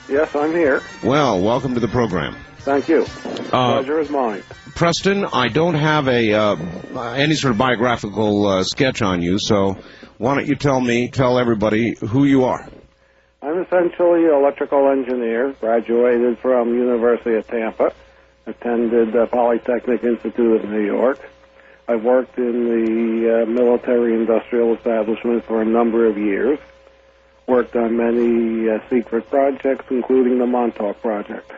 Yes, I'm here. Well, welcome to the program. Thank you. Pleasure is mine. Preston, I don't have any sort of biographical sketch on you, so why don't you tell everybody who you are? I'm essentially an electrical engineer, graduated from University of Tampa, attended Polytechnic Institute of New York. I've worked in the military-industrial establishment for a number of years, worked on many secret projects, including the Montauk Project.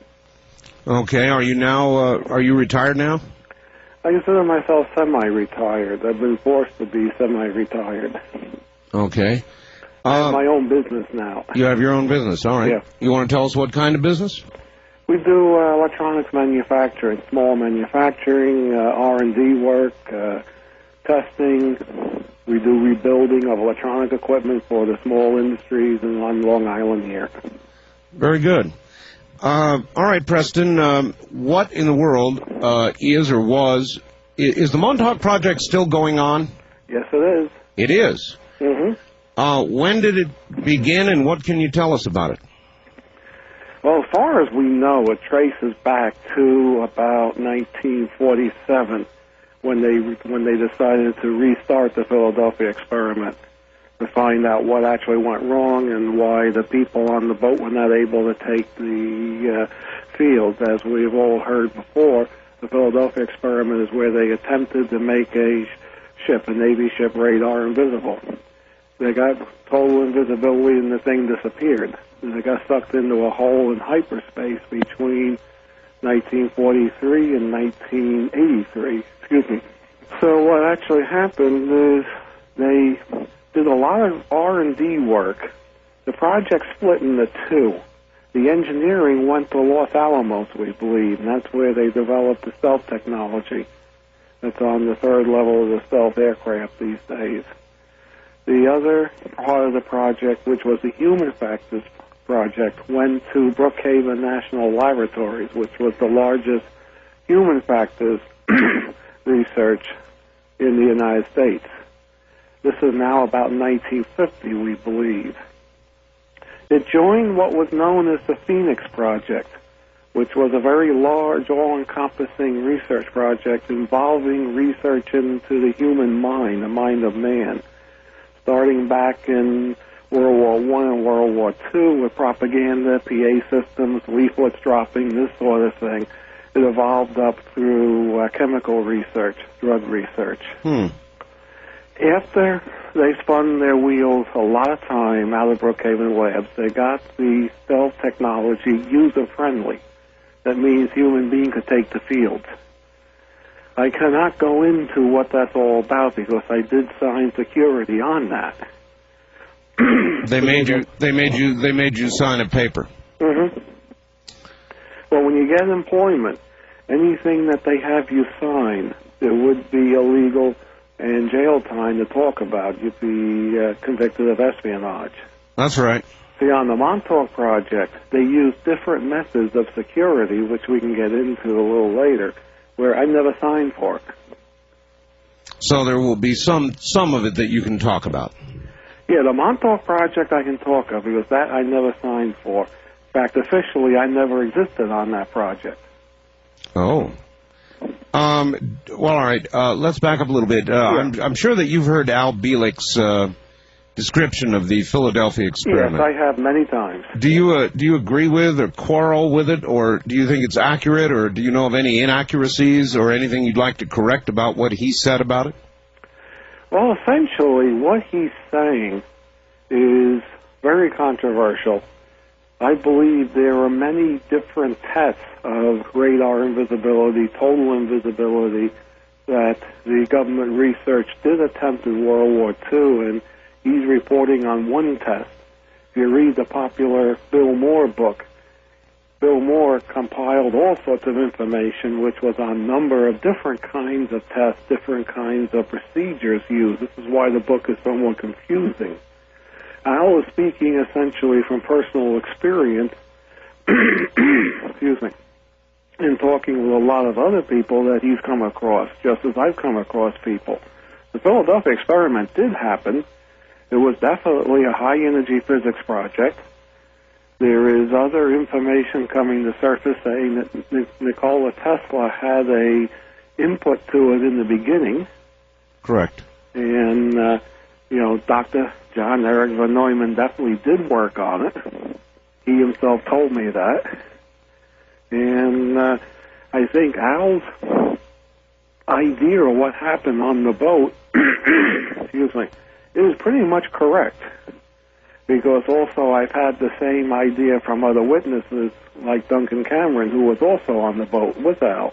Okay, are you retired now? I consider myself semi-retired. I've been forced to be semi-retired. Okay. I have my own business now. You have your own business, all right. Yeah. You want to tell us what kind of business? We do electronics manufacturing, small manufacturing, R&D work, testing. We do rebuilding of electronic equipment for the small industries on Long Island here. Very good. All right, Preston, what in the world is the Montauk Project still going on? Yes, it is. It is? Mm-hmm. When did it begin, and what can you tell us about it? Well, as far as we know, it traces back to about 1947 when they decided to restart the Philadelphia experiment to find out what actually went wrong and why the people on the boat were not able to take the fields. As we've all heard before, the Philadelphia experiment is where they attempted to make a Navy ship, radar invisible. They got total invisibility and the thing disappeared. And they got sucked into a hole in hyperspace between 1943 and 1983. Excuse me. So what actually happened is they did a lot of R&D work. The project split into two. The engineering went to Los Alamos, we believe, and that's where they developed the stealth technology that's on the third level of the stealth aircraft these days. The other part of the project, which was the human factors project, went to Brookhaven National Laboratories, which was the largest human factors research in the United States. This is now about 1950, we believe. It joined what was known as the Phoenix Project, which was a very large, all-encompassing research project involving research into the human mind, the mind of man, starting back in World War I and World War II with propaganda, PA systems, leaflets dropping, this sort of thing. It evolved up through chemical research, drug research. After they spun their wheels a lot of time out of Brookhaven Labs, they got the stealth technology user-friendly. That means human beings could take the field. I cannot go into what that's all about because I did sign security on that. They made you sign a paper. Mm-hmm. Well, when you get employment, anything that they have you sign, it would be illegal and jail time to talk about. You'd be convicted of espionage. That's right. See, on the Montauk Project, they used different methods of security, which we can get into a little later, where I never signed for it. So there will be some of it that you can talk about. Yeah, the Montauk Project I can talk of, because that I never signed for. In fact, officially, I never existed on that project. Oh. Well, all right. Let's back up a little bit. Sure. I'm sure that you've heard Al Bielek's description of the Philadelphia experiment. Yes, I have many times. Do you agree with or quarrel with it, or do you think it's accurate, or do you know of any inaccuracies or anything you'd like to correct about what he said about it? Well, essentially, what he's saying is very controversial. I believe there are many different tests of radar invisibility, total invisibility, that the government research did attempt in World War II, and he's reporting on one test. If you read the popular Bill Moore book, Bill Moore compiled all sorts of information which was on a number of different kinds of tests, different kinds of procedures used. This is why the book is somewhat confusing. Al was speaking essentially from personal experience, excuse me, in talking with a lot of other people that he's come across, just as I've come across people. The Philadelphia experiment did happen. It was definitely a high-energy physics project. There is there's other information coming to surface saying that Nikola Tesla had a input to it in the beginning. Correct. And, Dr. John Eric von Neumann definitely did work on it. He himself told me that. And I think Al's idea of what happened on the boat, excuse me, is pretty much correct. Because also I've had the same idea from other witnesses, like Duncan Cameron, who was also on the boat with Al.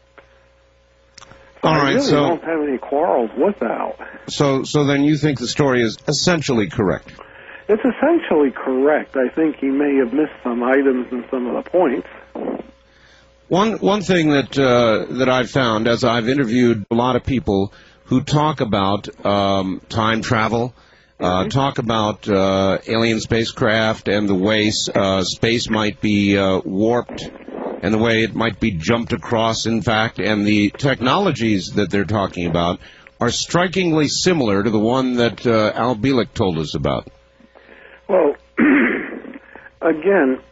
All right, I really so don't have any quarrels with Al. So then you think the story is essentially correct? It's essentially correct. I think he may have missed some items in some of the points. One thing that I've found as I've interviewed a lot of people who talk about time travel, talk about alien spacecraft and the way space might be warped and the way it might be jumped across, in fact, and the technologies that they're talking about are strikingly similar to the one that Al Bielek told us about. Well, again,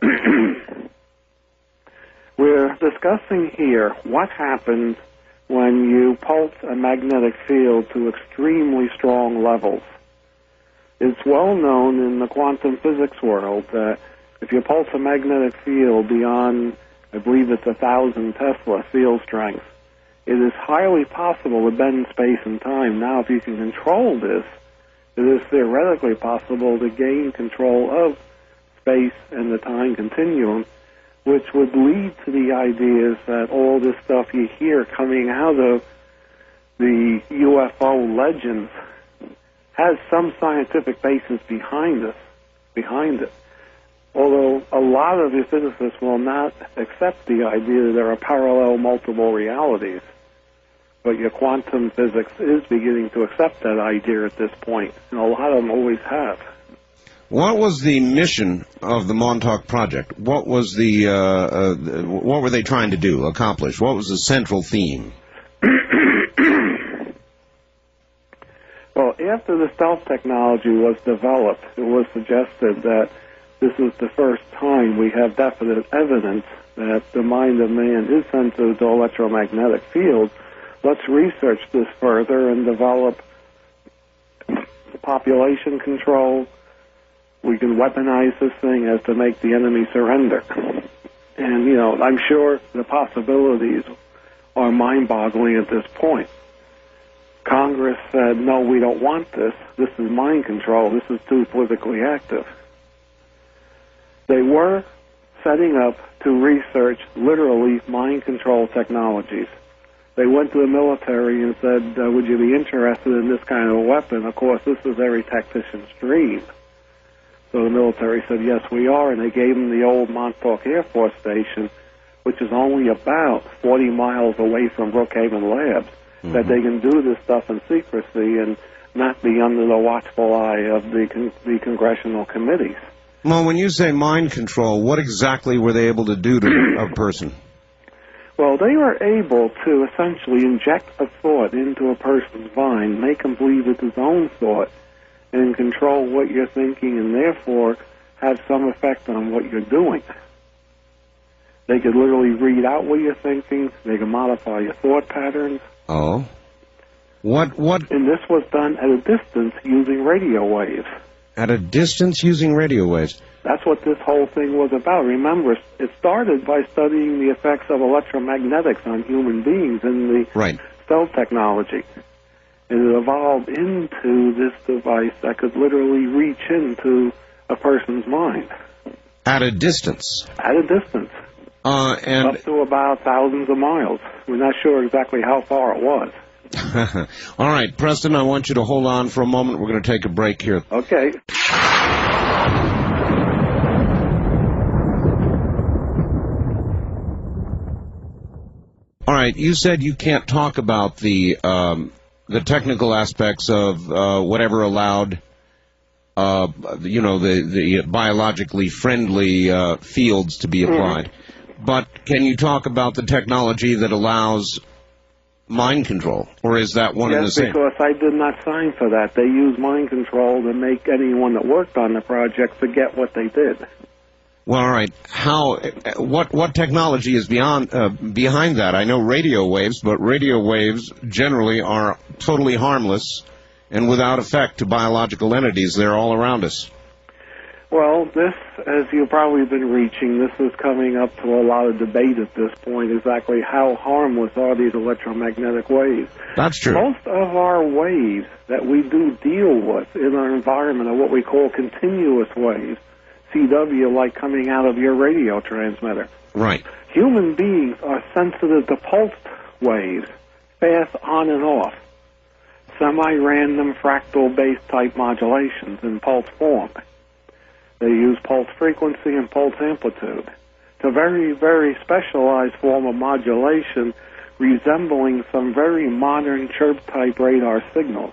we're discussing here what happens when you pulse a magnetic field to extremely strong levels. It's well known in the quantum physics world that if you pulse a magnetic field beyond, I believe it's 1,000 Tesla field strength, it is highly possible to bend space and time. Now, if you can control this, it is theoretically possible to gain control of space and the time continuum, which would lead to the ideas that all this stuff you hear coming out of the UFO legends has some scientific basis behind it. Although a lot of the physicists will not accept the idea that there are parallel multiple realities. But your quantum physics is beginning to accept that idea at this point, and a lot of them always have. What was the mission of the Montauk Project? What was what were they trying to accomplish? What was the central theme? Well, after the stealth technology was developed, it was suggested that this is the first time we have definite evidence that the mind of man is sensitive to electromagnetic fields. Let's research this further and develop population control. We can weaponize this thing as to make the enemy surrender. And, I'm sure the possibilities are mind-boggling at this point. Congress said, no, we don't want this. This is mind control. This is too politically active. They were setting up to research literally mind control technologies. They went to the military and said, would you be interested in this kind of a weapon? Of course, this is every tactician's dream. So the military said, yes, we are, and they gave them the old Montauk Air Force Station, which is only about 40 miles away from Brookhaven Labs, that they can do this stuff in secrecy and not be under the watchful eye of the congressional committees. Well, when you say mind control, what exactly were they able to do to a person? Well, they were able to essentially inject a thought into a person's mind, make him believe it's his own thought, and control what you're thinking, and therefore have some effect on what you're doing. They could literally read out what you're thinking. They could modify your thought patterns. Oh. What? And this was done at a distance using radio waves. At a distance using radio waves? That's what this whole thing was about. Remember, it started by studying the effects of electromagnetics on human beings in the stealth technology. And it evolved into this device that could literally reach into a person's mind. At a distance? At a distance. And up to about thousands of miles. We're not sure exactly how far it was. All right, Preston, I want you to hold on for a moment. We're going to take a break here. Okay. All right, you said you can't talk about the technical aspects of whatever allowed, the biologically friendly fields to be applied. But can you talk about the technology that allows mind control, or is that one and the same? Yes, because I did not sign for that. They used mind control to make anyone that worked on the project forget what they did. Well, all right. What technology is behind that? I know radio waves, but radio waves generally are totally harmless and without effect to biological entities. They're all around us. Well, this, as you've probably been reaching, this is coming up to a lot of debate at this point, exactly how harmless are these electromagnetic waves. That's true. Most of our waves that we do deal with in our environment are what we call continuous waves. CW, like coming out of your radio transmitter. Right. Human beings are sensitive to pulsed waves, fast on and off, semi-random fractal-based type modulations in pulse form. They use pulse frequency and pulse amplitude. It's a very, very specialized form of modulation resembling some very modern chirp-type radar signals.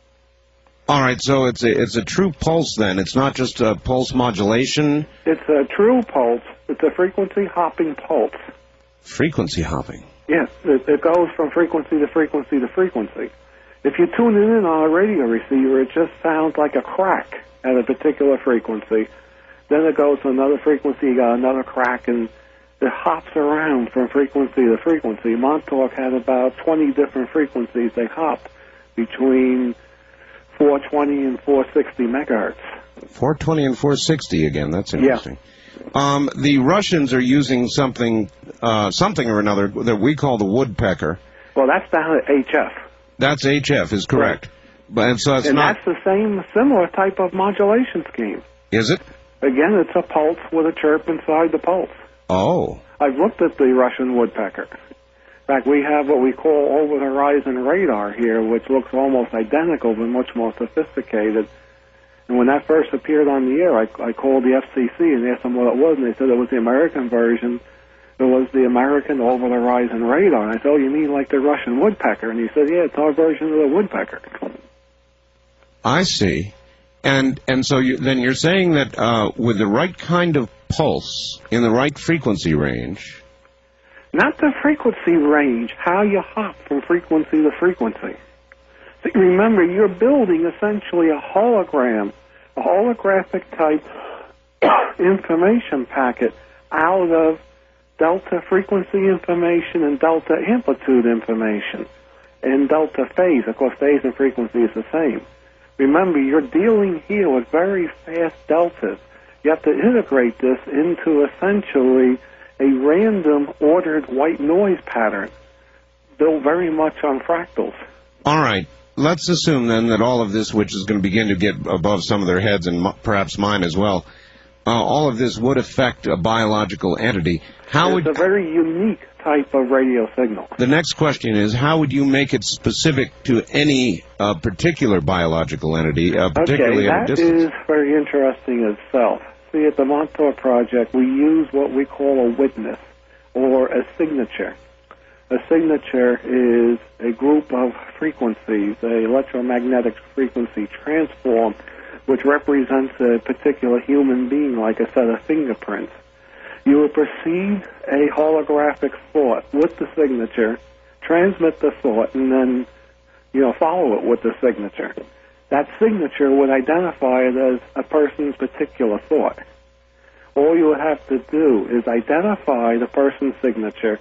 All right, so it's a true pulse then. It's not just a pulse modulation. It's a true pulse. It's a frequency hopping pulse. Frequency hopping. Yes, it goes from frequency to frequency to frequency. If you tune it in on a radio receiver, it just sounds like a crack at a particular frequency. Then it goes to another frequency, you got another crack, and it hops around from frequency to frequency. Montauk had about 20 different frequencies they hopped between 420 and 460 megahertz. 420 and 460 again. That's interesting. Yeah. The Russians are using something or another that we call the woodpecker. Well, that's down at HF. That's HF, is correct. Right. But so it's not. That's the same, similar type of modulation scheme. Is it? Again, it's a pulse with a chirp inside the pulse. Oh. I've looked at the Russian woodpecker. In fact, we have what we call over-the-horizon radar here, which looks almost identical but much more sophisticated. And when that first appeared on the air, I called the FCC and asked them what it was, and they said it was the American version. It was the American over-the-horizon radar. And I said, oh, you mean like the Russian woodpecker? And he said, yeah, it's our version of the woodpecker. I see. And so then you're saying that with the right kind of pulse in the right frequency range... Not the frequency range, how you hop from frequency to frequency. So remember, you're building essentially a hologram, a holographic type information packet out of delta frequency information and delta amplitude information and delta phase. Of course, phase and frequency is the same. Remember, you're dealing here with very fast deltas. You have to integrate this into essentially a random ordered white noise pattern built very much on fractals. All right. Let's assume then that all of this, which is going to begin to get above some of their heads and perhaps mine as well, all of this would affect a biological entity. It's a very unique type of radio signal. The next question is, how would you make it specific to any particular biological entity, particularly at a distance? That is very interesting itself. See, at the Montauk Project, we use what we call a witness, or a signature. A signature is a group of frequencies, an electromagnetic frequency transform, which represents a particular human being, like a set of fingerprints. You will perceive a holographic thought with the signature, transmit the thought, and then, follow it with the signature. That signature would identify it as a person's particular thought. All you would have to do is identify the person's signature,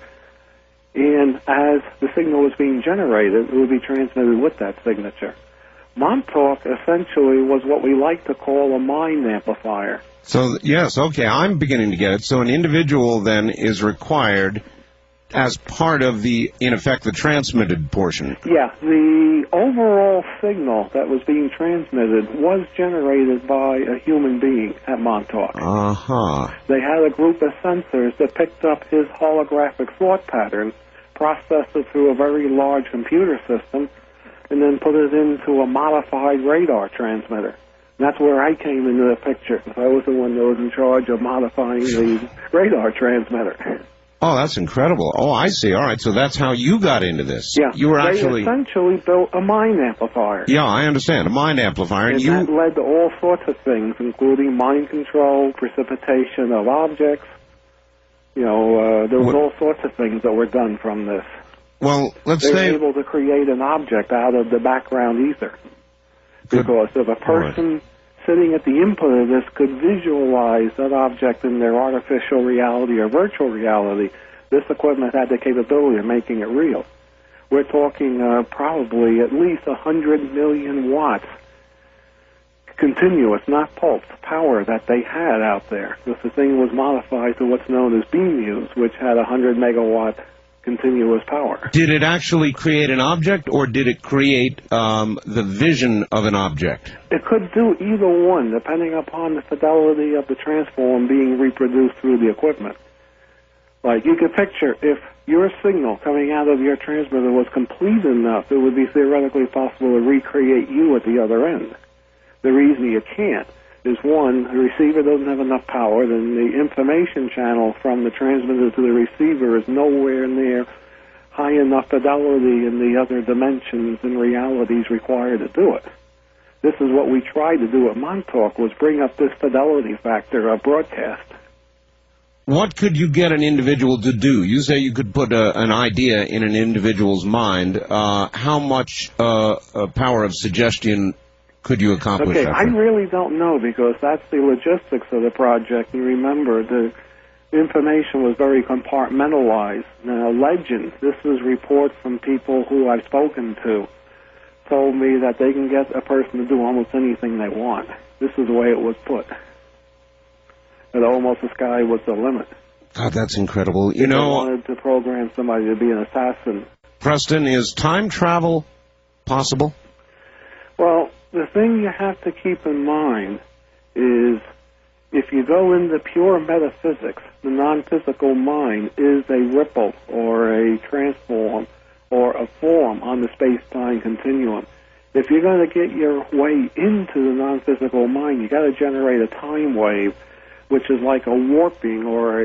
and as the signal is being generated, it would be transmitted with that signature. Montauk essentially was what we like to call a mind amplifier. So, yes, okay, I'm beginning to get it. So an individual then is required as part of in effect, the transmitted portion. Yeah, the overall signal that was being transmitted was generated by a human being at Montauk. Uh-huh. They had a group of sensors that picked up his holographic thought pattern, processed it through a very large computer system, and then put it into a modified radar transmitter. And that's where I came into the picture. I was the one that was in charge of modifying the radar transmitter. Oh, that's incredible. Oh, I see. All right, so that's how you got into this. Yeah, you were they actually essentially built a mind amplifier. Yeah, I understand, a mind amplifier. And that led to all sorts of things, including mind control, precipitation of objects. There was all sorts of things that were done from this. Well, they were able to create an object out of the background ether. Because if a person sitting at the input of this could visualize that object in their artificial reality or virtual reality, this equipment had the capability of making it real. We're talking probably at least 100 million watts continuous, not pulsed, power that they had out there. The thing was modified to what's known as BMUs, which had 100 megawatt continuous power. Did it actually create an object, or did it create the vision of an object? It could do either one, depending upon the fidelity of the transform being reproduced through the equipment. Like, you could picture, if your signal coming out of your transmitter was complete enough, it would be theoretically possible to recreate you at the other end. The reason you can't is, one, the receiver doesn't have enough power, then the information channel from the transmitter to the receiver is nowhere near high enough fidelity in the other dimensions and realities required to do it. This is what we tried to do at Montauk, was bring up this fidelity factor of broadcast. What could you get an individual to do? You say you could put an idea in an individual's mind. How much power of suggestion could you accomplish? Okay, I really don't know, because that's the logistics of the project. And remember, the information was very compartmentalized. Now, legend, this is reports from people who I've spoken to, told me that they can get a person to do almost anything they want. This is the way it was put. That almost the sky was the limit. God, that's incredible. You know, know, I wanted to program somebody to be an assassin. Preston, is time travel possible? Well, the thing you have to keep in mind is, if you go into pure metaphysics, the non-physical mind is a ripple or a transform or a form on the space-time continuum. If you're going to get your way into the non-physical mind, you got to generate a time wave, which is like a warping or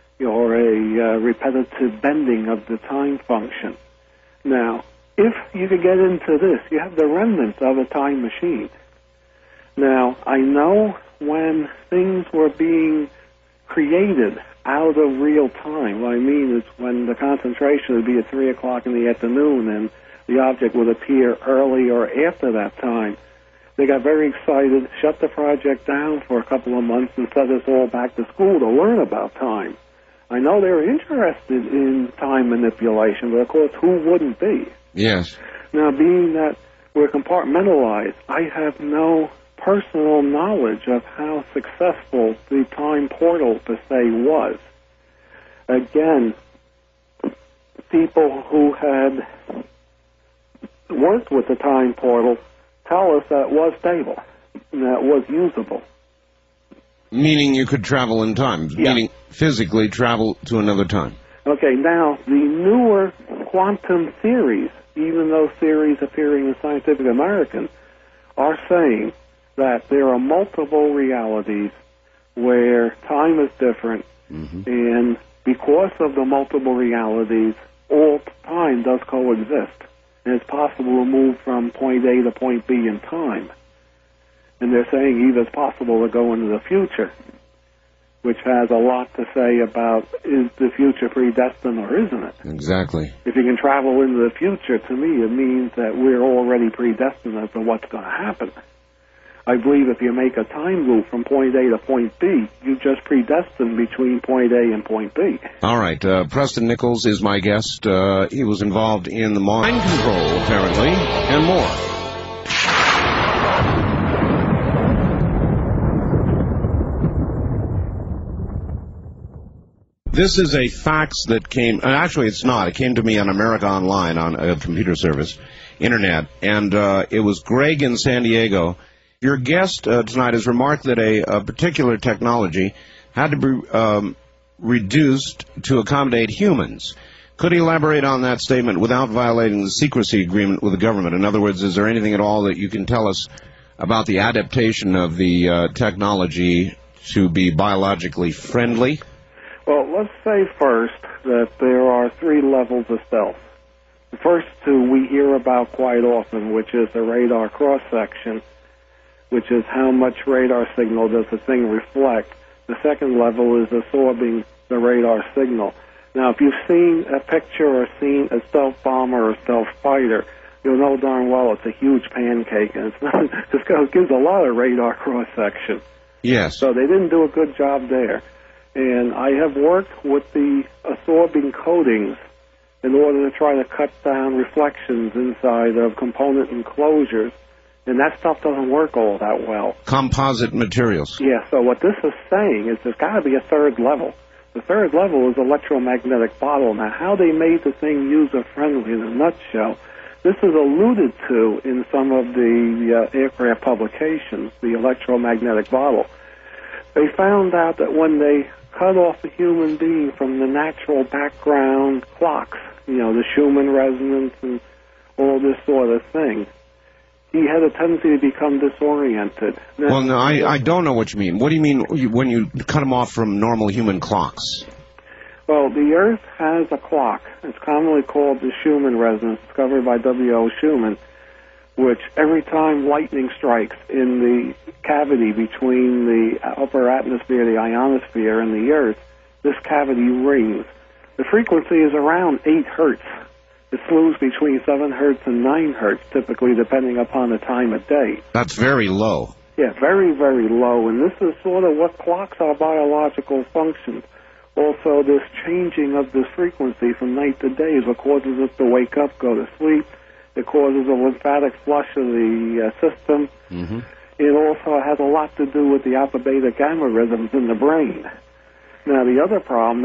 a repetitive bending of the time function. Now, if you could get into this, you have the remnants of a time machine. Now, I know when things were being created out of real time, what I mean is when the concentration would be at 3 o'clock in the afternoon and the object would appear early or after that time, they got very excited, shut the project down for a couple of months, and sent us all back to school to learn about time. I know they were interested in time manipulation, but of course, who wouldn't be? Yes. Now, being that we're compartmentalized, I have no personal knowledge of how successful the time portal per se was. Again, people who had worked with the time portal tell us that it was stable and that it was usable. Meaning you could travel in time, yeah. Meaning physically travel to another time. Okay, now, the newer quantum theories, even those theories appearing in Scientific American, are saying that there are multiple realities where time is different, and because of the multiple realities, all time does coexist. And it's possible to move from point A to point B in time. And they're saying either it's possible to go into the future, which has a lot to say about, is the future predestined or isn't it? Exactly. If you can travel into the future, to me, it means that we're already predestined as to what's going to happen. I believe if you make a time loop from point A to point B, you just predestined between point A and point B. All right. Preston Nichols is my guest. He was involved in the mind control, apparently, and more. This is a fax that came, actually it's not, it came to me on America Online, on a computer service, internet, and it was Greg in San Diego. Your guest tonight has remarked that a particular technology had to be reduced to accommodate humans. Could he elaborate on that statement without violating the secrecy agreement with the government? In other words, is there anything at all that you can tell us about the adaptation of the technology to be biologically friendly? Well, let's say first that there are 3 levels of stealth. The first 2 we hear about quite often, which is the radar cross-section, which is how much radar signal does the thing reflect. The second level is absorbing the radar signal. Now, if you've seen a picture or seen a stealth bomber or stealth fighter, you'll know darn well it's a huge pancake, and it's not, it gives a lot of radar cross-section. Yes. So they didn't do a good job there. And I have worked with the absorbing coatings in order to try to cut down reflections inside of component enclosures, and that stuff doesn't work all that well. Composite materials. Yeah, so what this is saying is there's got to be a third level. The third level is electromagnetic bottle. Now, how they made the thing user-friendly in a nutshell, this is alluded to in some of the aircraft publications, the electromagnetic bottle. They found out that when they cut off a human being from the natural background clocks, you know, the Schumann resonance and all this sort of thing, he had a tendency to become disoriented. Now, Well, no, I don't know what you mean. What do you mean when you cut them off from normal human clocks? Well, the Earth has a clock. It's commonly called the Schumann resonance, discovered by W.O. Schumann, which every time lightning strikes in the cavity between the upper atmosphere, the ionosphere, and the Earth, this cavity rings. The frequency is around 8 hertz. It moves between 7 hertz and 9 hertz, typically, depending upon the time of day. That's very low. Yeah, very, very low. And this is sort of what clocks our biological functions. Also, this changing of this frequency from night to day is what causes us to wake up, go to sleep. It causes a lymphatic flush of the system. Mm-hmm. It also has a lot to do with the alpha, beta, gamma rhythms in the brain. Now, the other problem,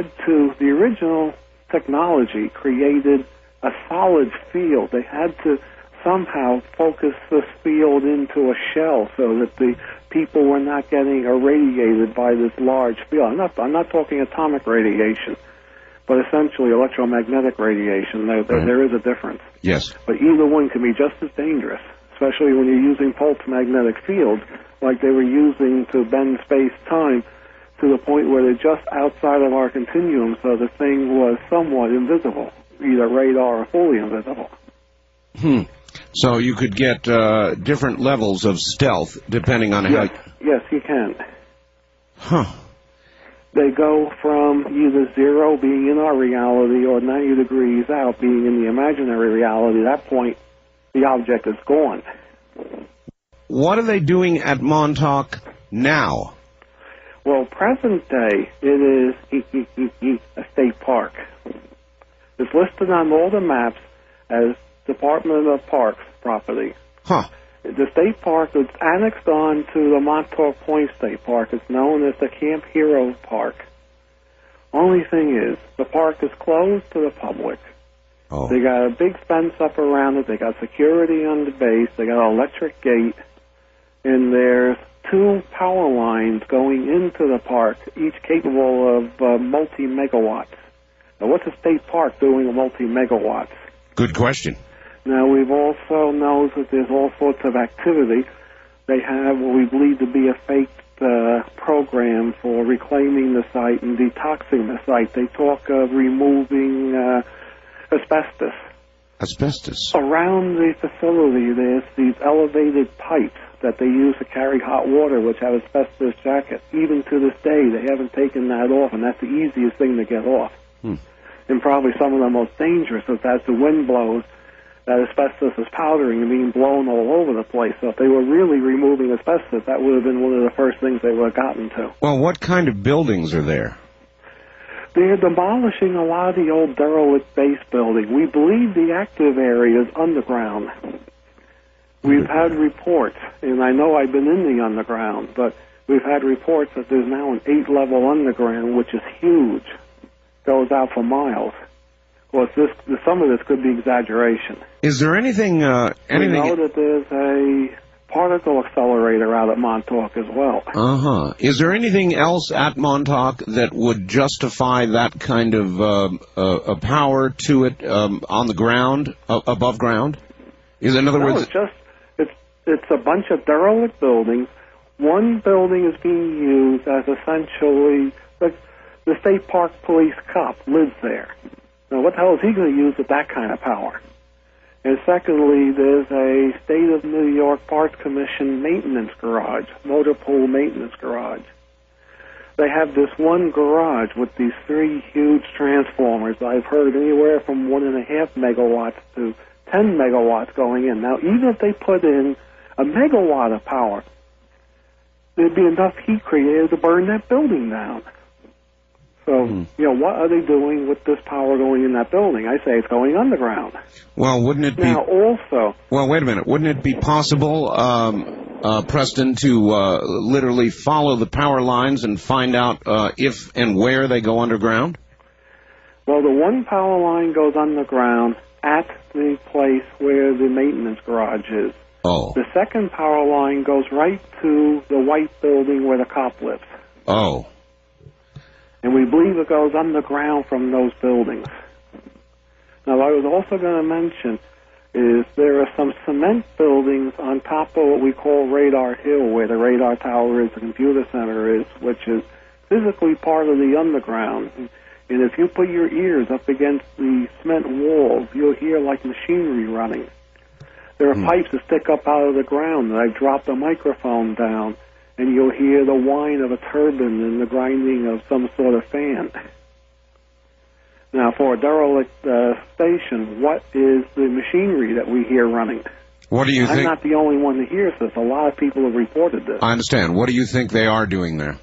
the original technology created a solid field. They had to somehow focus this field into a shell so that the people were not getting irradiated by this large field. I'm not talking atomic radiation, but essentially electromagnetic radiation. There is a difference. Yes. But either one can be just as dangerous, especially when you're using pulse magnetic fields like they were using to bend space-time to the point where they're just outside of our continuum, so the thing was somewhat invisible, either radar or fully invisible. So you could get different levels of stealth depending on how... Yes, you can. Huh. They go from either 0 being in our reality or 90 degrees out being in the imaginary reality. At that point, the object is gone. What are they doing at Montauk now? Well, present day, it is a state park. It's listed on all the maps as Department of Parks property. Huh. The state park is annexed on to the Montauk Point State Park. It's known as the Camp Hero Park. Only thing is, the park is closed to the public. Oh. They got a big fence up around it. They got security on the base. They got an electric gate. And there's 2 power lines going into the park, each capable of multi-megawatts. Now, what's a state park doing with multi-megawatts? Good question. Now, we've also known that there's all sorts of activity. They have what we believe to be a fake program for reclaiming the site and detoxing the site. They talk of removing asbestos. Asbestos. Around the facility, there's these elevated pipes that they use to carry hot water, which have asbestos jackets. Even to this day, they haven't taken that off, and that's the easiest thing to get off. And probably some of the most dangerous is as the wind blows, that asbestos is powdering and being blown all over the place. So if they were really removing asbestos, that would have been one of the first things they would have gotten to. Well, what kind of buildings are there? They're demolishing a lot of the old derelict base building. We believe the active area is underground. We've had reports, and I know I've been in the underground, but we've had reports that there's now an 8-level underground, which is huge, goes out for miles. Well, some of this could be exaggeration. Is there anything... We know that there's a particle accelerator out at Montauk as well. Uh-huh. Is there anything else at Montauk that would justify that kind of a power to it on the ground, above ground? In other words... It's a bunch of derelict buildings. One building is being used as essentially... The state park police cop lives there. Now, what the hell is he going to use with that kind of power? And secondly, there's a State of New York Parks Commission maintenance garage, motor pool maintenance garage. They have this one garage with these 3 huge transformers. I've heard anywhere from 1.5 megawatts to 10 megawatts going in. Now, even if they put in a megawatt of power, there'd be enough heat created to burn that building down. So, what are they doing with this power going in that building? I say it's going underground. Well, wouldn't it be... Now, also... Well, wait a minute. Wouldn't it be possible, Preston, to literally follow the power lines and find out if and where they go underground? Well, the one power line goes underground at the place where the maintenance garage is. Oh. The second power line goes right to the white building where the cop lives. Oh. And we believe it goes underground from those buildings. Now, what I was also going to mention is there are some cement buildings on top of what we call Radar Hill, where the radar tower is, the computer center is, which is physically part of the underground. And if you put your ears up against the cement walls, you'll hear like machinery running. There are pipes that stick up out of the ground, and I've dropped a microphone down, and you'll hear the whine of a turbine and the grinding of some sort of fan. Now, for a derelict station, what is the machinery that we hear running? What do you think? I'm not the only one that hears this. A lot of people have reported this. I understand. What do you think they are doing there?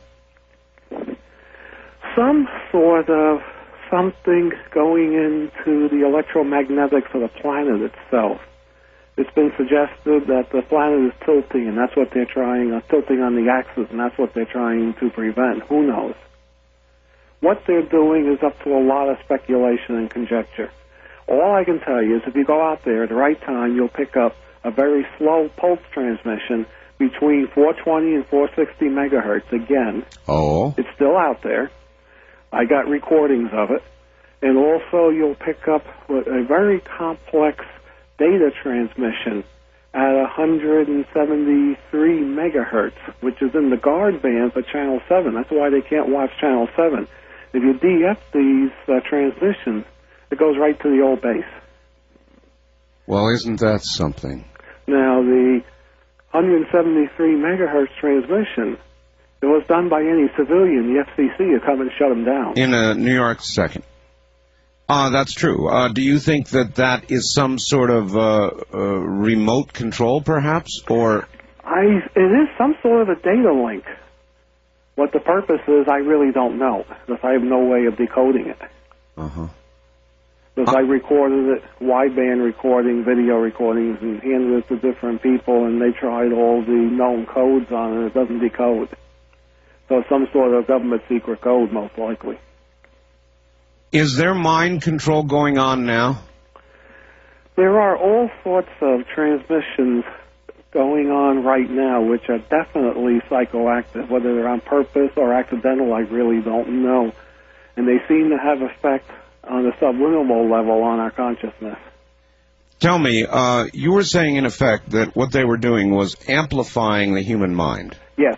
Some sort of something going into the electromagnetics of the planet itself. It's been suggested that the planet is tilting, and that's what they're trying, tilting on the axis, and that's what they're trying to prevent. Who knows? What they're doing is up to a lot of speculation and conjecture. All I can tell you is if you go out there at the right time, you'll pick up a very slow pulse transmission between 420 and 460 megahertz again. Oh. It's still out there. I got recordings of it. And also you'll pick up a very complex data transmission at 173 megahertz, which is in the guard band for Channel 7. That's why they can't watch Channel 7. If you DF these transmissions, it goes right to the old base. Well, isn't that something? Now, the 173 megahertz transmission, if it was done by any civilian, the FCC would come and shut them down. In a New York second. That's true. Do you think that that is some sort of remote control, perhaps, or? It is some sort of a data link. What the purpose is, I really don't know, because I have no way of decoding it. Uh-huh. Because I recorded it, wideband recording, video recordings, and handed it to different people, and they tried all the known codes on it. It doesn't decode. So it's some sort of government secret code, most likely. Is there mind control going on now? There are all sorts of transmissions going on right now, which are definitely psychoactive. Whether they're on purpose or accidental, I really don't know. And they seem to have effect on a subliminal level on our consciousness. Tell me, you were saying in effect that what they were doing was amplifying the human mind. Yes.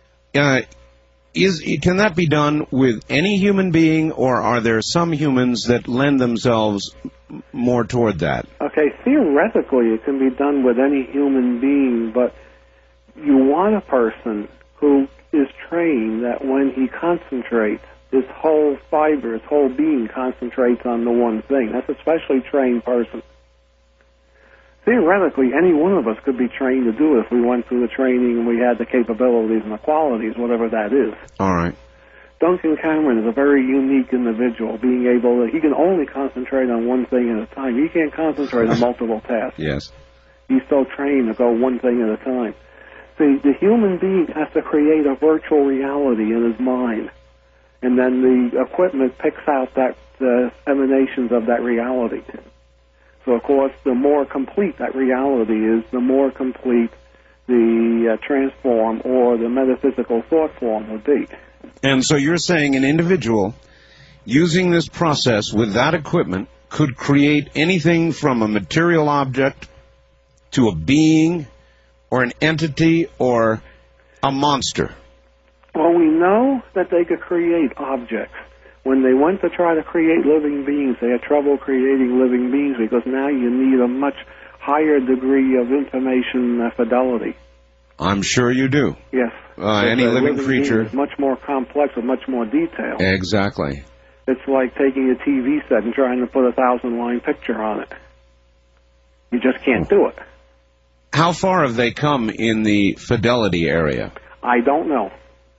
Can that be done with any human being, or are there some humans that lend themselves more toward that? Okay, theoretically it can be done with any human being, but you want a person who is trained that when he concentrates, his whole fiber, his whole being concentrates on the one thing. That's a specially trained person. Theoretically, any one of us could be trained to do it if we went through the training and we had the capabilities and the qualities, whatever that is. All right. Duncan Cameron is a very unique individual, being able to, he can only concentrate on one thing at a time. He can't concentrate on multiple tasks. Yes. He's so trained to go one thing at a time. See, the human being has to create a virtual reality in his mind, and then the equipment picks out that emanations of that reality. So, of course, the more complete that reality is, the more complete the transform or the metaphysical thought form would be. And so you're saying an individual using this process with that equipment could create anything from a material object to a being or an entity or a monster? Well, we know that they could create objects. When they went to try to create living beings, they had trouble creating living beings because now you need a much higher degree of information fidelity. I'm sure you do. Yes. Any living creature is much more complex with much more detail. Exactly. It's like taking a TV set and trying to put a 1,000-line picture on it. You just can't do it. How far have they come in the fidelity area? I don't know.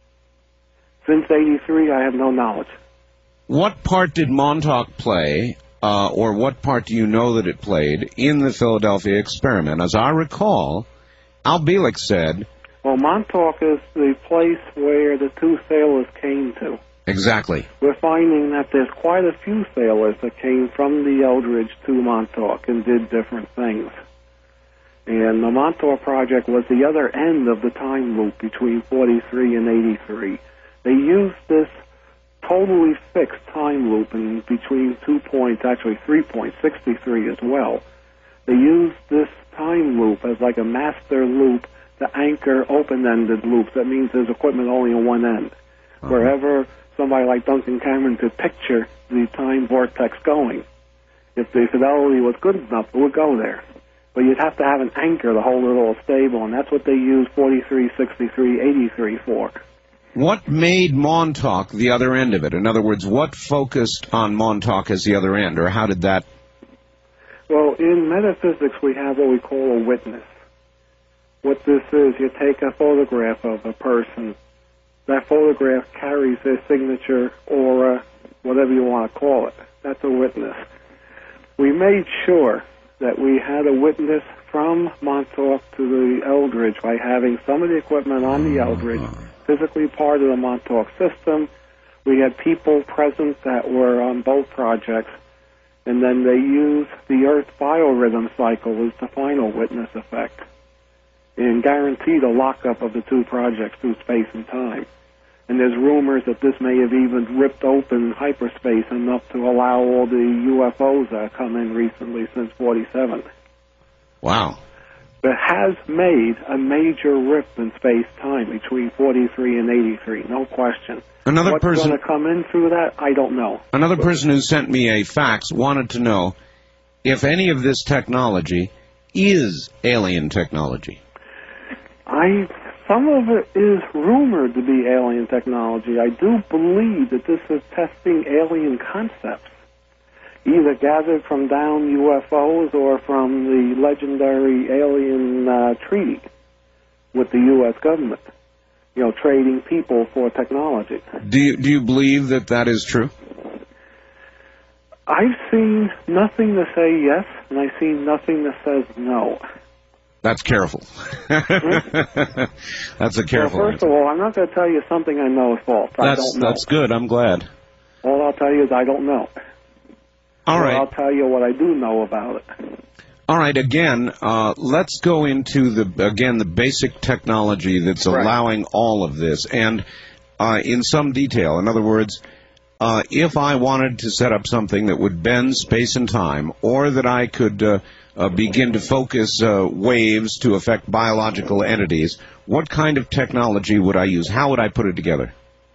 Since 83, I have no knowledge. What part did Montauk play, or what part do you know that it played in the Philadelphia experiment? As I recall, Al Bielek said... Well, Montauk is the place where the two sailors came to. Exactly. We're finding that there's quite a few sailors that came from the Eldridge to Montauk and did different things. And the Montauk project was the other end of the time loop between 43 and 83. They used this totally fixed time loop in between 2 points, actually 3 points, 63 as well. They used this time loop as like a master loop to anchor open-ended loops. That means there's equipment only on one end. Wherever somebody like Duncan Cameron could picture the time vortex going, if the fidelity was good enough, it would go there. But you'd have to have an anchor to hold it all stable, and that's what they used 43, 63, 83 for. What made Montauk the other end of it? In other words, what focused on Montauk as the other end, or how did that... Well, in metaphysics, we have what we call a witness. What this is, you take a photograph of a person. That photograph carries their signature, aura, whatever you want to call it. That's a witness. We made sure that we had a witness from Montauk to the Eldridge by having some of the equipment on the Eldridge, physically part of the Montauk system. We had people present that were on both projects, and then they used the Earth biorhythm cycle as the final witness effect, and guaranteed a lockup of the two projects through space and time. And there's rumors that this may have even ripped open hyperspace enough to allow all the UFOs that have come in recently since 47. Wow. It has made a major rip in space-time between 43 and 83, no question. What's going to come in through that, I don't know. Another person who sent me a fax wanted to know if any of this technology is alien technology. Some of it is rumored to be alien technology. I do believe that this is testing alien concepts, either gathered from down UFOs or from the legendary alien treaty with the U.S. government, you know, trading people for technology. Do you believe that that is true? I've seen nothing to say yes, and I've seen nothing that says no. That's careful. That's a careful Well, first of all, I'm not going to tell you something I know is false. I don't know. That's good. I'm glad. All I'll tell you is I don't know. All right. I'll tell you what I do know about it. All right. Again, let's go into the basic technology that's allowing all of this, and in some detail. In other words, if I wanted to set up something that would bend space and time, or that I could begin to focus waves to affect biological entities, what kind of technology would I use? How would I put it together?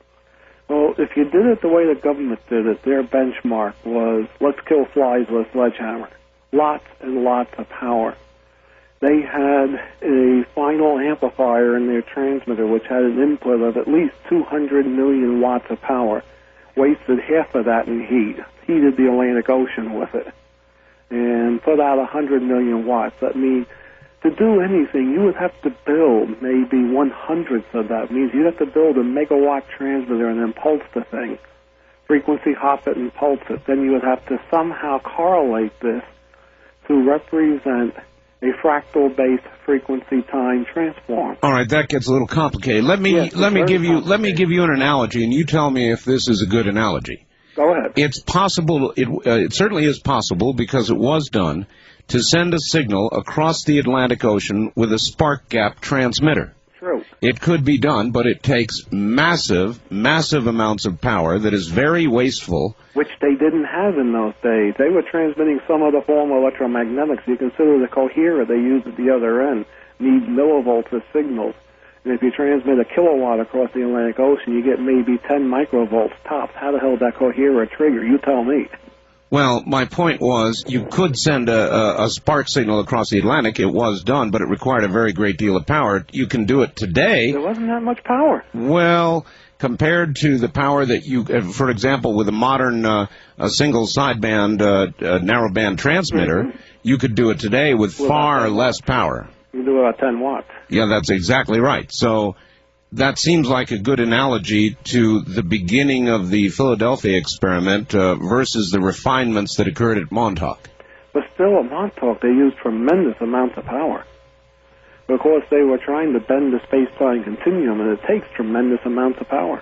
Well, if you did it the way the government did it, their benchmark was, let's kill flies with a sledgehammer. Lots and lots of power. They had a final amplifier in their transmitter which had an input of at least 200 million watts of power. Wasted half of that in heat. Heated the Atlantic Ocean with it. And put out 100 million watts. That means to do anything, you would have to build maybe 1/100th of that. It means you'd have to build a megawatt transmitter and then pulse the thing. Frequency hop it and pulse it. Then you would have to somehow correlate this to represent a fractal-based frequency-time transform. All right, that gets a little complicated. Let me give you an analogy, and you tell me if this is a good analogy. Go ahead. It's possible. It certainly is possible, because it was done, to send a signal across the Atlantic Ocean with a spark gap transmitter. True. It could be done, but it takes massive amounts of power that is very wasteful. Which they didn't have in those days. They were transmitting some other form of electromagnetics. You consider the coherer they used at the other end need millivolts as signals. And if you transmit a kilowatt across the Atlantic Ocean, you get maybe 10 microvolts tops. How the hell did that coherer trigger? You tell me. Well, my point was you could send a spark signal across the Atlantic. It was done, but it required a very great deal of power. You can do it today. There wasn't that much power. Well, compared to the power that you, for example, with a modern a single sideband narrowband transmitter, you could do it today with far less power. You can do about 10 watts. Yeah, that's exactly right. So that seems like a good analogy to the beginning of the Philadelphia experiment versus the refinements that occurred at Montauk. But still, at Montauk, they used tremendous amounts of power. Because they were trying to bend the space-time continuum, and it takes tremendous amounts of power.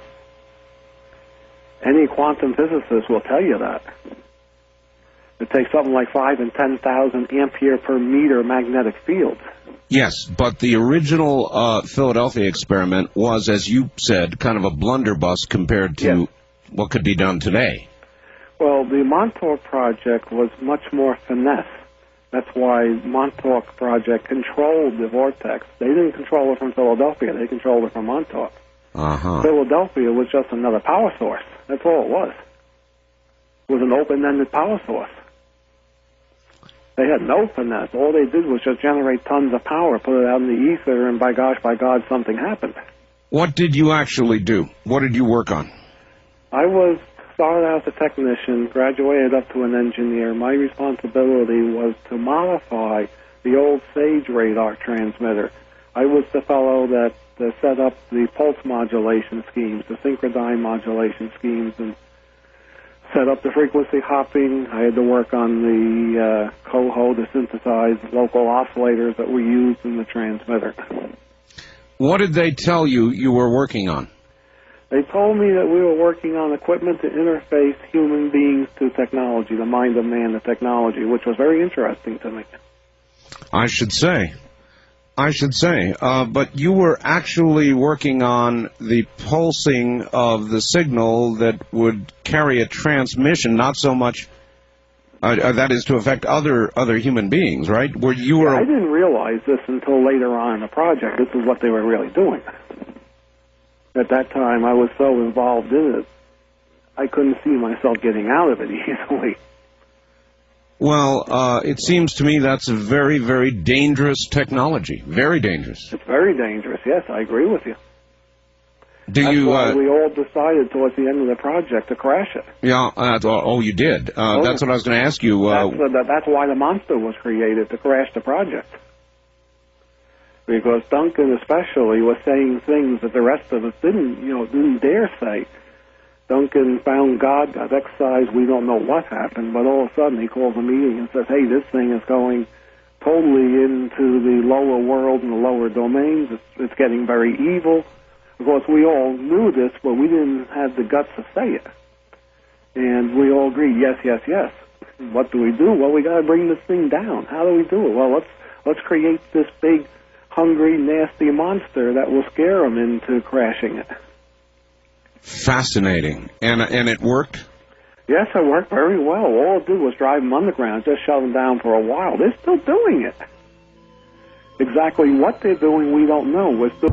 Any quantum physicist will tell you that. It takes something like 5 and 10,000 ampere per meter magnetic fields. Yes, but the original Philadelphia experiment was, as you said, kind of a blunderbuss compared to what could be done today. Well, the Montauk project was much more finesse. That's why Montauk project controlled the vortex. They didn't control it from Philadelphia. They controlled it from Montauk. Philadelphia was just another power source. That's all it was. It was an open-ended power source. They had no finesse. All they did was just generate tons of power, put it out in the ether, and by gosh, by God, something happened. What did you actually do? What did you work on? I started out as a technician, graduated up to an engineer. My responsibility was to modify the old SAGE radar transmitter. I was the fellow that set up the pulse modulation schemes, the synchrodyne modulation schemes, and set up the frequency hopping. I had to work on the coho to synthesize local oscillators that were used in the transmitter. What did they tell you you were working on? They told me that we were working on equipment to interface human beings to technology, the mind of man to technology, which was very interesting to me. I should say. But you were actually working on the pulsing of the signal that would carry a transmission, not so much, that is to affect other human beings, right? I didn't realize this until later on in the project. This is what they were really doing. At that time, I was so involved in it, I couldn't see myself getting out of it easily. Well, it seems to me that's a very, very dangerous technology. Very dangerous. It's very dangerous, yes, I agree with you. That's why we all decided towards the end of the project to crash it. Yeah, you did. That's what I was going to ask you. That's why the monster was created, to crash the project. Because Duncan especially was saying things that the rest of us didn't dare say. Duncan found God, got excised, we don't know what happened, but all of a sudden he calls a meeting and says, hey, this thing is going totally into the lower world and the lower domains. It's getting very evil. Of course, we all knew this, but we didn't have the guts to say it. And we all agreed, yes, yes, yes. What do we do? Well, we got to bring this thing down. How do we do it? Well, let's create this big, hungry, nasty monster that will scare them into crashing it. Fascinating. And it worked? Yes, it worked very well. All it did was drive them underground, just shut them down for a while. They're still doing it. Exactly what they're doing, we don't know. We're still...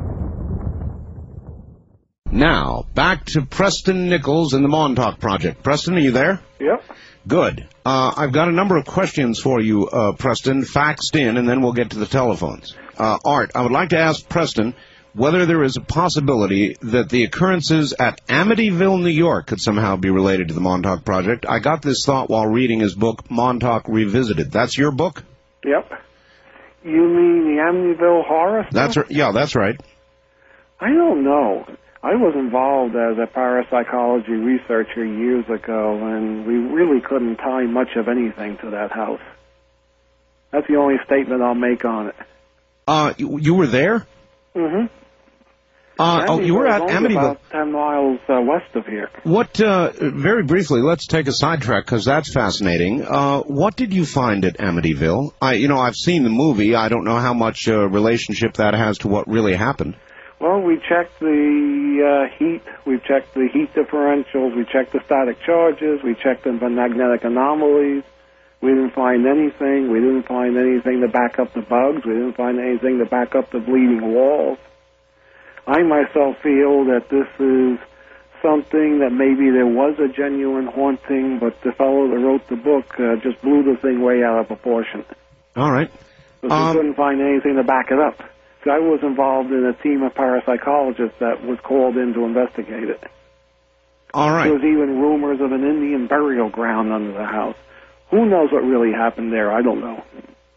Now, back to Preston Nichols and the Montauk Project. Preston, are you there? Yep. Good. I've got a number of questions for you, Preston, faxed in, and then we'll get to the telephones. Art, I would like to ask Preston whether there is a possibility that the occurrences at Amityville, New York, could somehow be related to the Montauk Project. I got this thought while reading his book, Montauk Revisited. That's your book? Yep. You mean the Amityville horror stuff? That's right. I don't know. I was involved as a parapsychology researcher years ago, and we really couldn't tie much of anything to that house. That's the only statement I'll make on it. You were there? Mm-hmm. You were at Amityville. About 10 miles west of here. What, very briefly, let's take a sidetrack, because that's fascinating. What did you find at Amityville? I've seen the movie. I don't know how much relationship that has to what really happened. Well, we checked the heat. We checked the heat differentials. We checked the static charges. We checked the magnetic anomalies. We didn't find anything. We didn't find anything to back up the bugs. We didn't find anything to back up the bleeding walls. I myself feel that this is something that maybe there was a genuine haunting, but the fellow that wrote the book just blew the thing way out of proportion. All right. Because we couldn't find anything to back it up. I was involved in a team of parapsychologists that was called in to investigate it. All right. There was even rumors of an Indian burial ground under the house. Who knows what really happened there? I don't know.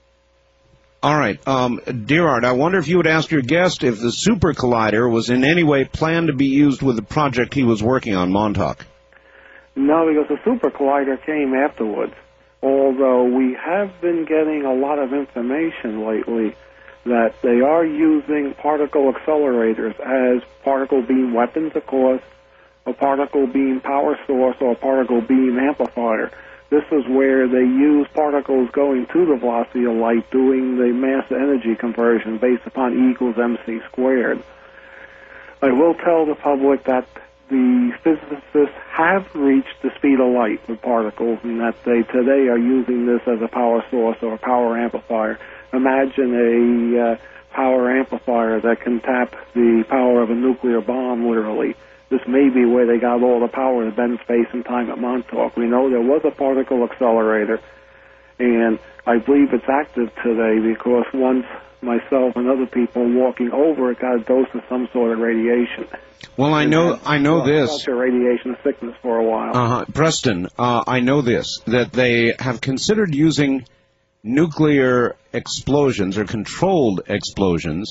All right. Dear Art, I wonder if you would ask your guest if the Super Collider was in any way planned to be used with the project he was working on, Montauk. No, because the Super Collider came afterwards. Although we have been getting a lot of information lately that they are using particle accelerators as particle beam weapons, of course, a particle beam power source, or a particle beam amplifier. This is where they use particles going to the velocity of light, doing the mass-energy conversion based upon E equals mc squared. I will tell the public that the physicists have reached the speed of light with particles, and that they today are using this as a power source or a power amplifier. Imagine a power amplifier that can tap the power of a nuclear bomb, literally. This may be where they got all the power to bend space and time at Montauk. We know there was a particle accelerator, and I believe it's active today because once myself and other people walking over it got a dose of some sort of radiation. Well, I know this. Such a radiation sickness for a while. Preston, I know this, that they have considered using nuclear explosions or controlled explosions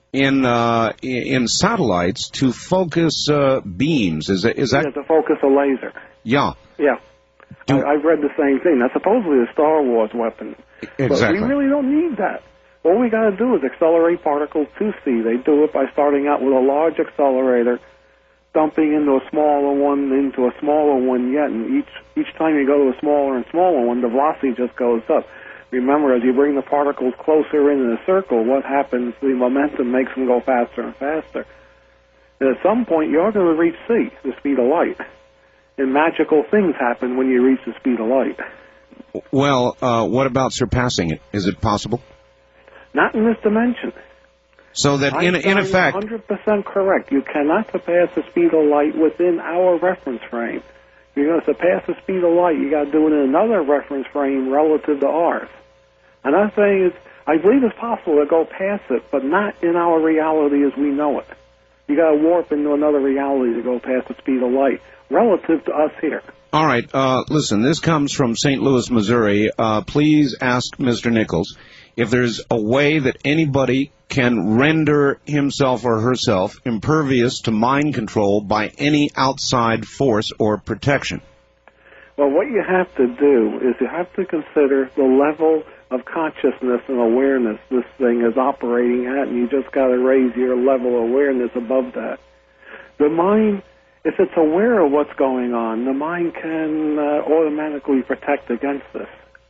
in satellites to focus beams. Is that? Yeah, to focus a laser. Yeah. Yeah. I've read the same thing. That's supposedly a Star Wars weapon. Exactly. But we really don't need that. All we got to do is accelerate particles to C. They do it by starting out with a large accelerator, dumping into a smaller one, into a smaller one yet, and each time you go to a smaller and smaller one, the velocity just goes up. Remember, as you bring the particles closer in a circle, what happens? The momentum makes them go faster and faster. And at some point, you're going to reach C, the speed of light. And magical things happen when you reach the speed of light. Well, what about surpassing it? Is it possible? Not in this dimension. So that, in effect... 100% correct. You cannot surpass the speed of light within our reference frame. If you're going to surpass the speed of light, you got to do it in another reference frame relative to ours. Another thing is, I believe it's possible to go past it, but not in our reality as we know it. You got to warp into another reality to go past the speed of light, relative to us here. All right, listen, this comes from St. Louis, Missouri. Please ask Mr. Nichols if there's a way that anybody can render himself or herself impervious to mind control by any outside force or protection. Well, what you have to do is you have to consider the level of consciousness and awareness this thing is operating at, and you just got to raise your level of awareness above that. The mind, if it's aware of what's going on, the mind can automatically protect against this.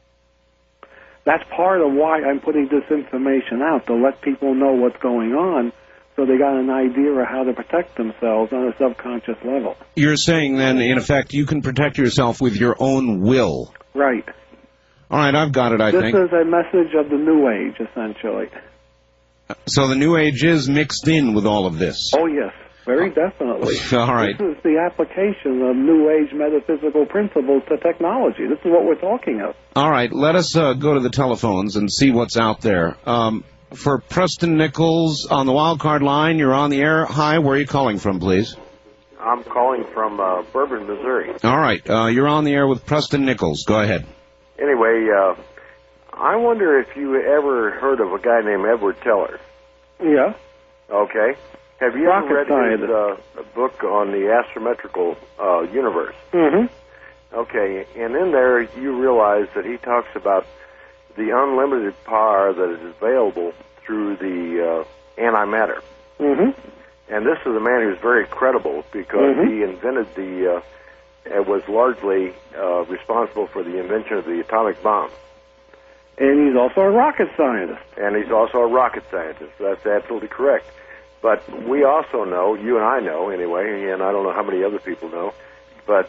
That's part of why I'm putting this information out, to let people know what's going on, so they got an idea of how to protect themselves on a subconscious level. You're saying then, in effect, you can protect yourself with your own will. Right. All right, I've got it, I think. This is a message of the New Age, essentially. So the New Age is mixed in with all of this? Oh, yes. Very definitely. All right. This is the application of New Age metaphysical principles to technology. This is what we're talking of. All right, let us go to the telephones and see what's out there. For Preston Nichols on the wild card line, you're on the air. Hi, where are you calling from, please? I'm calling from Bourbon, Missouri. All right, you're on the air with Preston Nichols. Go ahead. Anyway, I wonder if you ever heard of a guy named Edward Teller. Yeah. Okay. Have you ever read his book on the astrometrical universe? Mm-hmm. Okay, and in there you realize that he talks about the unlimited power that is available through the antimatter. Mm-hmm. And this is a man who's very credible because he invented was largely responsible for the invention of the atomic bomb. And he's also a rocket scientist. And he's also a rocket scientist. That's absolutely correct. But we also know, you and I know anyway, and I don't know how many other people know, but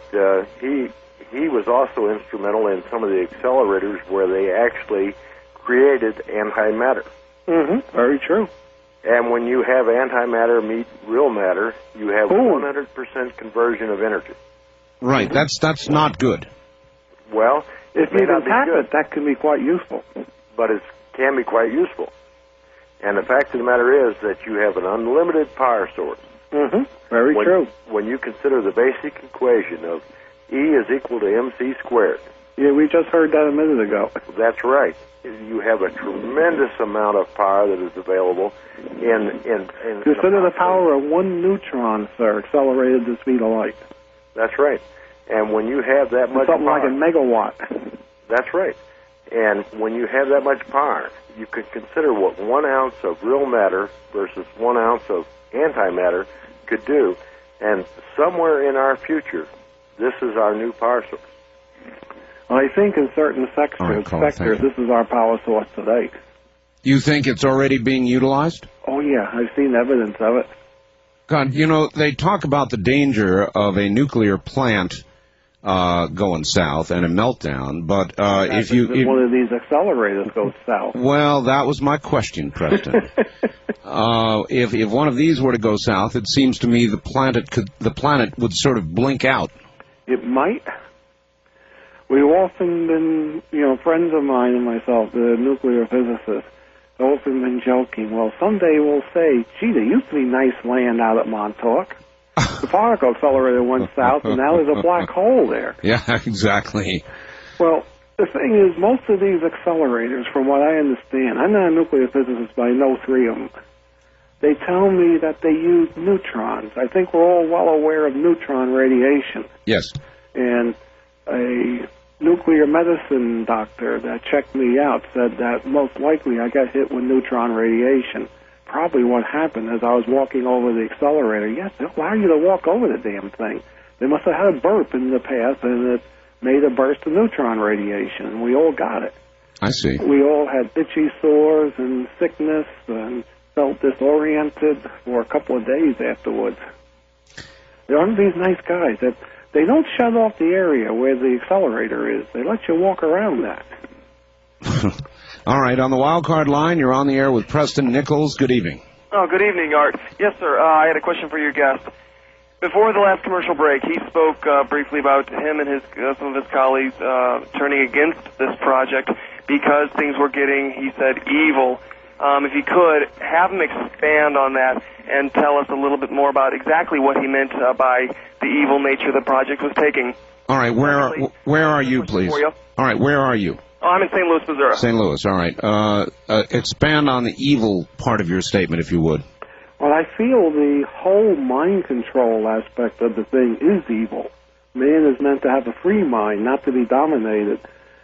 he was also instrumental in some of the accelerators where they actually created antimatter. Mm-hmm. Very true. And when you have antimatter meet real matter, you have 100% conversion of energy. Right. That's not good. Well, if you can tap it, that can be quite useful. But it can be quite useful. And the fact of the matter is that you have an unlimited power source. Mm-hmm. Very true. When you consider the basic equation of E is equal to MC squared. Yeah, we just heard that a minute ago. That's right. You have a tremendous amount of power that is available in Consider the power of one neutron, sir, accelerated at the speed of light. That's right. And when you have that much something power, like a megawatt. That's right. And when you have that much power, you can consider what 1 ounce of real matter versus 1 ounce of antimatter could do. And somewhere in our future, this is our new power source. I think in certain sectors, this is our power source today. You think it's already being utilized? Oh, yeah. I've seen evidence of it. God, you know, they talk about the danger of a nuclear plant going south and a meltdown, but if one of these accelerators goes south. Well, that was my question, Preston. If one of these were to go south, it seems to me the planet would sort of blink out. It might. We've often been, friends of mine and myself, the nuclear physicists, have often been joking. Well, someday we'll say, gee, there used to be nice land out at Montauk. The particle accelerator went south, and now there's a black hole there. Yeah, exactly. Well, the thing is, most of these accelerators, from what I understand, I'm not a nuclear physicist, but I know 3 of them. They tell me that they use neutrons. I think we're all well aware of neutron radiation. Yes. And a nuclear medicine doctor that checked me out said that most likely I got hit with neutron radiation. Probably what happened is I was walking over the accelerator. Yes, they allow you to walk over the damn thing. They must have had a burp in the path, and it made a burst of neutron radiation, and we all got it. I see. We all had itchy sores and sickness and felt disoriented for a couple of days afterwards. There aren't these nice guys that they don't shut off the area where the accelerator is. They let you walk around that. All right, on the wild card line, you're on the air with Preston Nichols. Good evening. Oh, good evening, Art. Yes, sir. I had a question for your guest. Before the last commercial break, he spoke briefly about him and some of his colleagues turning against this project because things were getting, he said, evil. If you could, have him expand on that and tell us a little bit more about exactly what he meant by the evil nature the project was taking. All right, where are you, please? All right, where are you? Oh, I'm in St. Louis, Missouri. St. Louis, all right. Expand on the evil part of your statement, if you would. Well, I feel the whole mind control aspect of the thing is evil. Man is meant to have a free mind, not to be dominated.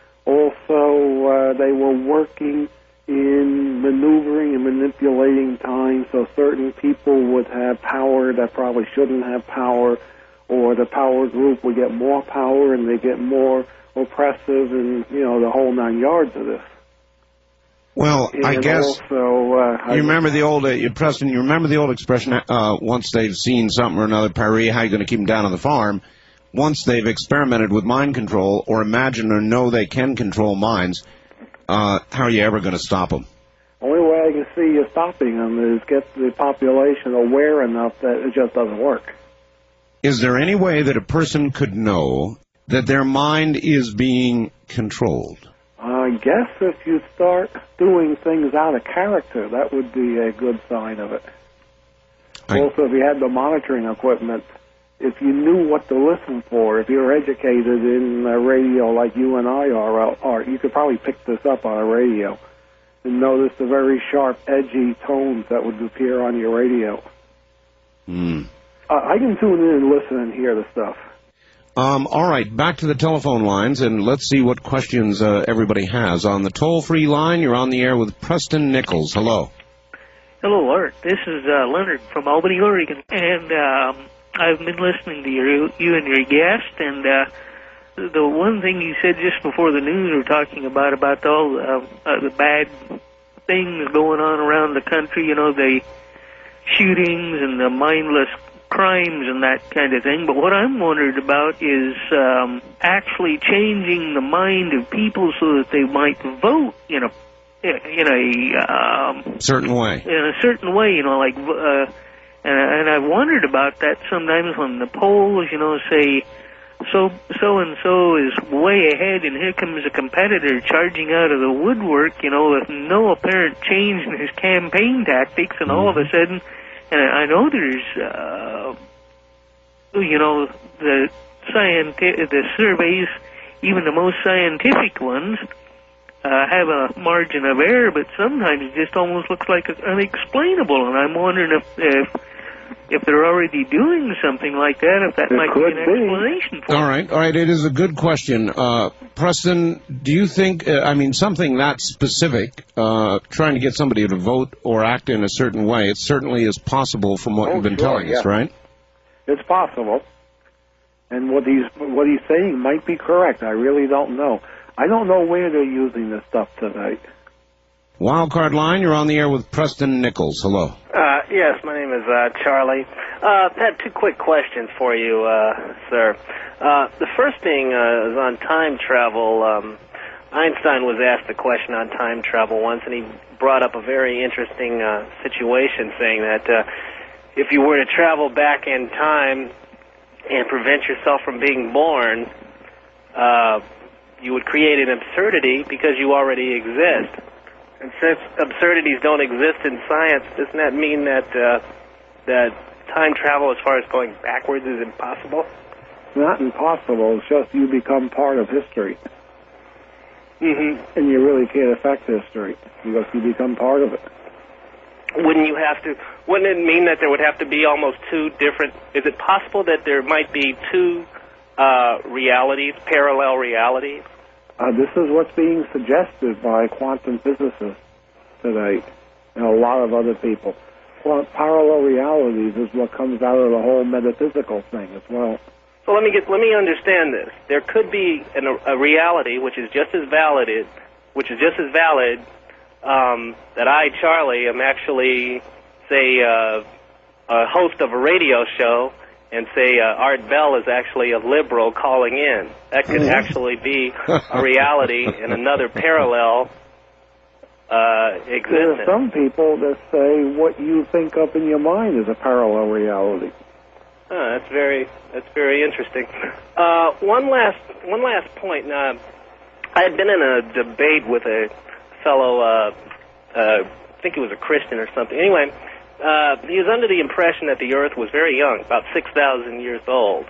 Also, they were working in maneuvering and manipulating time so certain people would have power that probably shouldn't have power, or the power group would get more power and they get more oppressive, and, the whole 9 yards of this. Well, and I guess also, you remember the old Preston. You remember the old expression: once they've seen something or another, Paris, how are you going to keep them down on the farm? Once they've experimented with mind control, or imagine or know they can control minds, how are you ever going to stop them? Only way I can see you stopping them is get the population aware enough that it just doesn't work. Is there any way that a person could know that their mind is being controlled? I guess if you start doing things out of character, that would be a good sign of it. Also, if you had the monitoring equipment, if you knew what to listen for, if you're educated in radio like you and I are, you could probably pick this up on a radio and notice the very sharp, edgy tones that would appear on your radio. I can tune in and listen and hear the stuff. All right, back to the telephone lines, and let's see what questions everybody has. On the toll-free line, you're on the air with Preston Nichols. Hello. Hello, Art. This is Leonard from Albany, Oregon, and I've been listening to you and your guest, and the one thing you said just before the news were talking about all the bad things going on around the country, the shootings and the mindless crimes and that kind of thing. But what I'm wondered about is actually changing the mind of people so that they might vote in a certain way. In a certain way, and I've wondered about that sometimes when the polls, say so-and-so is way ahead, and here comes a competitor charging out of the woodwork, with no apparent change in his campaign tactics, and all of a sudden, and I know there's, the surveys, even the most scientific ones, have a margin of error, but sometimes it just almost looks like it's unexplainable, and I'm wondering if they're already doing something like that, if that might be an explanation for it. All right. It is a good question. Preston, do you think, something that specific, trying to get somebody to vote or act in a certain way, it certainly is possible from what you've been telling us, right? It's possible. And what he's saying might be correct. I really don't know. I don't know where they're using this stuff tonight. Wildcard Line, you're on the air with Preston Nichols. Hello. Yes, my name is Charlie. I had two quick questions for you, sir. The first thing is on time travel. Einstein was asked a question on time travel once, and he brought up a very interesting situation, saying that if you were to travel back in time and prevent yourself from being born, you would create an absurdity because you already exist. And since absurdities don't exist in science, doesn't that mean that that time travel, as far as going backwards, is impossible? Not impossible. It's just you become part of history. Mm-hmm. And you really can't affect history because you become part of it. Wouldn't it mean that there would have to be almost two different... Is it possible that there might be two realities, parallel realities? This is what's being suggested by quantum physicists today and a lot of other people. Parallel realities is what comes out of the whole metaphysical thing as well. So let me understand this. There could be a reality which is just as valid, that I, Charlie, am actually, say, a host of a radio show, and say Art Bell is actually a liberal calling in. That could actually be a reality in another parallel existence. There are some people that say what you think up in your mind is a parallel reality. That's very interesting. One last point. I had been in a debate with a fellow, I think he was a Christian or something. Anyway, he was under the impression that the Earth was very young, about 6,000 years old.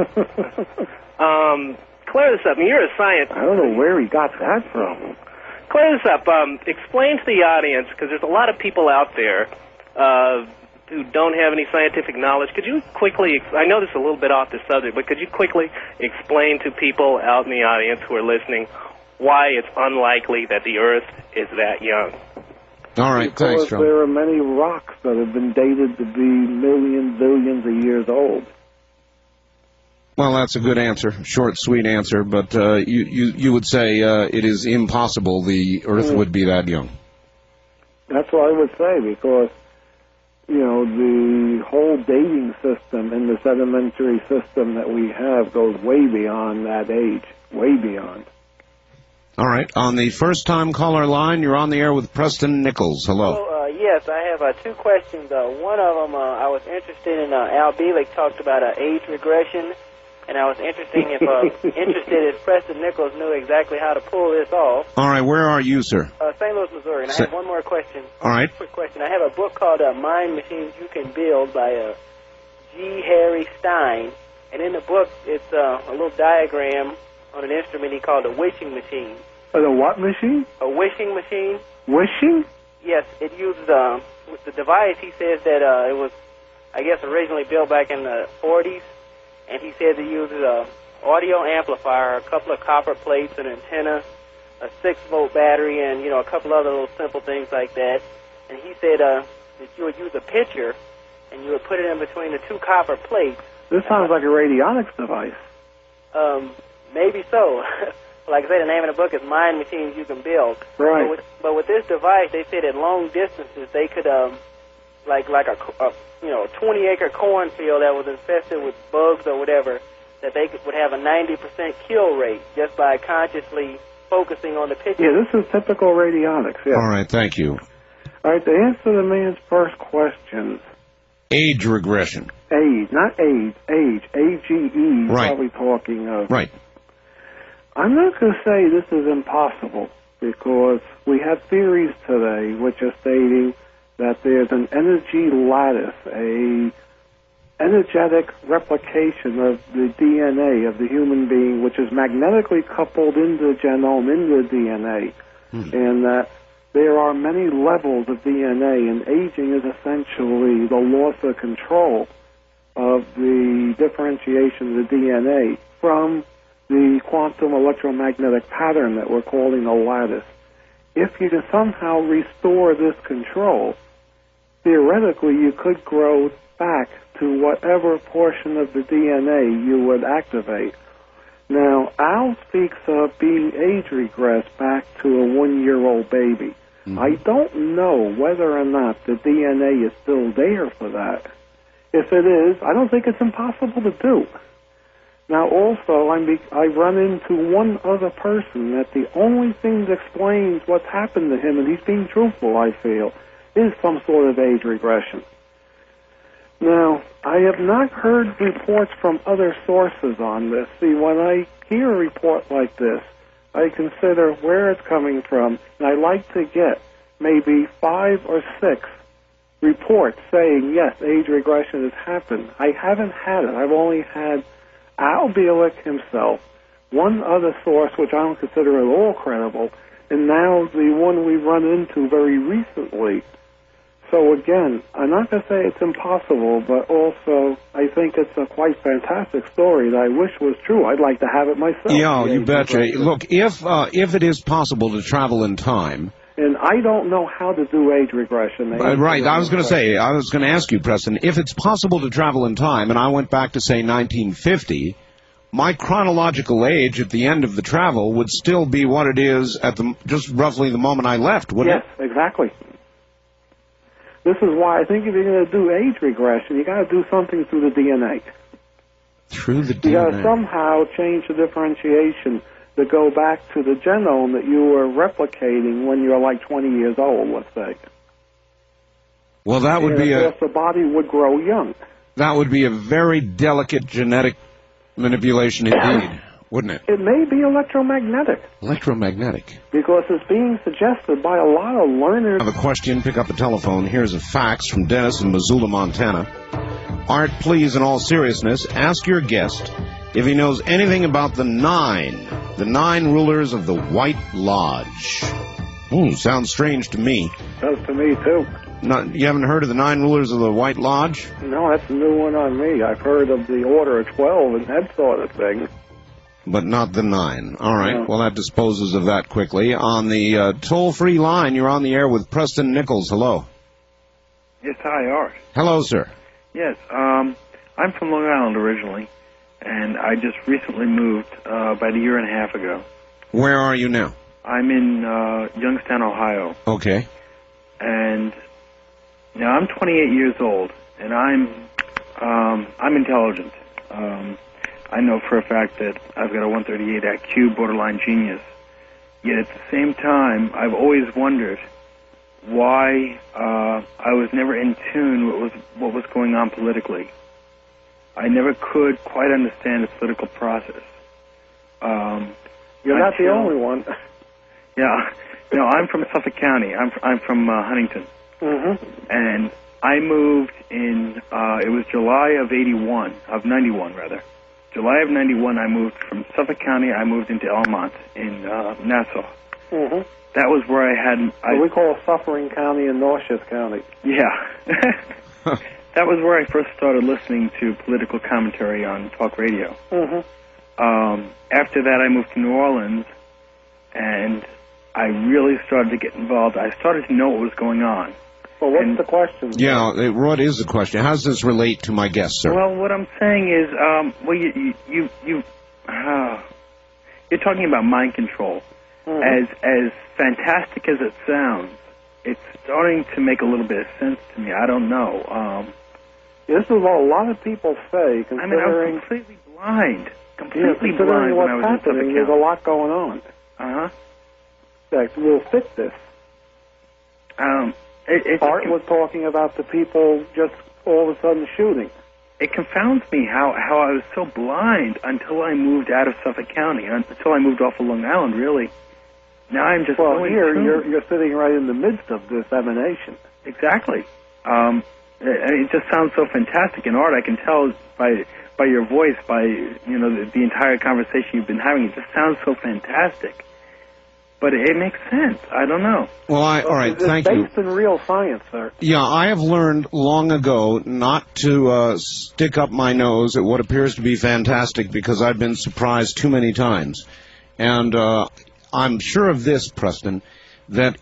Clear this up. I mean, you're a scientist. I don't know where he got that from. Clear this up. Explain to the audience, because there's a lot of people out there who don't have any scientific knowledge. Could you quickly, I know this is a little bit off the subject, but could you quickly explain to people out in the audience who are listening why it's unlikely that the Earth is that young? All right, because thanks, John. There are many rocks that have been dated to be millions, billions of years old. Well, that's a good answer, short, sweet answer, but you would say it is impossible the Earth would be that young. That's what I would say, because, the whole dating system and the sedimentary system that we have goes way beyond that age, way beyond. All right. On the first-time caller line, you're on the air with Preston Nichols. Hello. Yes, I have two questions. One of them, I was interested in, Al Bielek talked about age regression, and I was interested if Preston Nichols knew exactly how to pull this off. All right. Where are you, sir? St. Louis, Missouri. And I have one more question. All right. Quick question. I have a book called Mind Machines You Can Build by G. Harry Stein. And in the book, it's a little diagram on an instrument he called a wishing machine. A what machine? A wishing machine. Wishing? Yes, it uses, with the device, he says that it was, I guess, originally built back in the 40s. And he says it uses a audio amplifier, a couple of copper plates, an antenna, a 6-volt battery, and, a couple other little simple things like that. And he said that you would use a pitcher, and you would put it in between the two copper plates. This sounds like a radionics device. Maybe so. Like I said, the name of the book is Mind Machines You Can Build. Right. But with this device, they said at long distances, they could, like a 20-acre cornfield that was infested with bugs or whatever, that they would have a 90% kill rate just by consciously focusing on the picture. Yeah, this is typical radionics, yeah. All right, thank you. All right, to answer the man's first question. Age regression. age, not AIDS, age, A-G-E, Right. probably talking of. Right. I'm not going to say this is impossible, because we have theories today which are stating that there's an energy lattice, a energetic replication of the DNA of the human being, which is magnetically coupled into the genome, into the DNA, and that there are many levels of DNA, and aging is essentially the loss of control of the differentiation of the DNA from the quantum electromagnetic pattern that we're calling a lattice. If you can somehow restore this control, theoretically you could grow back to whatever portion of the DNA you would activate. Now, Al speaks of being age regressed back to a 1-year-old baby. I don't know whether or not the DNA is still there for that. If it is, I don't think it's impossible to do. Now, also, I run into one other person that the only thing that explains what's happened to him, and he's being truthful, I feel, is some sort of age regression. Now, I have not heard reports from other sources on this. See, when I hear a report like this, I consider where it's coming from, and I like to get maybe 5 or 6 reports saying, yes, age regression has happened. I haven't had it. I've only had Al Bielek himself, one other source which I don't consider at all credible, and now the one we run into very recently. So again, I'm not going to say it's impossible, but also I think it's a quite fantastic story that I wish was true. I'd like to have it myself. Yeah, you betcha. Look, if it is possible to travel in time, and I don't know how to do age regression. Right, I was going to ask you, Preston, if it's possible to travel in time, and I went back to, say, 1950, my chronological age at the end of the travel would still be what it is at just roughly the moment I left, wouldn't it? Yes, exactly. This is why I think if you're going to do age regression, you got to do something through the DNA. Through the DNA. You got to somehow change the differentiation to go back to the genome that you were replicating when you're like 20 years old, let's say. Well, that would be the body would grow young. That would be a very delicate genetic manipulation indeed, wouldn't it? It may be electromagnetic. Electromagnetic. Because it's being suggested by a lot of learned... I have a question. Pick up the telephone. Here's a fax from Dennis in Missoula, Montana. Art, please, in all seriousness, ask your guest if he knows anything about the nine rulers of the White Lodge. Sounds strange to me. Does to me, too. You haven't heard of the 9 rulers of the White Lodge? No, that's a new one on me. I've heard of the Order of 12 and that sort of thing. But not the 9. All right. No. Well, that disposes of that quickly. On the toll-free line, you're on the air with Preston Nichols. Hello. Yes, hi, Art. Hello, sir. Yes, I'm from Long Island originally, and I just recently moved about a year and a half ago. Where are you now? I'm in Youngstown, Ohio. Okay. And now I'm 28 years old, and I'm intelligent. I know for a fact that I've got a 138 IQ, borderline genius. Yet at the same time, I've always wondered why I was never in tune with what was going on politically. I never could quite understand the political process. You're not the only one. Yeah. No, I'm from Suffolk County. I'm from Huntington. Mm-hmm. And I moved in, it was July of 91 rather. July of 91, I moved from Suffolk County. I moved into Elmont in Nassau. Mm-hmm. That was where I had... we call Suffering County and Nauseous County. Yeah. That was where I first started listening to political commentary on talk radio. Mm-hmm. After that, I moved to New Orleans, and I really started to get involved. I started to know what was going on. Well, what's the question? Yeah, what is the question? How does this relate to my guest, sir? Well, what I'm saying is, you're talking about mind control. Mm-hmm. As fantastic as it sounds, it's starting to make a little bit of sense to me. I don't know. This is what a lot of people say. I mean, I'm completely blind. Completely blind when I was in Suffolk County. There's a lot going on. Uh-huh. That will fit this. Art was talking about the people just all of a sudden shooting. it confounds me how I was so blind until I moved out of Suffolk County, until I moved off of Long Island, really. Now I'm just you're sitting right in the midst of this emanation. Exactly. It just sounds so fantastic in art. I can tell by your voice, by the entire conversation you've been having. It just sounds so fantastic. But it makes sense. I don't know. Well, all right, thank you. It's based in real science, sir. Yeah, I have learned long ago not to stick up my nose at what appears to be fantastic because I've been surprised too many times. And I'm sure of this, Preston, that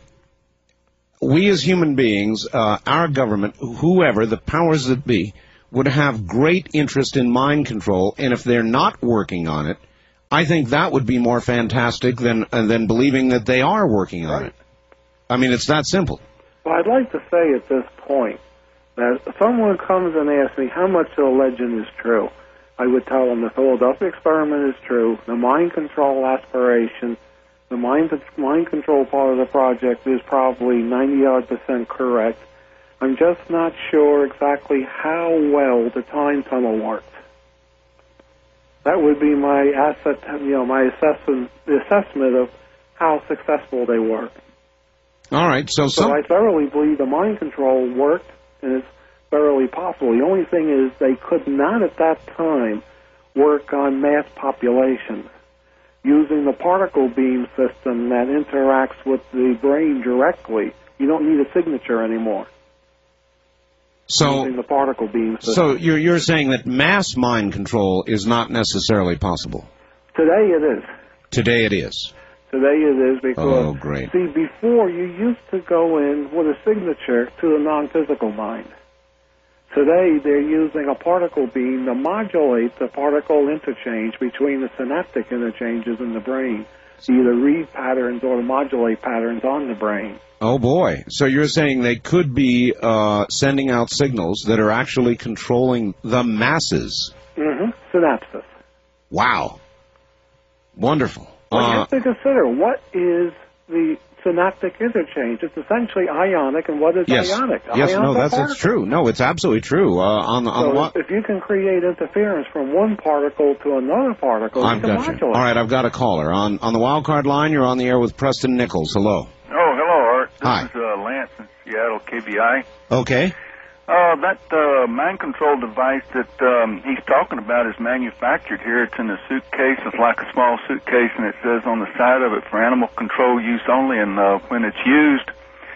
we as human beings, our government, whoever, the powers that be, would have great interest in mind control, and if they're not working on it, I think that would be more fantastic than believing that they are working on it. I mean, it's that simple. Well, I'd like to say at this point that if someone comes and asks me how much of the legend is true, I would tell them the Philadelphia experiment is true, the mind control aspiration, the mind control part of the project is probably 90-odd% correct. I'm just not sure exactly how well the time tunnel worked. That would be my my assessment of how successful they were. All right, so I thoroughly believe the mind control worked, and it's thoroughly possible. The only thing is they could not at that time work on mass populations using the particle beam system that interacts with the brain directly. You don't need a signature anymore. Using the particle beam system. So you're saying that mass mind control is not necessarily possible? Today it is. Today it is. Today it is because, oh, great. See, before you used to go in with a signature to the non-physical mind. Today they're using a particle beam to modulate the particle interchange between the synaptic interchanges in the brain, to either read patterns or to modulate patterns on the brain. Oh, boy. So you're saying they could be sending out signals that are actually controlling the masses. Mm-hmm. Synapses. Wow. Wonderful. Well, you have to consider, what is the synaptic interchange? It's essentially ionic, and what is ionic? Yes, no, it's true. No, it's absolutely true. If you can create interference from one particle to another particle, you can modulate. All right, I've got a caller. On the wild card line, you're on the air with Preston Nichols. Hello. Oh, hello, Art. Hi. This is Lance in Seattle, KBI. Okay. That mind control device that he's talking about is manufactured here. It's in a suitcase. It's like a small suitcase, and it says on the side of it, for animal control use only. And when it's used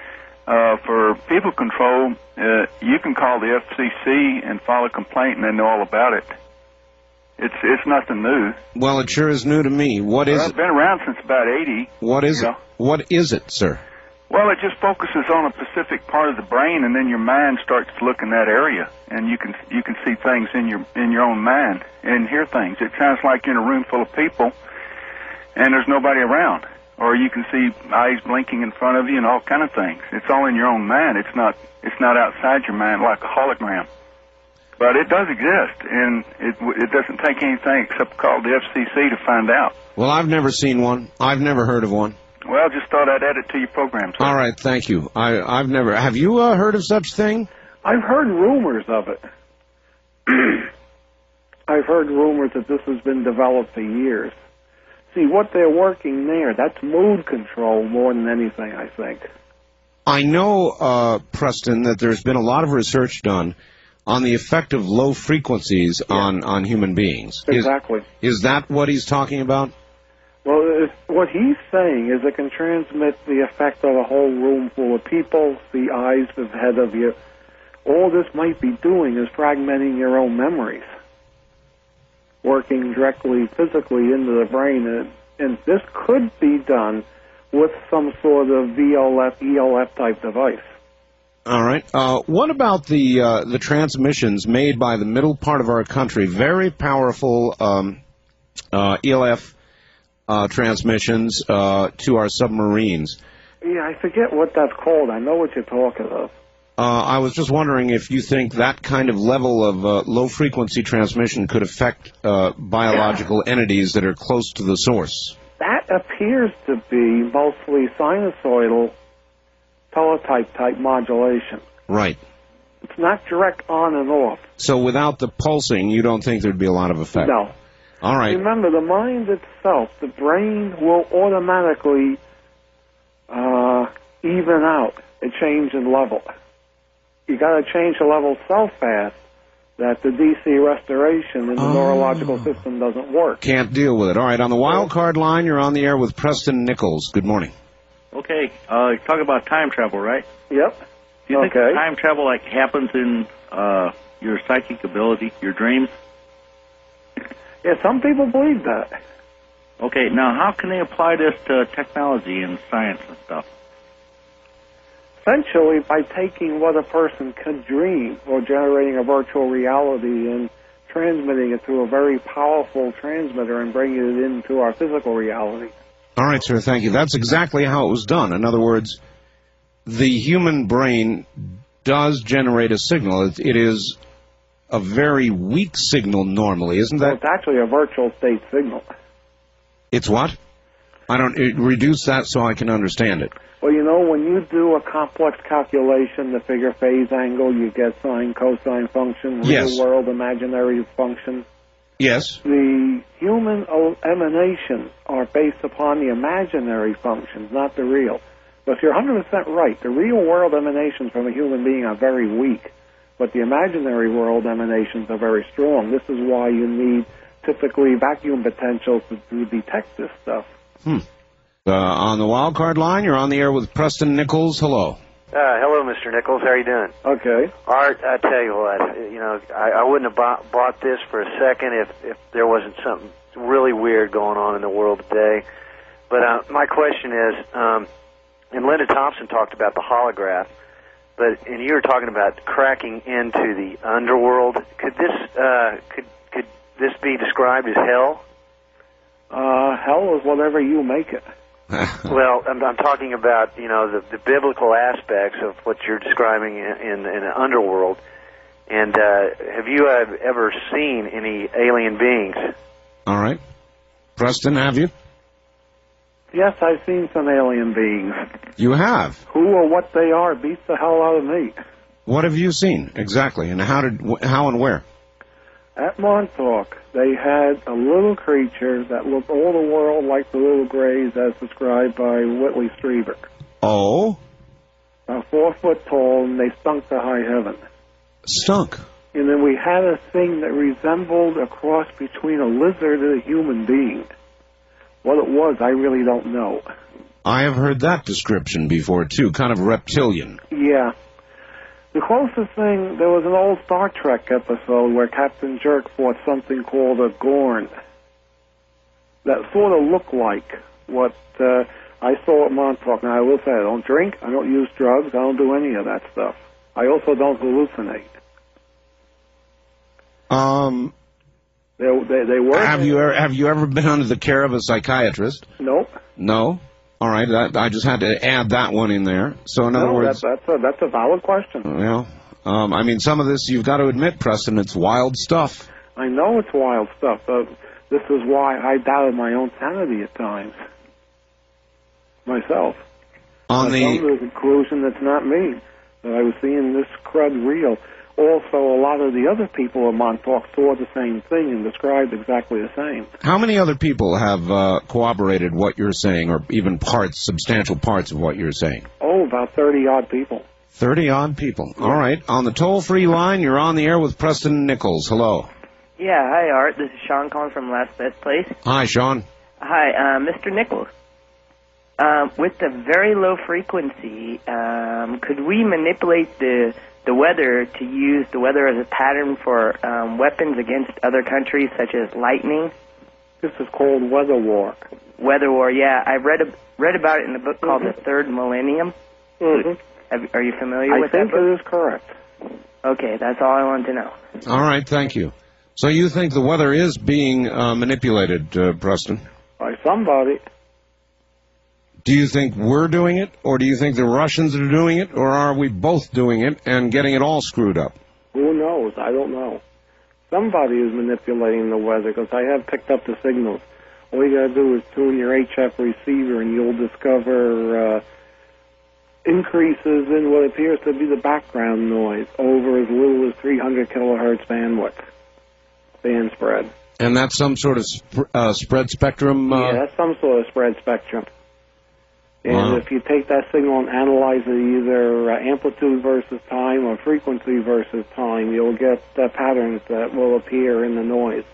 for people control, you can call the FCC and file a complaint, and they know all about it. It's nothing new. Well, it sure is new to me. What is it? It's been around since about 80. What is it? What is it, sir? Well, it just focuses on a specific part of the brain, and then your mind starts to look in that area, and you can see things in your own mind and hear things. It sounds like you're in a room full of people, and there's nobody around, or you can see eyes blinking in front of you and all kind of things. It's all in your own mind. It's not outside your mind like a hologram. But it does exist, and it doesn't take anything except call the FCC to find out. Well, I've never seen one. I've never heard of one. Well, just thought I'd add it to your program, sir. All right, thank you. I've never. Have you heard of such thing? I've heard rumors of it. I've heard rumors that this has been developed for years. See, what they're working there, that's mood control more than anything, I think. I know, Preston, that there's been a lot of research done on the effect of low frequencies on human beings. Exactly. Is that what he's talking about? Well, what he's saying is it can transmit the effect of a whole room full of people, the eyes ahead of you. All this might be doing is fragmenting your own memories, working directly, physically into the brain. And this could be done with some sort of VLF, ELF type device. All right. What about the transmissions made by the middle part of our country? Very powerful ELF transmissions to our submarines. Yeah, I forget what that's called. I know what you're talking of. I was just wondering if you think that kind of level of low-frequency transmission could affect biological entities that are close to the source. That appears to be mostly sinusoidal teletype-type modulation. Right. It's not direct on and off. So without the pulsing, you don't think there'd be a lot of effect? No. All right. Remember, the mind itself, the brain will automatically even out a change in level. You got to change the level so fast that the DC restoration in the neurological system doesn't work. Can't deal with it. All right, on the wild card line, you're on the air with Preston Nichols. Good morning. Okay, you're talking about time travel, right? Yep. Do you think time travel like happens in your psychic ability, your dreams? Yeah, some people believe that. Okay, now how can they apply this to technology and science and stuff? Essentially, by taking what a person could dream or generating a virtual reality and transmitting it through a very powerful transmitter and bringing it into our physical reality. All right, sir, thank you. That's exactly how it was done. In other words, the human brain does generate a signal. It is a very weak signal normally, isn't that? Well, it's actually a virtual state signal. It's what? Reduce that so I can understand it. Well, you know, when you do a complex calculation to figure phase angle, you get sine, cosine function, real world, imaginary function. Yes. The human emanations are based upon the imaginary functions, not the real. But you're 100% right. The real world emanations from a human being are very weak, but the imaginary world emanations are very strong. This is why you need typically vacuum potentials to detect this stuff. On the wild card line, you're on the air with Preston Nichols. Hello. Hello, Mr. Nichols. How are you doing? Okay. Art, I tell you what, I wouldn't have bought this for a second if there wasn't something really weird going on in the world today. But my question is, and Linda Thompson talked about the holograph, and you were talking about cracking into the underworld. Could this be described as hell? Hell is whatever you make it. Well, I'm talking about, the biblical aspects of what you're describing in the underworld. And have you ever seen any alien beings? All right. Preston, have you? Yes, I've seen some alien beings. You have? Who or what they are beats the hell out of me. What have you seen exactly, and how and where? At Montauk, they had a little creature that looked all the world like the little grays as described by Whitley Strieber. Oh? 4 foot tall, and they stunk to high heaven. Stunk? And then we had a thing that resembled a cross between a lizard and a human being. What it was, I really don't know. I have heard that description before, too, kind of reptilian. Yeah. The closest thing, there was an old Star Trek episode where Captain Jerk fought something called a Gorn that sort of looked like what I saw at Montauk. Now, I will say, I don't drink, I don't use drugs, I don't do any of that stuff. I also don't hallucinate. They were. Have you ever been under the care of a psychiatrist? Nope. No? All right, I just had to add that one in there. So in other words, that's a valid question. Well, I mean, some of this you've got to admit, Preston, it's wild stuff. I know it's wild stuff, but this is why I doubted my own sanity at times. Myself. I come to the conclusion that's not me. That I was seeing this crud real. Also, a lot of the other people at Montauk saw the same thing and described exactly the same. How many other people have corroborated what you're saying, or even substantial parts of what you're saying? Oh, about 30-odd people. 30-odd people. Yeah. All right. On the toll-free line, you're on the air with Preston Nichols. Hello. Yeah, hi, Art. This is Sean calling from Last Best Place. Hi, Sean. Hi, Mr. Nichols. With the very low frequency, could we manipulate the weather to use the weather as a pattern for weapons against other countries, such as lightning? This is called weather war. Weather war, yeah. I read about it in a book called The Third Millennium. Mm-hmm. Are you familiar with that book? I think it is correct. Okay, that's all I wanted to know. All right, thank you. So you think the weather is being manipulated, Preston? By somebody. Do you think we're doing it, or do you think the Russians are doing it, or are we both doing it and getting it all screwed up? Who knows? I don't know. Somebody is manipulating the weather, because I have picked up the signals. All you got to do is tune your HF receiver, and you'll discover increases in what appears to be the background noise over as little as 300 kilohertz band spread. And that's some sort of spread spectrum? Yeah, that's some sort of spread spectrum. And Wow. if you take that signal and analyze it either amplitude versus time or frequency versus time, you'll get patterns that will appear in the noise.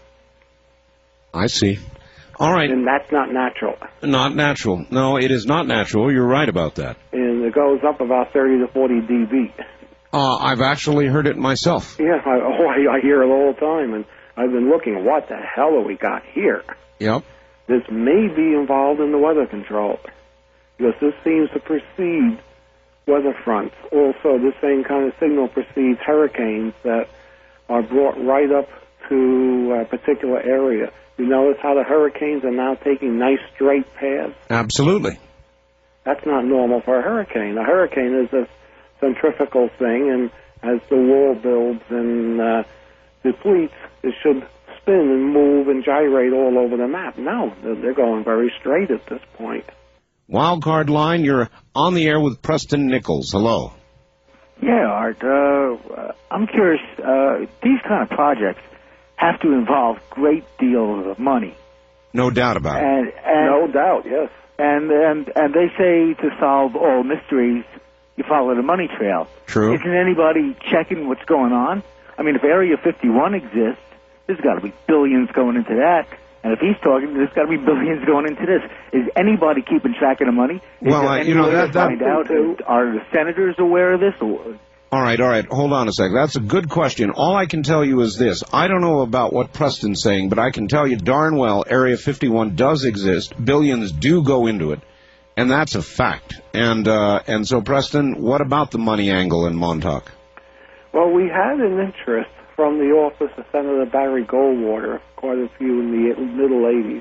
I see. All right. And that's not natural. Not natural. No, it is not natural. You're right about that. And it goes up about 30 to 40 dB. I've actually heard it myself. Yeah, I hear it all the time, and I've been looking, what the hell have we got here? Yep. This may be involved in the weather control, because this seems to precede weather fronts. Also, this same kind of signal precedes hurricanes that are brought right up to a particular area. You notice how the hurricanes are now taking nice straight paths? Absolutely. That's not normal for a hurricane. A hurricane is a centrifugal thing, and as the wall builds and depletes, it should spin and move and gyrate all over the map. No, they're going very straight at this point. Wildcard line, you're on the air with Preston Nichols. Hello. Yeah, Art. I'm curious. These kind of projects have to involve great deals of money. No doubt about it. And no doubt, yes. And they say to solve all mysteries, you follow the money trail. True. Isn't anybody checking what's going on? I mean, if Area 51 exists, there's got to be billions going into that. And if he's talking, there's got to be billions going into this. Is anybody keeping track of the money? Well, find out? Are the senators aware of this? All right. Hold on a sec. That's a good question. All I can tell you is this. I don't know about what Preston's saying, but I can tell you darn well Area 51 does exist. Billions do go into it, and that's a fact. And so, Preston, what about the money angle in Montauk? Well, we had an interest from the office of Senator Barry Goldwater, quite a few in the middle 80s.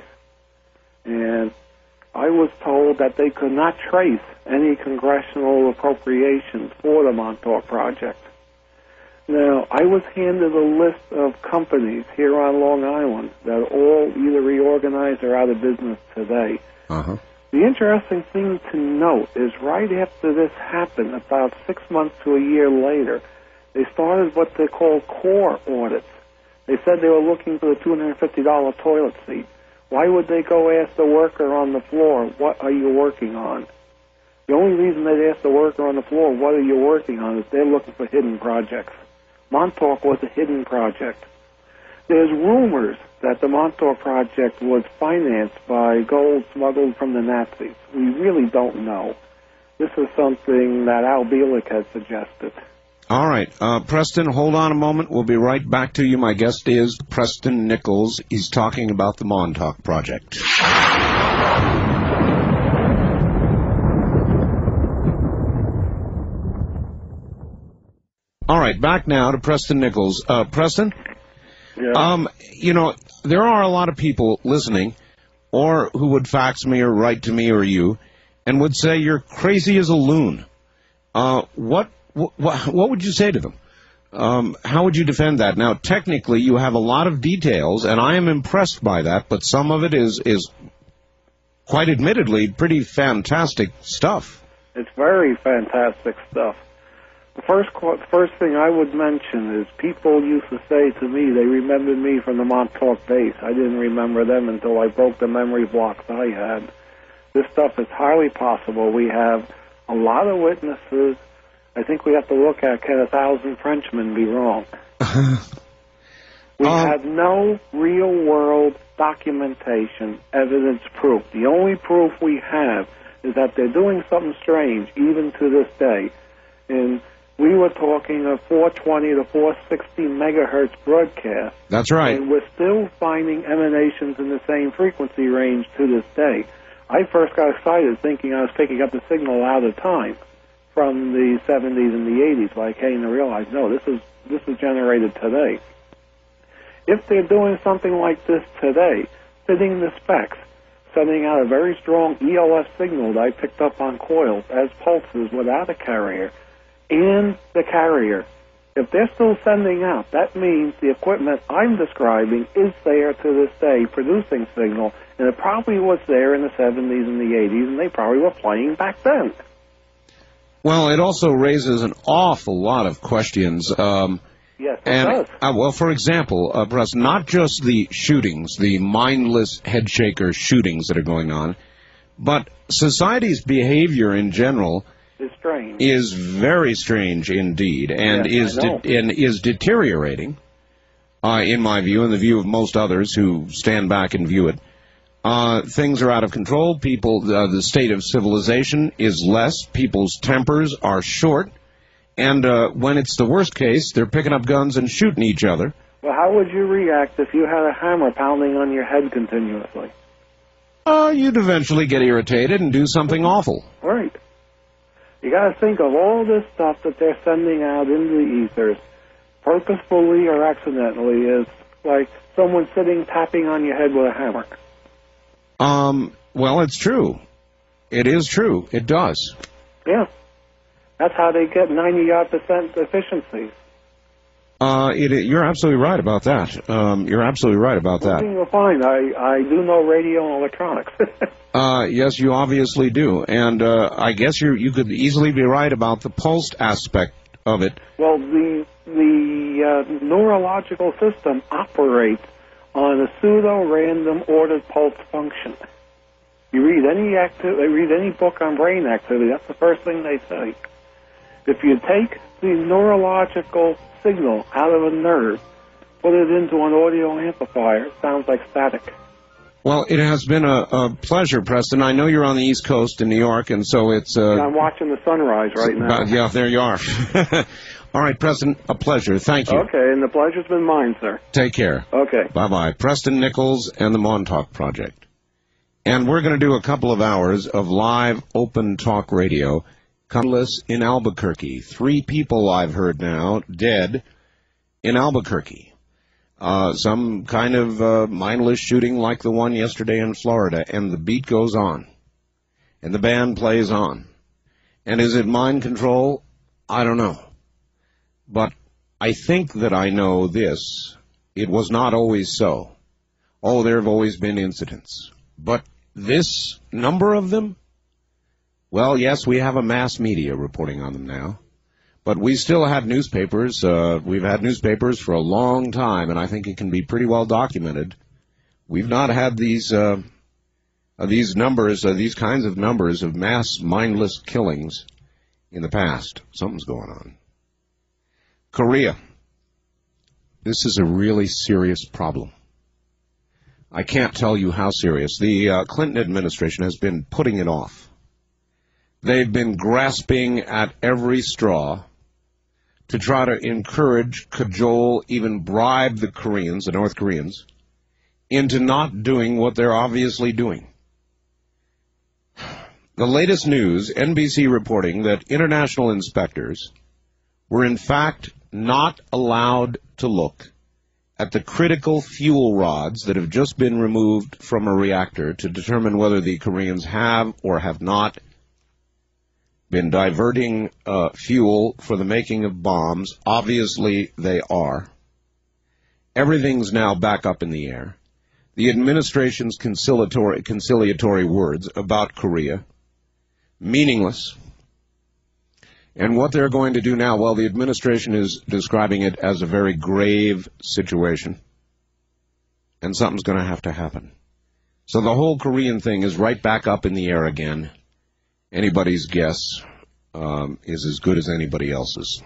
And I was told that they could not trace any congressional appropriations for the Montauk project. Now, I was handed a list of companies here on Long Island that all either reorganized or out of business today. Uh-huh. The interesting thing to note is right after this happened, about 6 months to a year later, they started what they call core audits. They said they were looking for the $250 toilet seat. Why would they go ask the worker on the floor, what are you working on? The only reason they'd ask the worker on the floor, what are you working on, is they're looking for hidden projects. Montauk was a hidden project. There's rumors that the Montauk project was financed by gold smuggled from the Nazis. We really don't know. This is something that Al Bielek has suggested. All right. Preston, hold on a moment. We'll be right back to you. My guest is Preston Nichols. He's talking about the Montauk project. All right, back now to Preston Nichols. Preston? Yeah. There are a lot of people listening, or who would fax me or write to me or you, and would say you're crazy as a loon. What would you say to them? How would you defend that? Now, technically, you have a lot of details, and I am impressed by that, but some of it is quite admittedly pretty fantastic stuff. It's very fantastic stuff. The first thing I would mention is people used to say to me they remembered me from the Montauk base. I didn't remember them until I broke the memory blocks I had. This stuff is highly possible. We have a lot of witnesses. I think we have to look at, can 1,000 Frenchmen be wrong? We have no real-world documentation, evidence, proof. The only proof we have is that they're doing something strange, even to this day. And we were talking of 420 to 460 megahertz broadcast. That's right. And we're still finding emanations in the same frequency range to this day. I first got excited thinking I was picking up the signal out of time from the 70s and the 80s, but I came to realize, no, this is generated today. If they're doing something like this today, fitting the specs, sending out a very strong ELF signal that I picked up on coils as pulses without a carrier, and the carrier, if they're still sending out, that means the equipment I'm describing is there to this day producing signal, and it probably was there in the 70s and the 80s, and they probably were playing back then. Well, it also raises an awful lot of questions. Yes, it And, does. well, for example, Russ, not just the shootings, the mindless head-shaker shootings that are going on, but society's behavior in general It's strange. is very strange indeed, and Yes, I know. is deteriorating, in my view, and the view of most others who stand back and view it. Things are out of control. People, the state of civilization is less. People's tempers are short. And when it's the worst case, they're picking up guns and shooting each other. Well, how would you react if you had a hammer pounding on your head continuously? You'd eventually get irritated and do something awful. Right. You got to think of all this stuff that they're sending out into the ethers, purposefully or accidentally, is like someone tapping on your head with a hammer. Well, it's true. It is true. It does. Yeah. That's how they get 90-odd% efficiency. You're absolutely right about that. You're absolutely right about that. Well, fine. I do know radio and electronics. Yes, you obviously do. And I guess you could easily be right about the pulsed aspect of it. Well, the neurological system operates on a pseudo-random ordered pulse function. You read any book on brain activity, that's the first thing they say. If you take the neurological signal out of a nerve, put it into an audio amplifier, it sounds like static. Well, it has been a pleasure, Preston. I know you're on the East Coast in New York, and so it's... I'm watching the sunrise right now. Yeah, there you are. All right, Preston, a pleasure. Thank you. Okay, and the pleasure's been mine, sir. Take care. Okay. Bye-bye. Preston Nichols and the Montauk Project. And we're going to do a couple of hours of live open talk radio. Cutlass in Albuquerque. 3 people I've heard now dead in Albuquerque. Some kind of mindless shooting like the one yesterday in Florida, and the beat goes on. And the band plays on. And is it mind control? I don't know. But I think that I know this. It was not always so. Oh, there have always been incidents. But this number of them? Well, yes, we have a mass media reporting on them now. But we still had newspapers. We've had newspapers for a long time, and I think it can be pretty well documented. We've not had these numbers, these kinds of numbers of mass mindless killings in the past. Something's going on. Korea. This is a really serious problem. I can't tell you how serious. The Clinton administration has been putting it off. They've been grasping at every straw to try to encourage, cajole, even bribe the Koreans, the North Koreans, into not doing what they're obviously doing. The latest news, NBC reporting that international inspectors were in fact not allowed to look at the critical fuel rods that have just been removed from a reactor to determine whether the Koreans have or have not been diverting fuel for the making of bombs. Obviously, they are. Everything's now back up in the air. The administration's conciliatory words about Korea, meaningless. And what they're going to do now, well, the administration is describing it as a very grave situation. And something's going to have to happen. So the whole Korean thing is right back up in the air again. Anybody's guess is as good as anybody else's.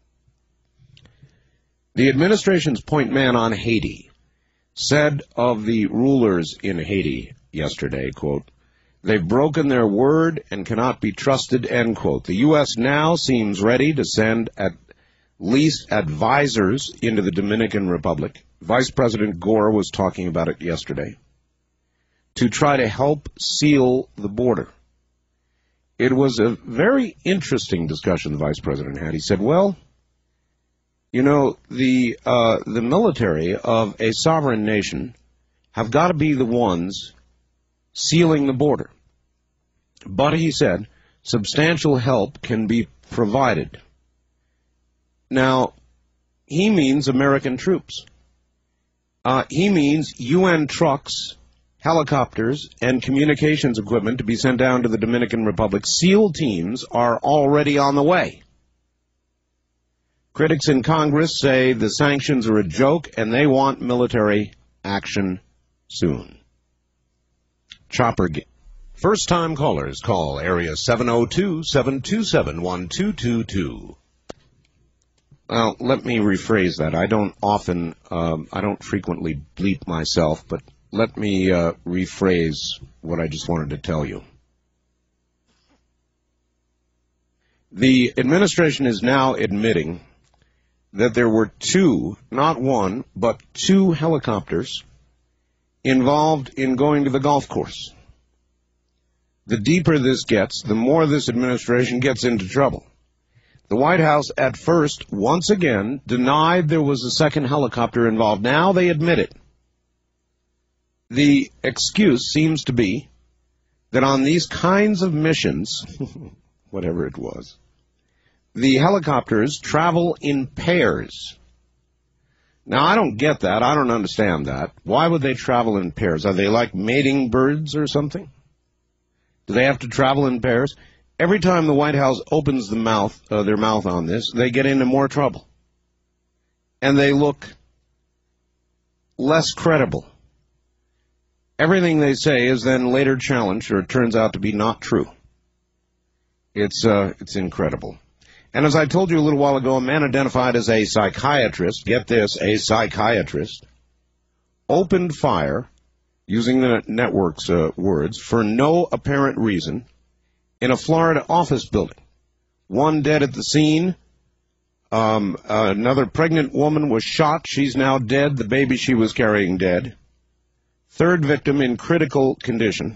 The administration's point man on Haiti said of the rulers in Haiti yesterday, quote, "They've broken their word and cannot be trusted," end quote. The U.S. now seems ready to send at least advisors into the Dominican Republic. Vice President Gore was talking about it yesterday, to try to help seal the border. It was a very interesting discussion the Vice President had. He said, well, you know, the military of a sovereign nation have got to be the ones sealing the border. But, he said, substantial help can be provided. Now, he means American troops. He means UN trucks helicopters and communications equipment to be sent down to the Dominican Republic. SEAL teams are already on the way. Critics in Congress say the sanctions are a joke and they want military action soon. First-time callers call area 702-727-1222. Well, let me rephrase that. I don't frequently bleep myself, but let me rephrase what I just wanted to tell you. The administration is now admitting that there were two, not one, but two helicopters involved in going to the golf course. The deeper this gets, the more this administration gets into trouble. The White House at first, once again, denied there was a second helicopter involved. Now they admit it. The excuse seems to be that on these kinds of missions, whatever it was, the helicopters travel in pairs. Now, I don't get that. I don't understand that. Why would they travel in pairs? Are they like mating birds or something? Do they have to travel in pairs? Every time the White House opens their mouth on this, they get into more trouble. And they look less credible. Everything they say is then later challenged, or it turns out to be not true. It's incredible. And as I told you a little while ago, a man identified as a psychiatrist, get this, a psychiatrist, opened fire, using the network's words, for no apparent reason, in a Florida office building. One dead at the scene. Another pregnant woman was shot. She's now dead. The baby she was carrying dead. Third victim in critical condition.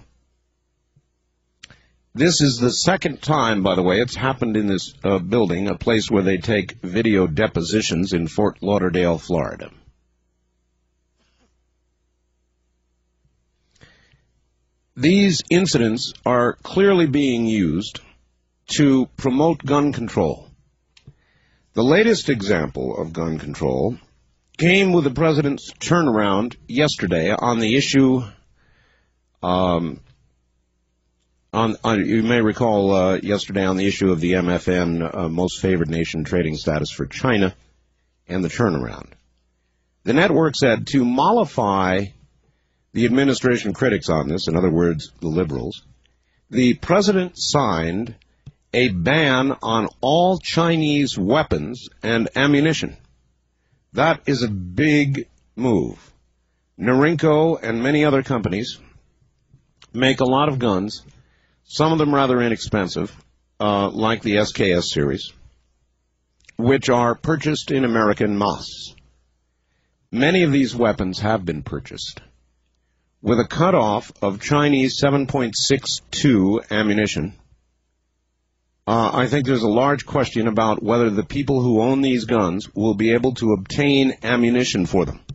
This is the second time, by the way, it's happened in this building, a place where they take video depositions in Fort Lauderdale, Florida. These incidents are clearly being used to promote gun control. The latest example of gun control came with the president's turnaround yesterday on the issue, you may recall yesterday on the issue of the MFN, most favored nation trading status for China, and the turnaround. The network said to mollify the administration critics on this, in other words, the liberals, the president signed a ban on all Chinese weapons and ammunition. That is a big move. Norinco and many other companies make a lot of guns, some of them rather inexpensive, like the SKS series, which are purchased in American mass. Many of these weapons have been purchased with a cutoff of Chinese 7.62 ammunition. I think there's a large question about whether the people who own these guns will be able to obtain ammunition for them.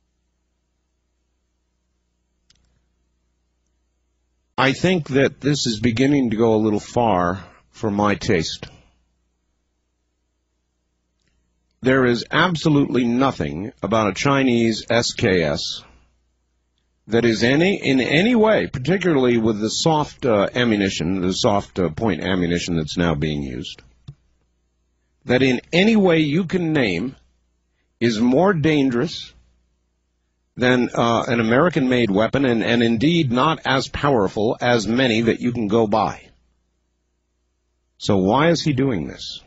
I think that this is beginning to go a little far for my taste. There is absolutely nothing about a Chinese SKS that is in any way, particularly with the soft ammunition, the soft point ammunition that's now being used, that in any way you can name is more dangerous than an American-made weapon, and indeed not as powerful as many that you can go buy. So why is he doing this?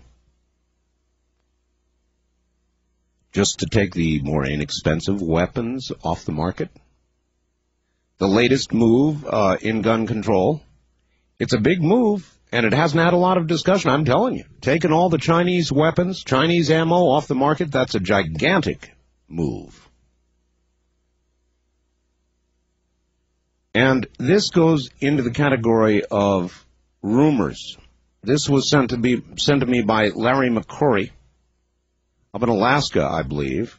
Just to take the more inexpensive weapons off the market? The latest move in gun control. It's a big move, and it hasn't had a lot of discussion, I'm telling you. Taking all the Chinese weapons, Chinese ammo off the market, that's a gigantic move. And this goes into the category of rumors. This was sent to me by Larry McCrory up in Alaska, I believe.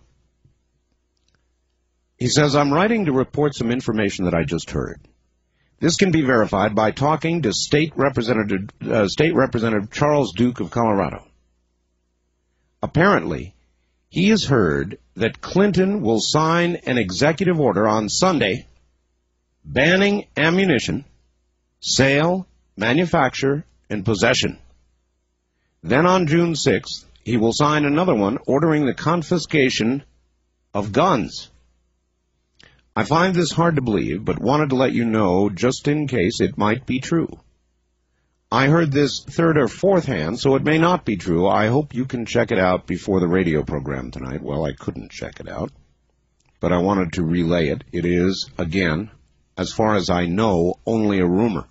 He says, I'm writing to report some information that I just heard. This can be verified by talking to State Representative Charles Duke of Colorado. Apparently, he has heard that Clinton will sign an executive order on Sunday banning ammunition, sale, manufacture, and possession. Then on June 6th, he will sign another one ordering the confiscation of guns. I find this hard to believe, but wanted to let you know just in case it might be true. I heard this third or fourth hand, so it may not be true. I hope you can check it out before the radio program tonight. Well, I couldn't check it out, but I wanted to relay it. It is, again, as far as I know, only a rumor.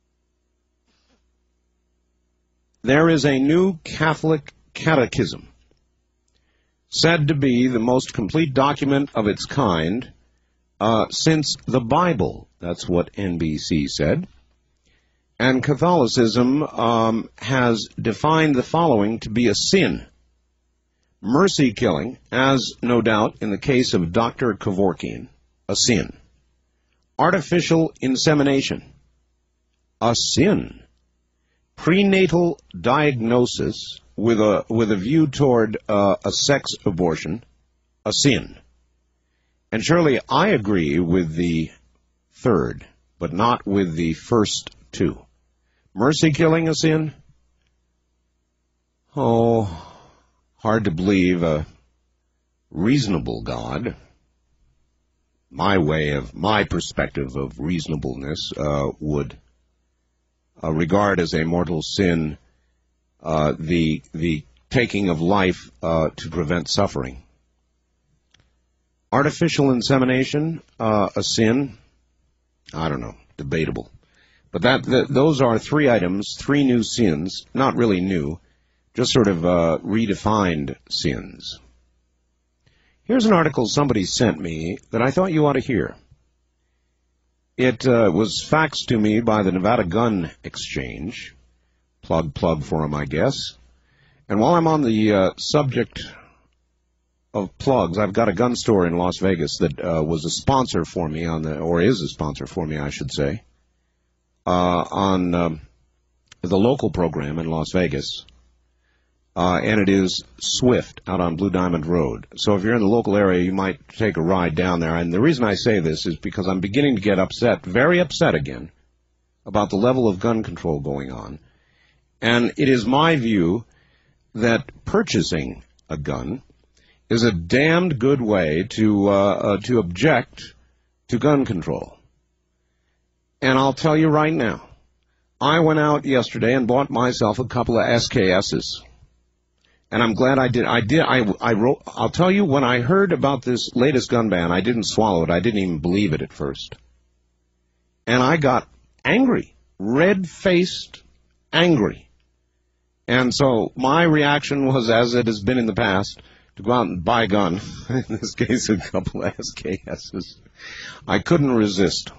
There is a new Catholic catechism, said to be the most complete document of its kind since the Bible. That's what NBC said. And Catholicism has defined the following to be a sin. Mercy killing, as no doubt in the case of Dr. Kevorkian, a sin. Artificial insemination, a sin. Prenatal diagnosis with a view toward a sex abortion, a sin. And surely I agree with the third, but not with the first two. Mercy killing, a sin? Oh, hard to believe a reasonable God, my perspective of reasonableness, would regard as a mortal sin the taking of life to prevent suffering. Artificial insemination, a sin? I don't know, debatable. But those are three items, three new sins, not really new, just sort of redefined sins. Here's an article somebody sent me that I thought you ought to hear. It was faxed to me by the Nevada Gun Exchange. Plug for them, I guess. And while I'm on the subject of plugs, I've got a gun store in Las Vegas that was a sponsor for me or is a sponsor for me, I should say, on the local program in Las Vegas. And it is Swift out on Blue Diamond Road. So if you're in the local area, you might take a ride down there. And the reason I say this is because I'm beginning to get upset, very upset again, about the level of gun control going on. And it is my view that purchasing a gun is a damned good way to object to gun control. And I'll tell you right now, I went out yesterday and bought myself a couple of SKSs. And I'm glad I did. I'll tell you, when I heard about this latest gun ban, I didn't swallow it. I didn't even believe it at first. And I got angry, red-faced angry. And so my reaction was, as it has been in the past, to go out and buy a gun, in this case a couple of SKSs. I couldn't resist.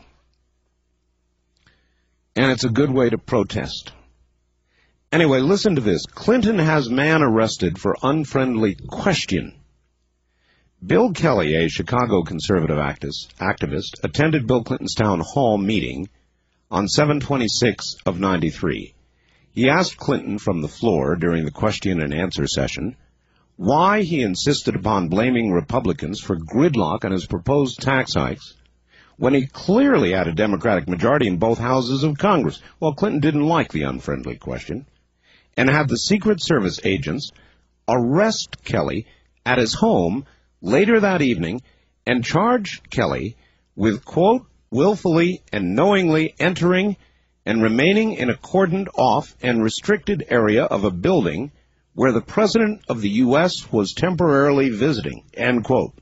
And it's a good way to protest. Anyway, listen to this. Clinton has man arrested for unfriendly question. Bill Kelly, a Chicago conservative activist, attended Bill Clinton's town hall meeting on 7/26 of 93. He asked Clinton from the floor during the question and answer session why he insisted upon blaming Republicans for gridlock on his proposed tax hikes when he clearly had a Democratic majority in both houses of Congress. Well, Clinton didn't like the unfriendly question and had the Secret Service agents arrest Kelly at his home later that evening and charge Kelly with, quote, willfully and knowingly entering and remaining in a cordoned off and restricted area of a building where the President of the U.S. was temporarily visiting, end quote.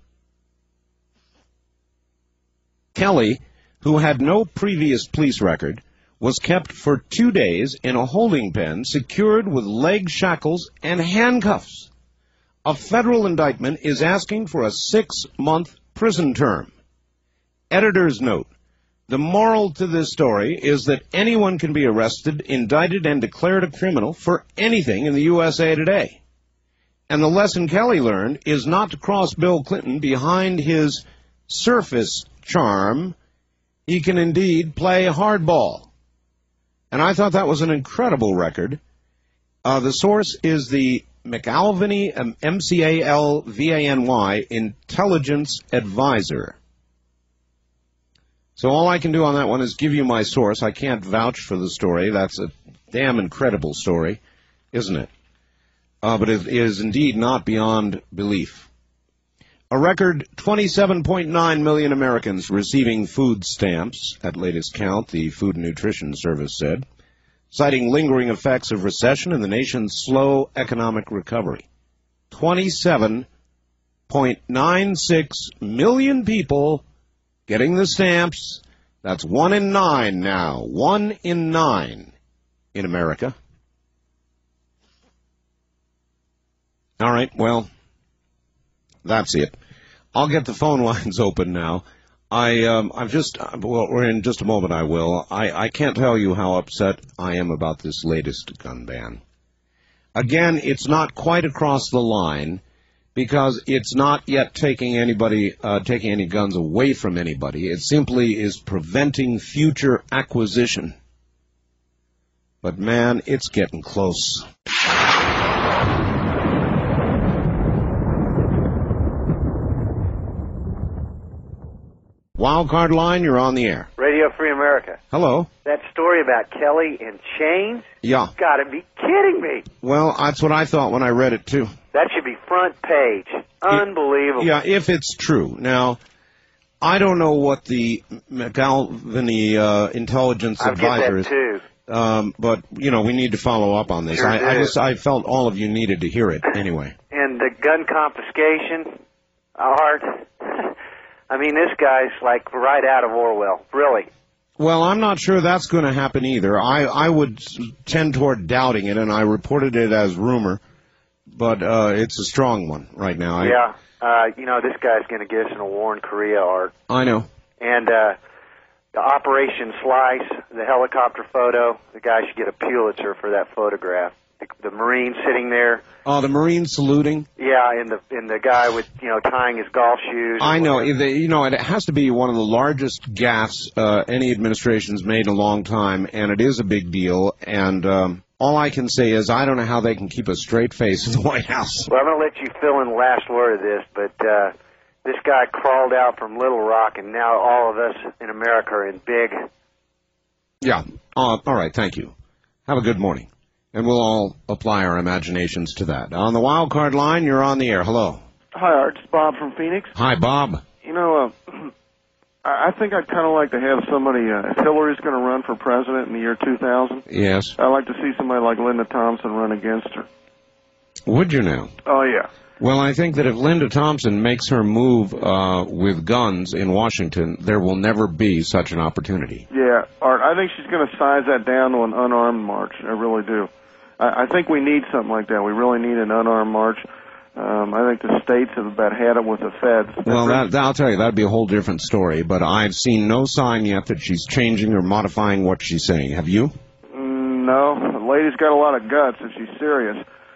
Kelly, who had no previous police record, was kept for 2 days in a holding pen secured with leg shackles and handcuffs. A federal indictment is asking for a 6-month prison term. Editor's note. The moral to this story is that anyone can be arrested, indicted, and declared a criminal for anything in the USA today. And the lesson Kelly learned is not to cross Bill Clinton behind his surface charm. He can indeed play hardball. And I thought that was an incredible record. The source is the McAlvany, MCALVANY, Intelligence Advisor. So all I can do on that one is give you my source. I can't vouch for the story. That's a damn incredible story, isn't it? But it is indeed not beyond belief. A record 27.9 million Americans receiving food stamps, at latest count, the Food and Nutrition Service said, citing lingering effects of recession and the nation's slow economic recovery. 27.96 million people getting the stamps. That's 1 in 9 now. 1 in 9 in America. All right, well, that's it. I'll get the phone lines open now. Or in just a moment I will. I can't tell you how upset I am about this latest gun ban. Again, it's not quite across the line because it's not yet taking any guns away from anybody. It simply is preventing future acquisition. But man, it's getting close. Wildcard line, you're on the air. Radio Free America. Hello. That story about Kelly in chains? Yeah. You gotta be kidding me. Well, that's what I thought when I read it, too. That should be front page. Unbelievable. Yeah, if it's true. Now, I don't know what the McAlvany intelligence advisor is. Too. But, you know, we need to follow up on this. Sure I felt all of you needed to hear it anyway. And the gun confiscation, Art. I mean, this guy's like right out of Orwell, really. Well, I'm not sure that's going to happen either. I would tend toward doubting it, and I reported it as rumor, but it's a strong one right now. Yeah, you know, this guy's going to get us in a war in Korea, Art. I know. And the Operation Slice, the helicopter photo, the guy should get a Pulitzer for that photograph. The Marine sitting there. Oh, the Marine saluting? Yeah, and the guy with, you know, tying his golf shoes. I know. You know, it has to be one of the largest gaffes any administration's made in a long time, and it is a big deal. And all I can say is I don't know how they can keep a straight face in the White House. Well, I'm going to let you fill in the last word of this, but this guy crawled out from Little Rock, and now all of us in America are in big. Yeah. All right. Thank you. Have a good morning. And we'll all apply our imaginations to that. On the wild card line, you're on the air. Hello. Hi, Art. It's Bob from Phoenix. Hi, Bob. You know, I think I'd kind of like to have somebody, if Hillary's going to run for president in the year 2000. Yes. I'd like to see somebody like Linda Thompson run against her. Would you now? Oh, yeah. Well, I think that if Linda Thompson makes her move with guns in Washington, there will never be such an opportunity. Yeah, Art, I think she's going to size that down to an unarmed march. I really do. I think we need something like that. We really need an unarmed march. I think the states have about had it with the feds. Well, I'll tell you, that'd be a whole different story, but I've seen no sign yet that she's changing or modifying what she's saying. Have you? No. The lady's got a lot of guts, and she's serious.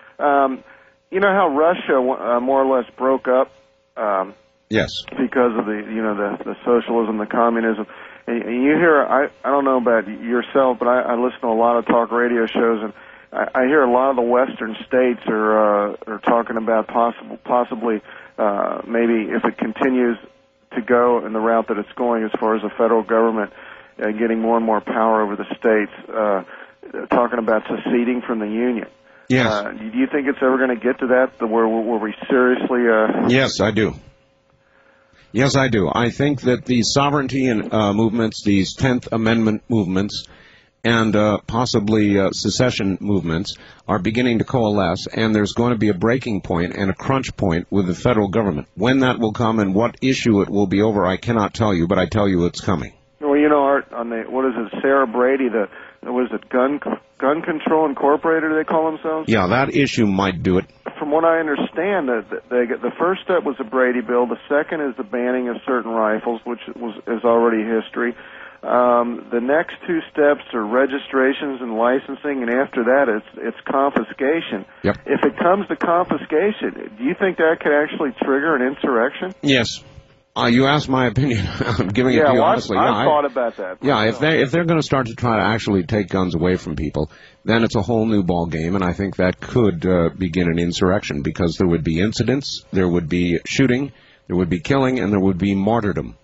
You know how Russia more or less broke up? Yes. Because of the socialism, the communism. And you hear, I don't know about yourself, but I listen to a lot of talk radio shows, and I hear a lot of the Western states are talking about possibly maybe if it continues to go in the route that it's going as far as the federal government getting more and more power over the states, talking about seceding from the Union. Yes. Do you think it's ever going to get to that, where we seriously... Yes, I do. Yes, I do. I think that the sovereignty movements, these 10th Amendment movements, and possibly secession movements are beginning to coalesce, and there's going to be a breaking point and a crunch point with the federal government. When that will come and what issue it will be over, I cannot tell you, but I tell you it's coming. Well, you know, Art, on the, what is it, Sarah Brady, Gun Control Incorporated, they call themselves? Yeah, that issue might do it. From what I understand, the first step was the Brady bill. The second is the banning of certain rifles, which is already history. The next two steps are registrations and licensing, and after that, it's confiscation. Yep. If it comes to confiscation, do you think that could actually trigger an insurrection? Yes. You asked my opinion. I'm giving it to you honestly. I've thought about that. Yeah, if they're going to start to try to actually take guns away from people, then it's a whole new ball game, and I think that could begin an insurrection because there would be incidents, there would be shooting, there would be killing, and there would be martyrdom.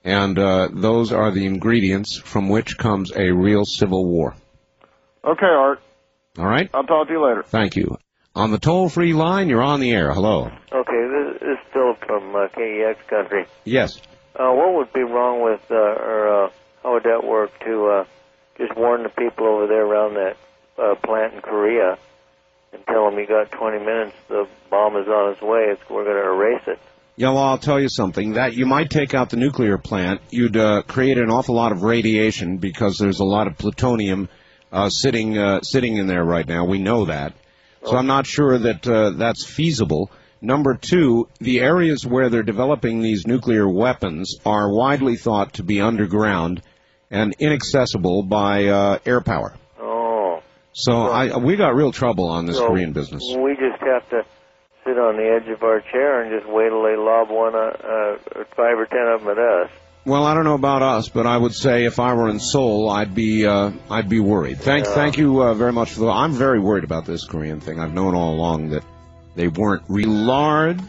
And those are the ingredients from which comes a real civil war. Okay, Art. All right? I'll talk to you later. Thank you. On the toll-free line, you're on the air. Hello. Okay, this is Philip from KEX Country. Yes. What would be wrong with, or how would that work to just warn the people over there around that plant in Korea and tell them you got 20 minutes, the bomb is on its way, we're going to erase it? Yeah, well, I'll tell you something. That you might take out the nuclear plant, you'd create an awful lot of radiation because there's a lot of plutonium sitting in there right now. We know that. So I'm not sure that that's feasible. Number two, the areas where they're developing these nuclear weapons are widely thought to be underground and inaccessible by air power. Oh. So we got real trouble on this Korean business. We just have to sit on the edge of our chair and just wait till they lob 5 or 10 of them at us. Well, I don't know about us, but I would say if I were in Seoul, I'd be worried. Thank you very much for I'm very worried about this Korean thing. I've known all along that they weren't really large,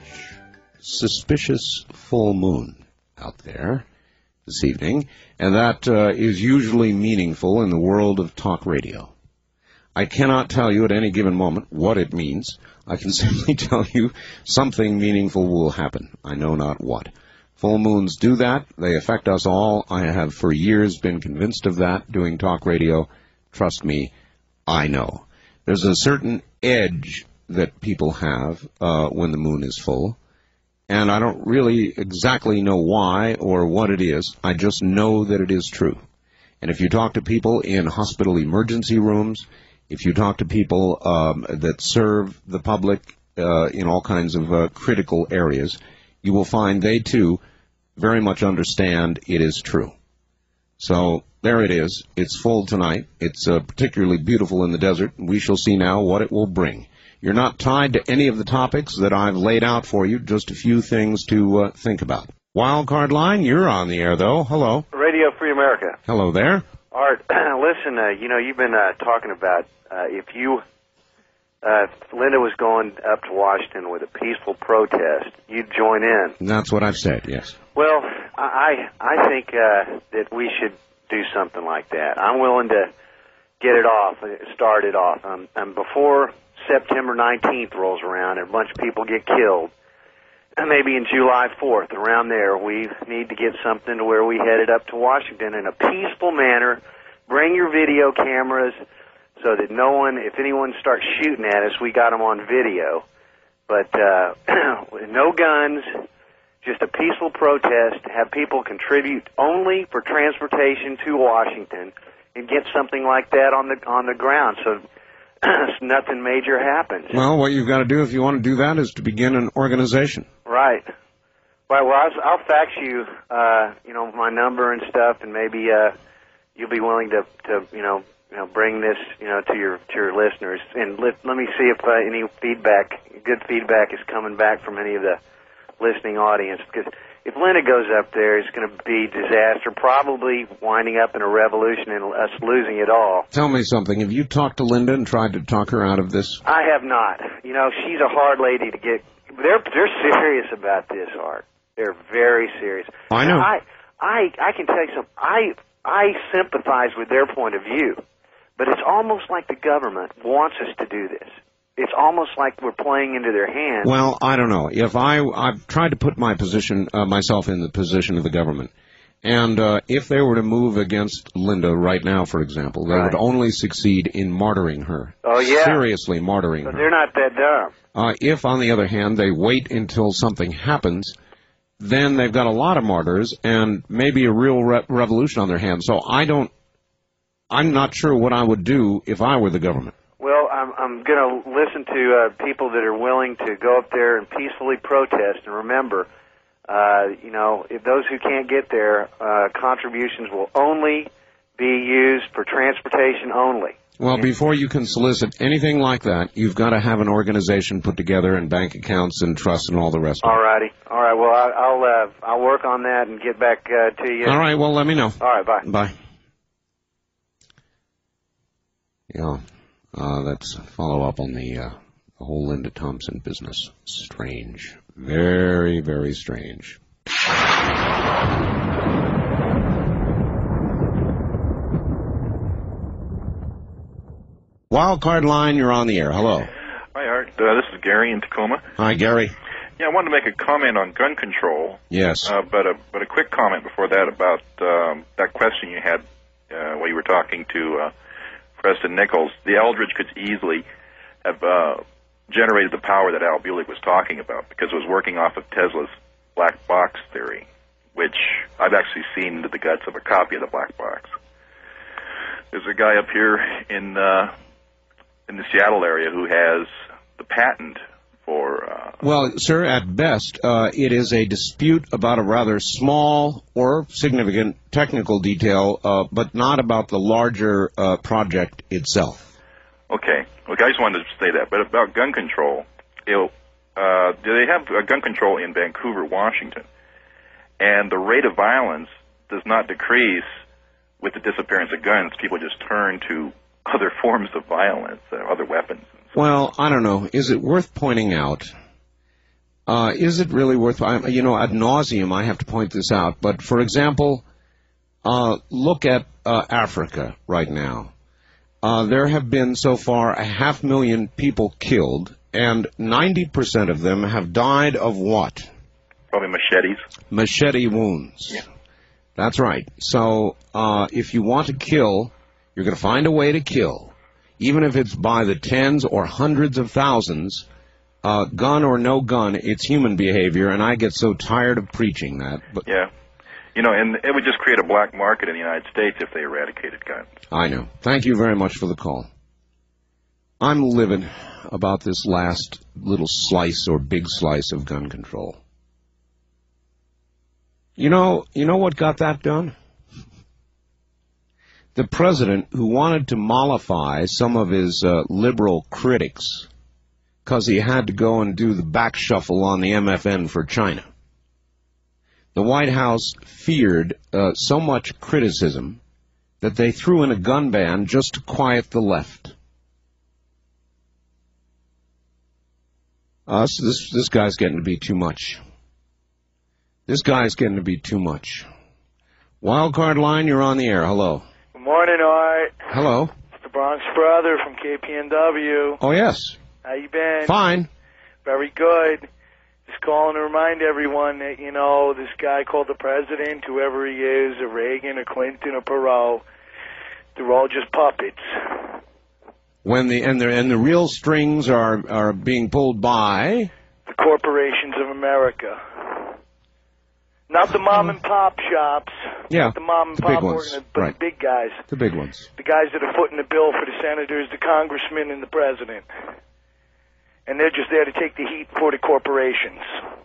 suspicious full moon out there this evening, and that is usually meaningful in the world of talk radio. I cannot tell you at any given moment what it means. I can simply tell you something meaningful will happen. I know not what. Full moons do that. They affect us all. I have for years been convinced of that doing talk radio. Trust me, I know. There's a certain edge that people have when the moon is full, and I don't really exactly know why or what it is. I just know that it is true. And if you talk to people in hospital emergency rooms, if you talk to people that serve the public in all kinds of critical areas, you will find they, too, very much understand it is true. So there it is. It's full tonight. It's particularly beautiful in the desert. We shall see now what it will bring. You're not tied to any of the topics that I've laid out for you, just a few things to think about. Wildcard line, you're on the air, though. Hello. Radio Free America. Hello there. Art, listen, you've been talking about if Linda was going up to Washington with a peaceful protest, you'd join in. That's what I've said, yes. Well, I think that we should do something like that. I'm willing to get it off, start it off. And before September 19th rolls around and a bunch of people get killed, maybe in July 4th, around there, we need to get something to where we headed up to Washington in a peaceful manner. Bring your video cameras so that no one, if anyone starts shooting at us, we got them on video. But no guns, just a peaceful protest, have people contribute only for transportation to Washington and get something like that on the ground so nothing major happens. Well, what you've got to do if you want to do that is to begin an organization. Right. Right. Well, I'll fax you, my number and stuff, and maybe you'll be willing to bring this, to your listeners. And let me see if any good feedback is coming back from any of the listening audience. Because if Linda goes up there, it's going to be disaster, probably winding up in a revolution and us losing it all. Tell me something. Have you talked to Linda and tried to talk her out of this? I have not. She's a hard lady to get. They're serious about this, Art. They're very serious. I know. I can tell you something. I sympathize with their point of view, but it's almost like the government wants us to do this. It's almost like we're playing into their hands. Well, I don't know. If I've tried to put myself in the position of the government, and if they were to move against Linda right now, for example, they would only succeed in martyring her. Oh, yeah. Seriously martyring her. They're not that dumb. If, on the other hand, they wait until something happens, then they've got a lot of martyrs and maybe a real revolution on their hands. So I'm not sure what I would do if I were the government. Well, I'm going to listen to people that are willing to go up there and peacefully protest. And remember, if those who can't get there, contributions will only be used for transportation only. Well, before you can solicit anything like that, you've got to have an organization put together and bank accounts and trusts and all the rest of it. All righty. All right. Well, I'll work on that and get back to you. All right. Well, let me know. All right. Bye. Bye. Yeah. Let's follow up on the whole Linda Thompson business. Strange. Very, very strange. Wildcard line, you're on the air. Hello. Hi, Art. This is Gary in Tacoma. Hi, Gary. Yeah, I wanted to make a comment on gun control. Yes. But a quick comment before that about that question you had while you were talking to Preston Nichols. The Eldridge could easily have generated the power that Al Buelich was talking about because it was working off of Tesla's black box theory, which I've actually seen into the guts of a copy of the black box. There's a guy up here in the Seattle area who has the patent for... Well, sir, at best, it is a dispute about a rather small or significant technical detail, but not about the larger project itself. Okay. Look, I just wanted to say that. But about gun control, they have gun control in Vancouver, Washington, and the rate of violence does not decrease with the disappearance of guns. People just turn to other forms of violence, other weapons. Well, I don't know. Is it worth pointing out? Is it really worth... ad nauseum, I have to point this out. But, for example, look at Africa right now. There have been so far 500,000 people killed, and 90% of them have died of what? Probably machetes. Machete wounds. Yeah. That's right. So if you want to kill, you're going to find a way to kill. Even if it's by the tens or hundreds of thousands, gun or no gun, it's human behavior, and I get so tired of preaching that. But yeah. And it would just create a black market in the United States if they eradicated guns. I know. Thank you very much for the call. I'm livid about this last little slice or big slice of gun control. You know what got that done? The president, who wanted to mollify some of his liberal critics because he had to go and do the back shuffle on the MFN for China. The White House feared so much criticism that they threw in a gun ban just to quiet the left. This guy's getting to be too much. This guy's getting to be too much. Wildcard line, you're on the air. Hello. Good morning, Art. Hello. It's the Bronx Brother from KPNW. Oh, yes. How you been? Fine. Very good. Just calling to remind everyone that, this guy called the president, whoever he is, a Reagan, a Clinton, a Perot, they're all just puppets. When the real strings are being pulled by the corporations of America. Not the mom and pop shops. Yeah. Not the mom and pop organizations, but right. The big guys. The big ones. The guys that are footing the bill for the senators, the congressmen, and the president. And they're just there to take the heat for the corporations.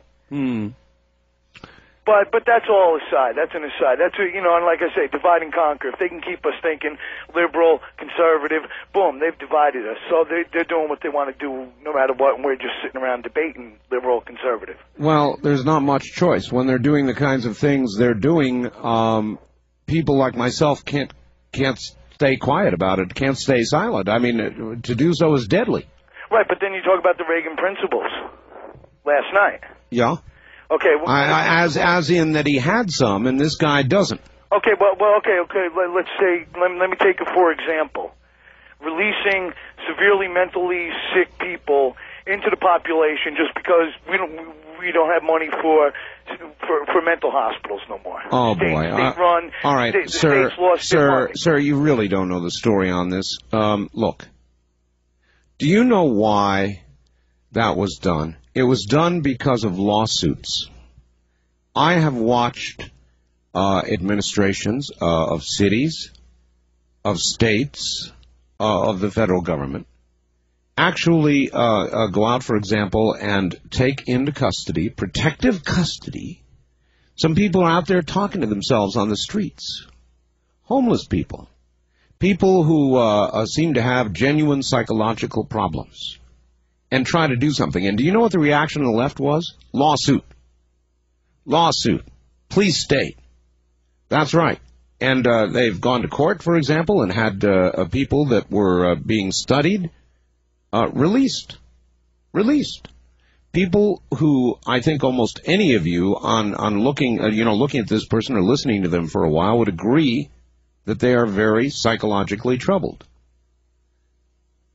But that's all aside. That's an aside. That's, and like I say, divide and conquer. If they can keep us thinking liberal, conservative, boom, they've divided us. So they're doing what they want to do no matter what, and we're just sitting around debating liberal, conservative. Well, there's not much choice. When they're doing the kinds of things they're doing, people like myself can't stay quiet about it, can't stay silent. I mean, to do so is deadly. Right, but then you talk about the Reagan principles last night. Yeah. Okay. Well, as in that he had some, and this guy doesn't. Okay. Well. Okay. Let's say. Let me take it for example. Releasing severely mentally sick people into the population just because we don't have money for mental hospitals no more. Oh boy. State run. All right, the state's lost their money. Sir, you really don't know the story on this. Look. Do you know why that was done? It was done because of lawsuits. I have watched administrations of cities, of states, of the federal government actually go out, for example, and take into custody, protective custody. Some people are out there talking to themselves on the streets. Homeless people. People who seem to have genuine psychological problems and try to do something. And do you know what the reaction of the left was? Lawsuit. Lawsuit. Please state. That's right. And they've gone to court, for example, and had people that were being studied released. Released. People who I think almost any of you on looking at this person or listening to them for a while would agree that they are very psychologically troubled.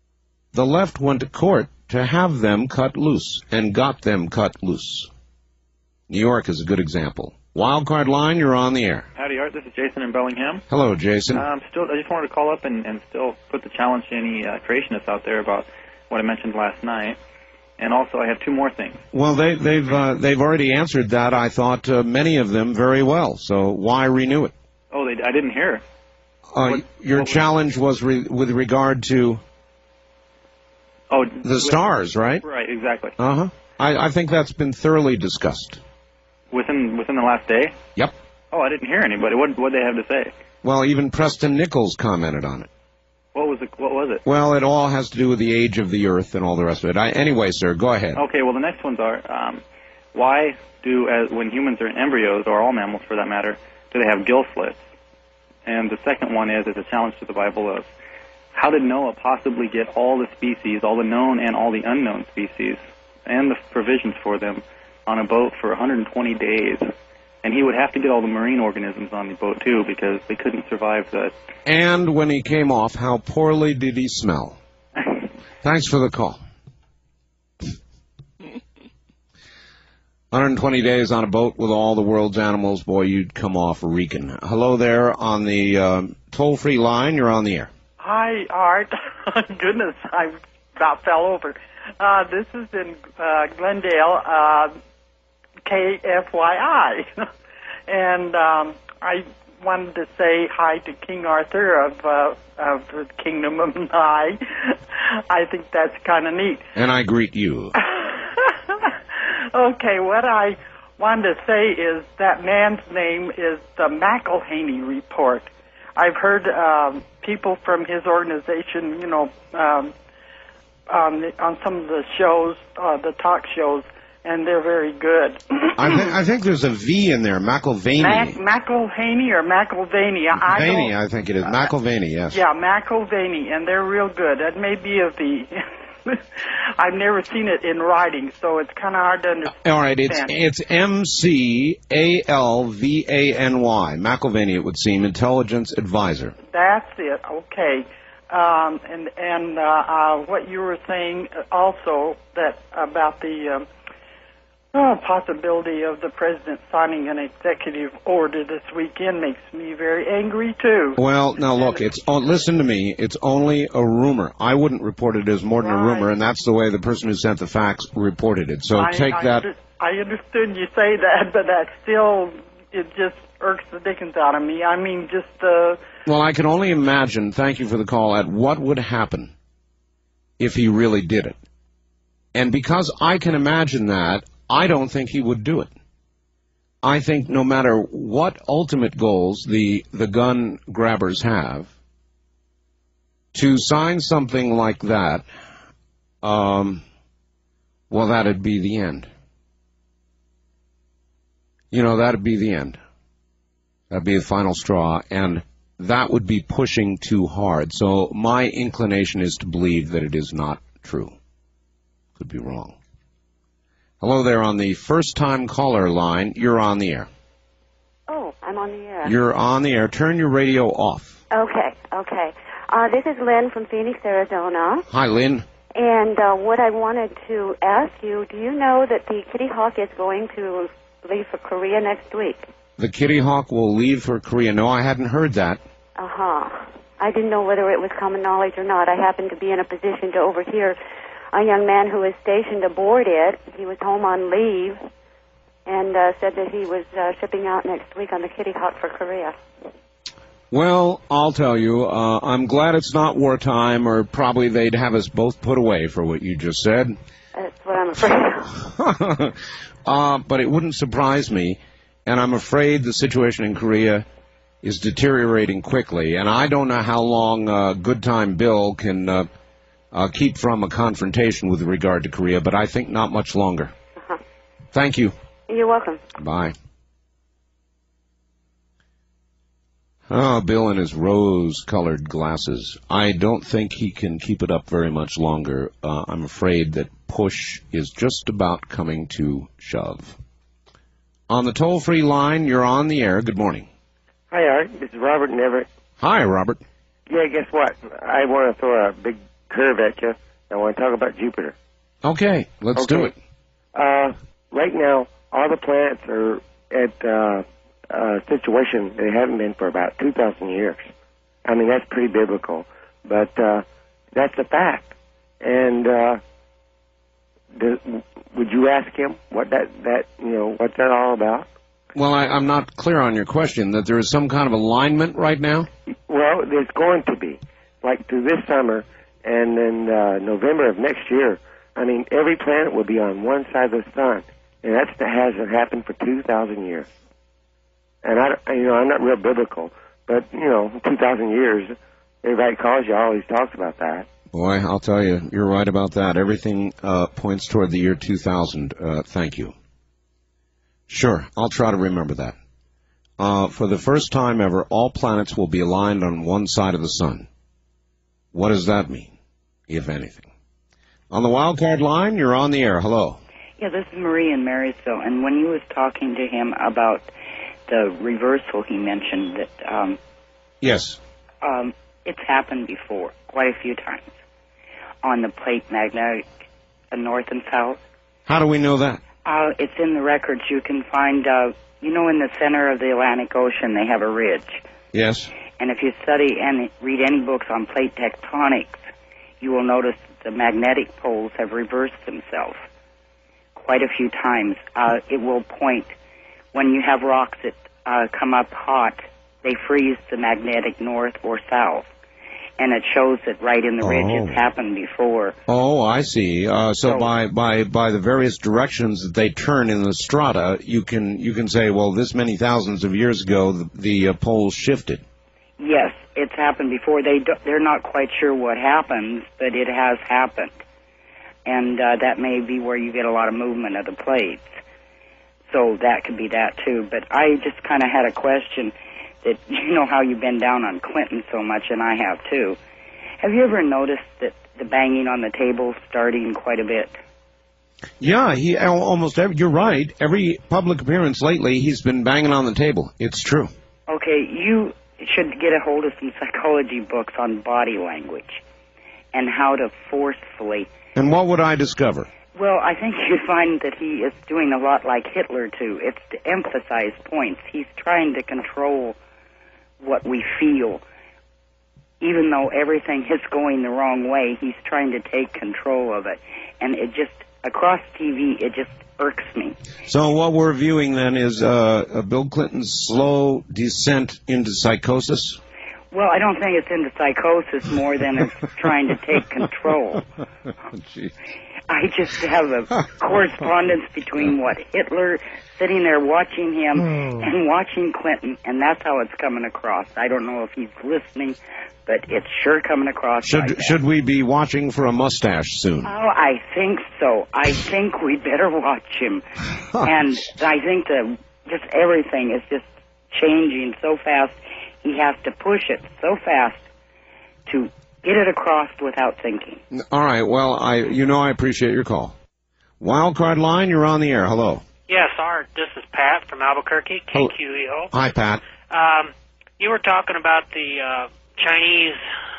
the left went to court to have them cut loose and got them cut loose. New York is a good example. Wildcard line, you're on the air. Howdy, Art. This is Jason in Bellingham. Hello, Jason. I just wanted to call up and still put the challenge to any creationists out there about what I mentioned last night. And also, I have two more things. Well, they've already answered that. I thought many of them very well. So why renew it? Oh, I didn't hear. Your challenge was with regard to the stars, right? Right, exactly. Uh-huh. I think that's been thoroughly discussed. Within the last day? Yep. Oh, I didn't hear anybody. What did they have to say? Well, even Preston Nichols commented on it. What was it? Well, it all has to do with the age of the Earth and all the rest of it. Anyway, sir, go ahead. Okay, well, the next ones are, why when humans are embryos, or all mammals for that matter, do they have gill slits? And the second one is a challenge to the Bible of, how did Noah possibly get all the species, all the known and all the unknown species, and the provisions for them on a boat for 120 days? And he would have to get all the marine organisms on the boat, too, because they couldn't survive that. And when he came off, how poorly did he smell? Thanks for the call. 120 days on a boat with all the world's animals, boy, you'd come off reeking. Hello there on the toll-free line. You're on the air. Hi, Art. Goodness, I about fell over. This is in Glendale, KFYI. And I wanted to say hi to King Arthur of the Kingdom of Nye. I think that's kind of neat. And I greet you. Okay, what I wanted to say is that man's name is the McElhaney Report. I've heard people from his organization, on some of the shows, the talk shows, and they're very good. I think there's a V in there, McElvaney. McElhaney or McElvaney? I think it is. McElvaney, yes. Yeah, McElvaney, and they're real good. That may be a V. I've never seen it in writing, so it's kind of hard to understand. All right, it's McAlvaney, McElvaney, it would seem, Intelligence Advisor. That's it. Okay. And what you were saying also that about the possibility of the president signing an executive order this weekend makes me very angry too. Well, now look, listen to me. It's only a rumor. I wouldn't report it as more than a rumor, and that's the way the person who sent the fax reported it. So that. I understood you say that, but that still, it just irks the dickens out of me. I mean, just. Well, I can only imagine. Thank you for the call. At what would happen if he really did it, and because I can imagine that, I don't think he would do it. I think no matter what ultimate goals the gun grabbers have, to sign something like that, well, that'd be the end. That'd be the end. That'd be the final straw, and that would be pushing too hard. So my inclination is to believe that it is not true. Could be wrong. Hello there on the first-time caller line. You're on the air. Oh, I'm on the air. You're on the air. Turn your radio off. Okay. This is Lynn from Phoenix, Arizona. Hi, Lynn. And what I wanted to ask you, do you know that the Kitty Hawk is going to leave for Korea next week? The Kitty Hawk will leave for Korea. No, I hadn't heard that. Uh-huh. I didn't know whether it was common knowledge or not. I happened to be in a position to overhear a young man who was stationed aboard it. He was home on leave and said that he was shipping out next week on the Kitty Hawk for Korea. Well, I'll tell you, I'm glad it's not wartime, or probably they'd have us both put away for what you just said. That's what I'm afraid of. But it wouldn't surprise me, and I'm afraid the situation in Korea is deteriorating quickly, and I don't know how long Good Time Bill can keep from a confrontation with regard to Korea, but I think not much longer. Uh-huh. Thank you. You're welcome. Bye. Oh, Bill in his rose-colored glasses. I don't think he can keep it up very much longer. I'm afraid that push is just about coming to shove. On the toll-free line, you're on the air. Good morning. Hi, Art. This is Robert in Everett. Hi, Robert. Yeah, guess what? I want to throw a big curve at you. I want to talk about Jupiter. Okay, let's do it. Right now, all the planets are at a situation they haven't been for about 2,000 years. I mean, that's pretty biblical, but that's a fact. And would you ask him what what's that all about? Well, I'm not clear on your question, that there is some kind of alignment right now? Well, there's going to be. Like through this summer and then November of next year, I mean, every planet will be on one side of the sun. And that hasn't happened for 2,000 years. And I'm not real biblical, but 2,000 years, everybody calls you, always talks about that. Boy, I'll tell you, you're right about that. Everything points toward the year 2000. Thank you. Sure, I'll try to remember that. For the first time ever, all planets will be aligned on one side of the sun. What does that mean, if anything? On the wild card line, you're on the air. Hello. Yeah, this is Marie in Marysville, and when he was talking to him about the reversal, he mentioned that yes, it's happened before, quite a few times, on the plate magnetic north and south. How do we know that? It's in the records. You can find, in the center of the Atlantic Ocean, they have a ridge. Yes. And if you study and read any books on plate tectonics, you will notice that the magnetic poles have reversed themselves quite a few times. It will point, when you have rocks that come up hot, they freeze the magnetic north or south. And it shows that right in the ridge it's happened before. Oh, I see. So by the various directions that they turn in the strata, you can say, well, this many thousands of years ago, the poles shifted. Yes, it's happened before. They're not quite sure what happens, but it has happened. And that may be where you get a lot of movement of the plates. So that could be that, too. But I just kind of had a question that, you know how you've been down on Clinton so much, and I have, too. Have you ever noticed that the banging on the table starting quite a bit? Yeah, you're right. Every public appearance lately, he's been banging on the table. It's true. Okay, you should get a hold of some psychology books on body language and how to forcefully... And what would I discover? Well, I think you'd find that he is doing a lot like Hitler, too. It's to emphasize points. He's trying to control what we feel. Even though everything is going the wrong way, he's trying to take control of it. And it just, across TV, it just irks me. So what we're viewing then is Bill Clinton's slow descent into psychosis? Well, I don't think it's into psychosis more than it's trying to take control. Gee. I just have a correspondence between what Hitler sitting there watching him and watching Clinton, and that's how it's coming across. I don't know if he's listening, but it's sure coming across. Should we be watching for a mustache soon? Oh, I think so. I think we better watch him. And I think that just everything is just changing so fast. He has to push it so fast to get it across without thinking. All right. Well, I appreciate your call. Wildcard line, you're on the air. Hello. Yes, Art. This is Pat from Albuquerque, KQEO. Hi, Pat. You were talking about the Chinese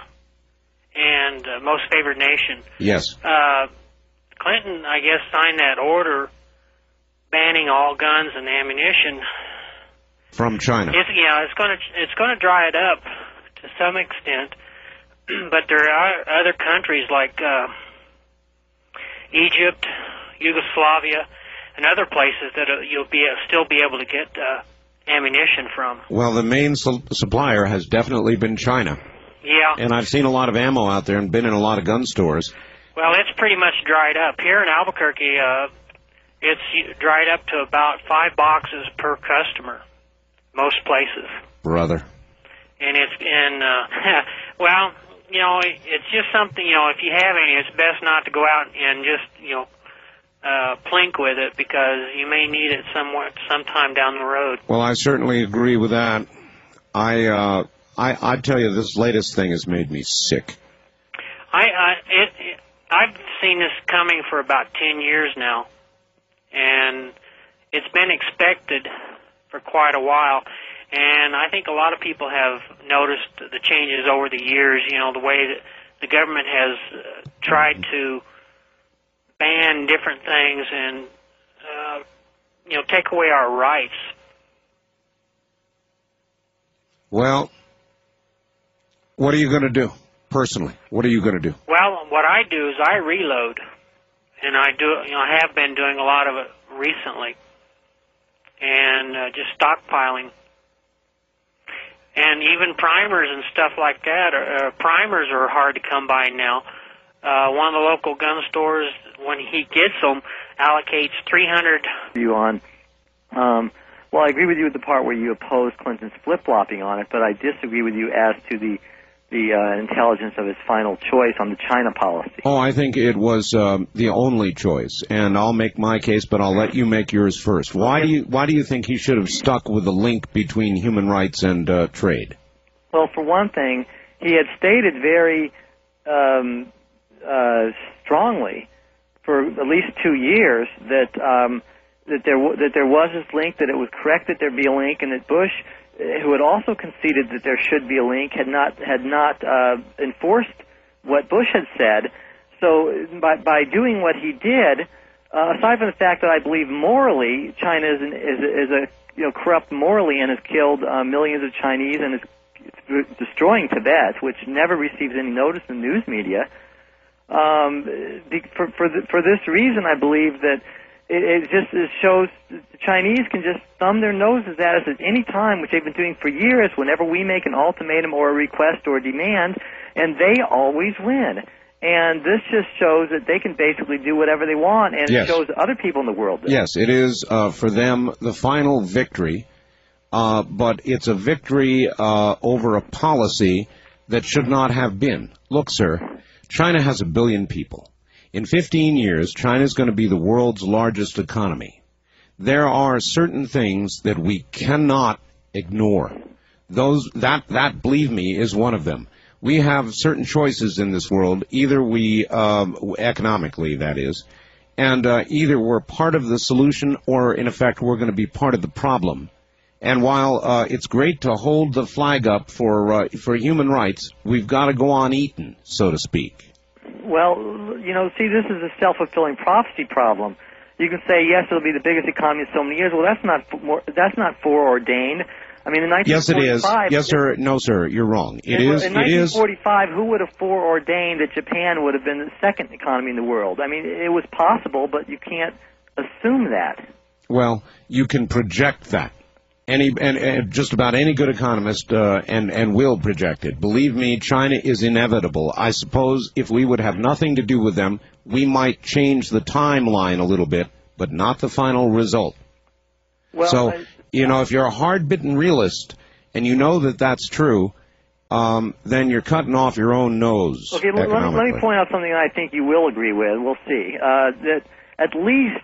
and most favored nation. Yes. Clinton, I guess, signed that order banning all guns and ammunition from China. It's going to dry it up to some extent. But there are other countries like Egypt, Yugoslavia, and other places that you'll still be able to get ammunition from. Well, the main supplier has definitely been China. Yeah. And I've seen a lot of ammo out there and been in a lot of gun stores. Well, it's pretty much dried up. Here in Albuquerque, it's dried up to about 5 boxes per customer, most places. Brother. And well, it's just something, if you have any, it's best not to go out and just, plink with it because you may need it sometime down the road. Well, I certainly agree with that. I tell you, this latest thing has made me sick. I've seen this coming for about 10 years now, and it's been expected for quite a while. And I think a lot of people have noticed the changes over the years, the way that the government has tried to ban different things and, take away our rights. Well, what are you going to do personally? What are you going to do? Well, what I do is I reload, and I have been doing a lot of it recently, and just stockpiling. And even primers and stuff like that. Primers are hard to come by now. One of the local gun stores, when he gets them, allocates 300. You on? Well, I agree with you with the part where you oppose Clinton's flip-flopping on it, but I disagree with you as to the intelligence of his final choice on the China policy. Oh, I think it was the only choice, and I'll make my case, but I'll let you make yours first. Why do you think he should have stuck with the link between human rights and trade? Well, for one thing, he had stated very strongly for at least 2 years that there was this link, that it was correct that there be a link, and that Bush, who had also conceded that there should be a link, had not enforced what Bush had said. So by doing what he did, aside from the fact that I believe morally China is a corrupt morally and has killed millions of Chinese and is destroying Tibet, which never receives any notice in the news media. For this reason, I believe that it shows the Chinese can just thumb their noses at us at any time, which they've been doing for years, whenever we make an ultimatum or a request or a demand, and they always win. And this just shows that they can basically do whatever they want, and Yes. it shows other people in the world that. Yes, it is for them the final victory, but it's a victory over a policy that should not have been. Look, sir, China has 1 billion people. In 15 years, China is going to be the world's largest economy. There are certain things that we cannot ignore. That, believe me, is one of them. We have certain choices in this world. Either we, economically, that is, and either we're part of the solution or, in effect, we're going to be part of the problem. And while it's great to hold the flag up for human rights, we've got to go on eating, so to speak. Well, see, this is a self-fulfilling prophecy problem. You can say, yes, it'll be the biggest economy in so many years. Well, that's not foreordained. I mean, in 1945... Yes, it is. Yes, sir. No, sir. You're wrong. It is. In 1945, who would have foreordained that Japan would have been the second economy in the world? I mean, it was possible, but you can't assume that. Well, you can project that. And just about any good economist and will project it. Believe me, China is inevitable. I suppose if we would have nothing to do with them, we might change the timeline a little bit, but not the final result. Well, so, if you're a hard-bitten realist and you know that that's true, then you're cutting off your own nose. Okay, let me point out something that I think you will agree with. We'll see. That at least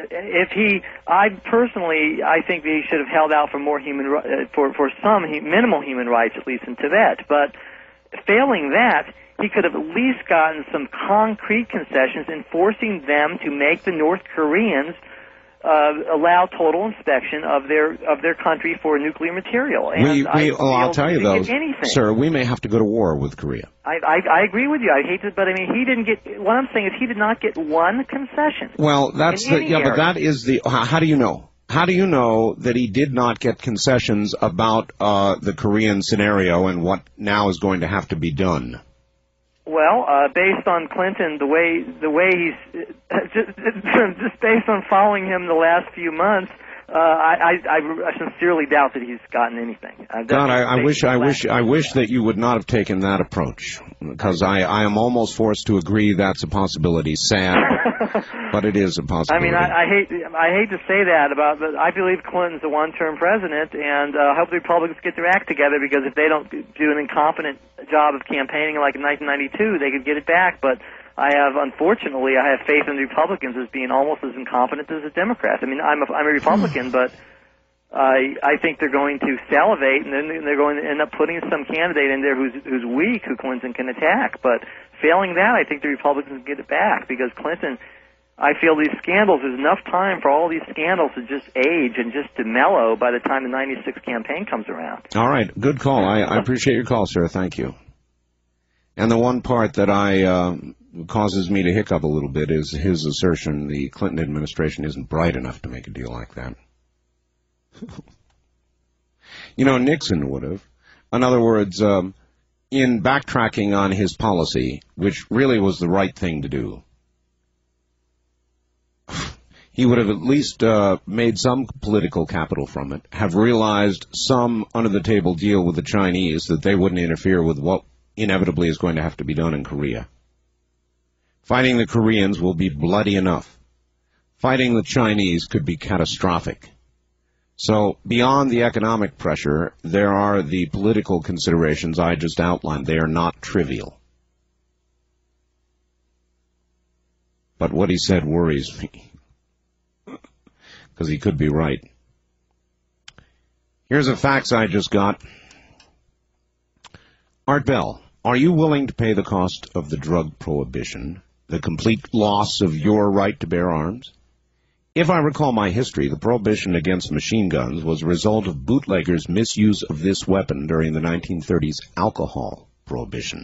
I think that he should have held out for more for some minimal human rights, at least in Tibet. But failing that, he could have at least gotten some concrete concessions in forcing them to make the North Koreans allow total inspection of their country for nuclear material. And I'll tell you though, anything. Sir, we may have to go to war with Korea. I agree with you. I hate it, but I mean, he didn't get. What I'm saying is, he did not get one concession. Well, that's but that is the. How do you know? How do you know that he did not get concessions about the Korean scenario and what now is going to have to be done? Well, based on Clinton, the way he's just based on following him the last few months, I sincerely doubt that he's gotten anything. God, I wish that you would not have taken that approach, because I am almost forced to agree that's a possibility. Sad, but it is a possibility. I mean, I hate to say that but I believe Clinton's a one-term president, and I hope the Republicans get their act together, because if they don't do an incompetent job of campaigning like in 1992, they could get it back. But unfortunately, I have faith in the Republicans as being almost as incompetent as the Democrats. I mean, I'm a Republican, but I think they're going to salivate, and then they're going to end up putting some candidate in there who's weak, who Clinton can attack. But failing that, I think the Republicans get it back, because Clinton, I feel these scandals, there's enough time for all these scandals to just age and just to mellow by the time the 96 campaign comes around. All right, good call. I appreciate your call, sir. Thank you. And the one part that I causes me to hiccup a little bit is his assertion the Clinton administration isn't bright enough to make a deal like that. You know, Nixon would have. In other words, in backtracking on his policy, which really was the right thing to do, he would have at least made some political capital from it, have realized some under-the-table deal with the Chinese that they wouldn't interfere with what inevitably is going to have to be done in Korea. Fighting the Koreans will be bloody enough. Fighting the Chinese could be catastrophic. So beyond the economic pressure, there are the political considerations I just outlined. They are not trivial. But what he said worries me, because he could be right. Here's a fax I just got. Art Bell, are you willing to pay the cost of the drug prohibition, the complete loss of your right to bear arms? If I recall my history, the prohibition against machine guns was a result of bootleggers' misuse of this weapon during the 1930s alcohol prohibition.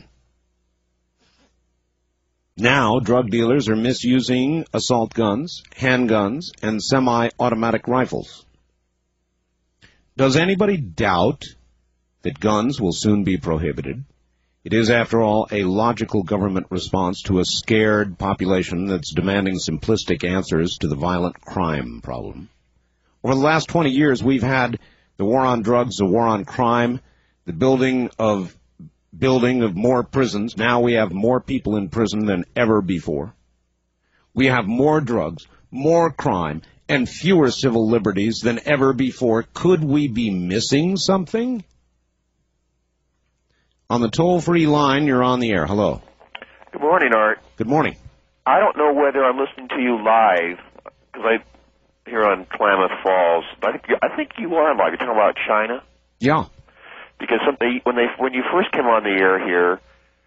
Now, drug dealers are misusing assault guns, handguns, and semi-automatic rifles. Does anybody doubt that guns will soon be prohibited? It is, after all, a logical government response to a scared population that's demanding simplistic answers to the violent crime problem. Over the last 20 years, we've had the war on drugs, the war on crime, the building of more prisons. Now we have more people in prison than ever before. We have more drugs, more crime, and fewer civil liberties than ever before. Could we be missing something? On the toll-free line, you're on the air. Hello. Good morning, Art. Good morning. I don't know whether I'm listening to you live, because I here on Klamath Falls. But I think you are live. You're talking about China? Yeah. Because when you first came on the air here,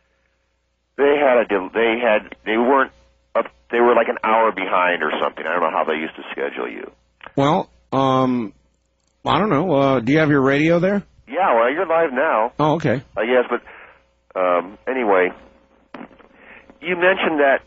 they were like an hour behind or something. I don't know how they used to schedule you. Well, I don't know. Do you have your radio there? Yeah, well, you're live now. Oh, okay. Yes, but anyway, you mentioned that,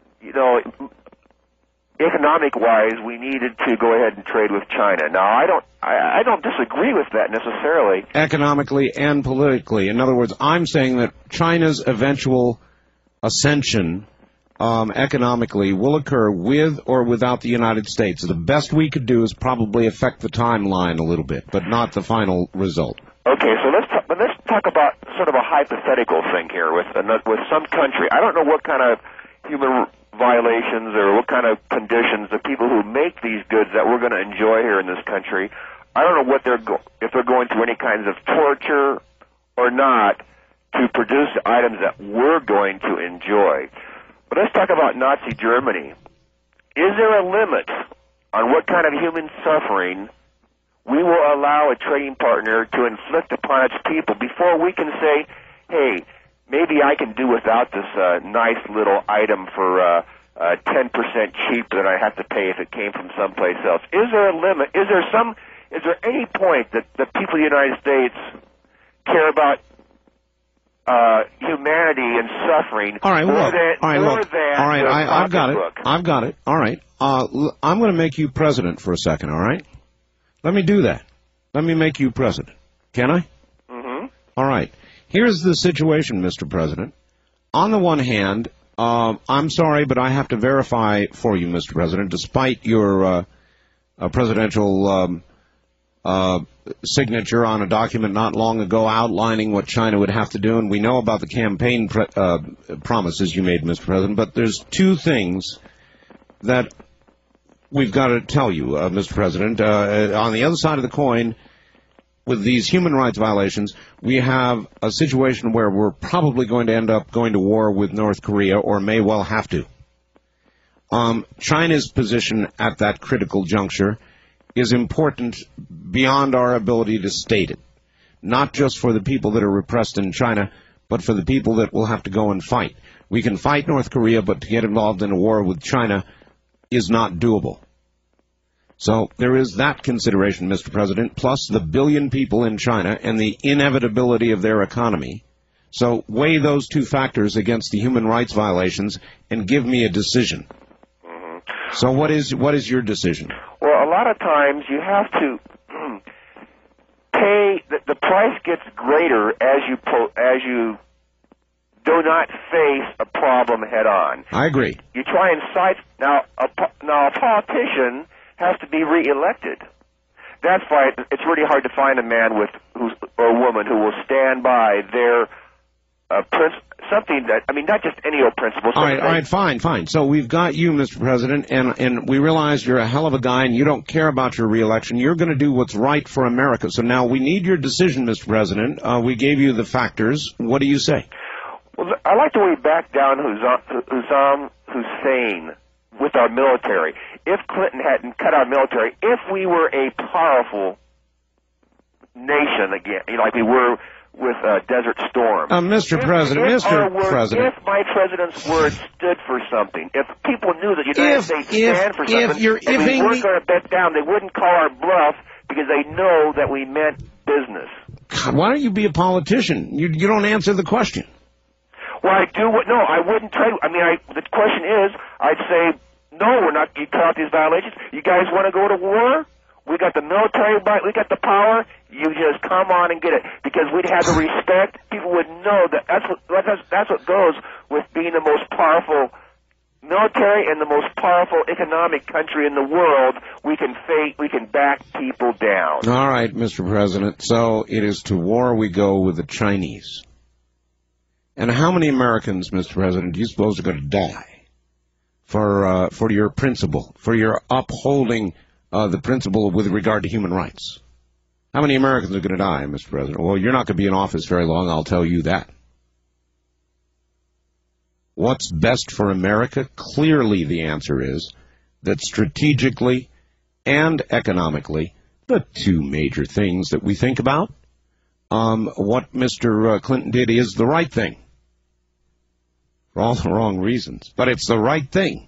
economic-wise, we needed to go ahead and trade with China. Now, I don't disagree with that necessarily. Economically and politically. In other words, I'm saying that China's eventual ascension economically will occur with or without the United States. The best we could do is probably affect the timeline a little bit, but not the final result. Okay, so let's talk about sort of a hypothetical thing here with some country. I don't know what kind of human violations or what kind of conditions the people who make these goods that we're going to enjoy here in this country. I don't know if they're going through any kinds of torture or not to produce items that we're going to enjoy. But let's talk about Nazi Germany. Is there a limit on what kind of human suffering we will allow a trading partner to inflict upon its people before we can say, hey, maybe I can do without this nice little item for 10% cheaper than I have to pay if it came from someplace else? Is there a limit? Is there any point that the people of the United States care about humanity and suffering more than I've got it. All right. I'm going to make you president for a second, all right? Let me do that. Let me make you president. Can I? Mm-hmm. All right. Here's the situation, Mr. President. On the one hand, I'm sorry, but I have to verify for you, Mr. President, despite your presidential signature on a document not long ago outlining what China would have to do, and we know about the campaign promises you made, Mr. President, but there's two things that we've got to tell you, Mr. President. On the other side of the coin, with these human rights violations, we have a situation where we're probably going to end up going to war with North Korea, or may well have to. China's position at that critical juncture is important beyond our ability to state it, not just for the people that are repressed in China, but for the people that will have to go and fight. We can fight North Korea, but to get involved in a war with China is not doable. So there is that consideration, Mr. President, plus the billion people in China and the inevitability of their economy So weigh those two factors against the human rights violations and give me a decision. So what is your decision? Well, a lot of times you have to pay. The price gets greater as you do not face a problem head on. I agree. You try and cite now a politician has to be reelected. That's why it's really hard to find a man or a woman who will stand by their something that, I mean, not just any old principle. All right, fine. So we've got you, Mr. President, and we realize you're a hell of a guy and you don't care about your reelection. You're going to do what's right for America. So now we need your decision, Mr. President. We gave you the factors. What do you say? Well, I like the way back down Saddam Hussein with our military. If Clinton hadn't cut our military, if we were a powerful nation again, like we were with Desert Storm. Mr. President, if my president's word stood for something, if people knew that the United States stand for something, and we weren't going to bet down, they wouldn't call our bluff because they know that we meant business. God, why don't you be a politician? You don't answer the question. Well, I wouldn't try to. I mean, the question is, I'd say, no, we're not. You cut out these violations. You guys want to go to war? We got the military, we got the power. You just come on and get it, because we'd have the respect. People would know that that's what goes with being the most powerful military and the most powerful economic country in the world. We can back people down. All right, Mr. President. So it is to war we go with the Chinese. And how many Americans, Mr. President, do you suppose are going to die for your principle, for your upholding the principle with regard to human rights? How many Americans are going to die, Mr. President? Well, you're not going to be in office very long, I'll tell you that. What's best for America? Clearly the answer is that strategically and economically, the two major things that we think about, what Mr. Clinton did is the right thing. For all the wrong reasons. But it's the right thing.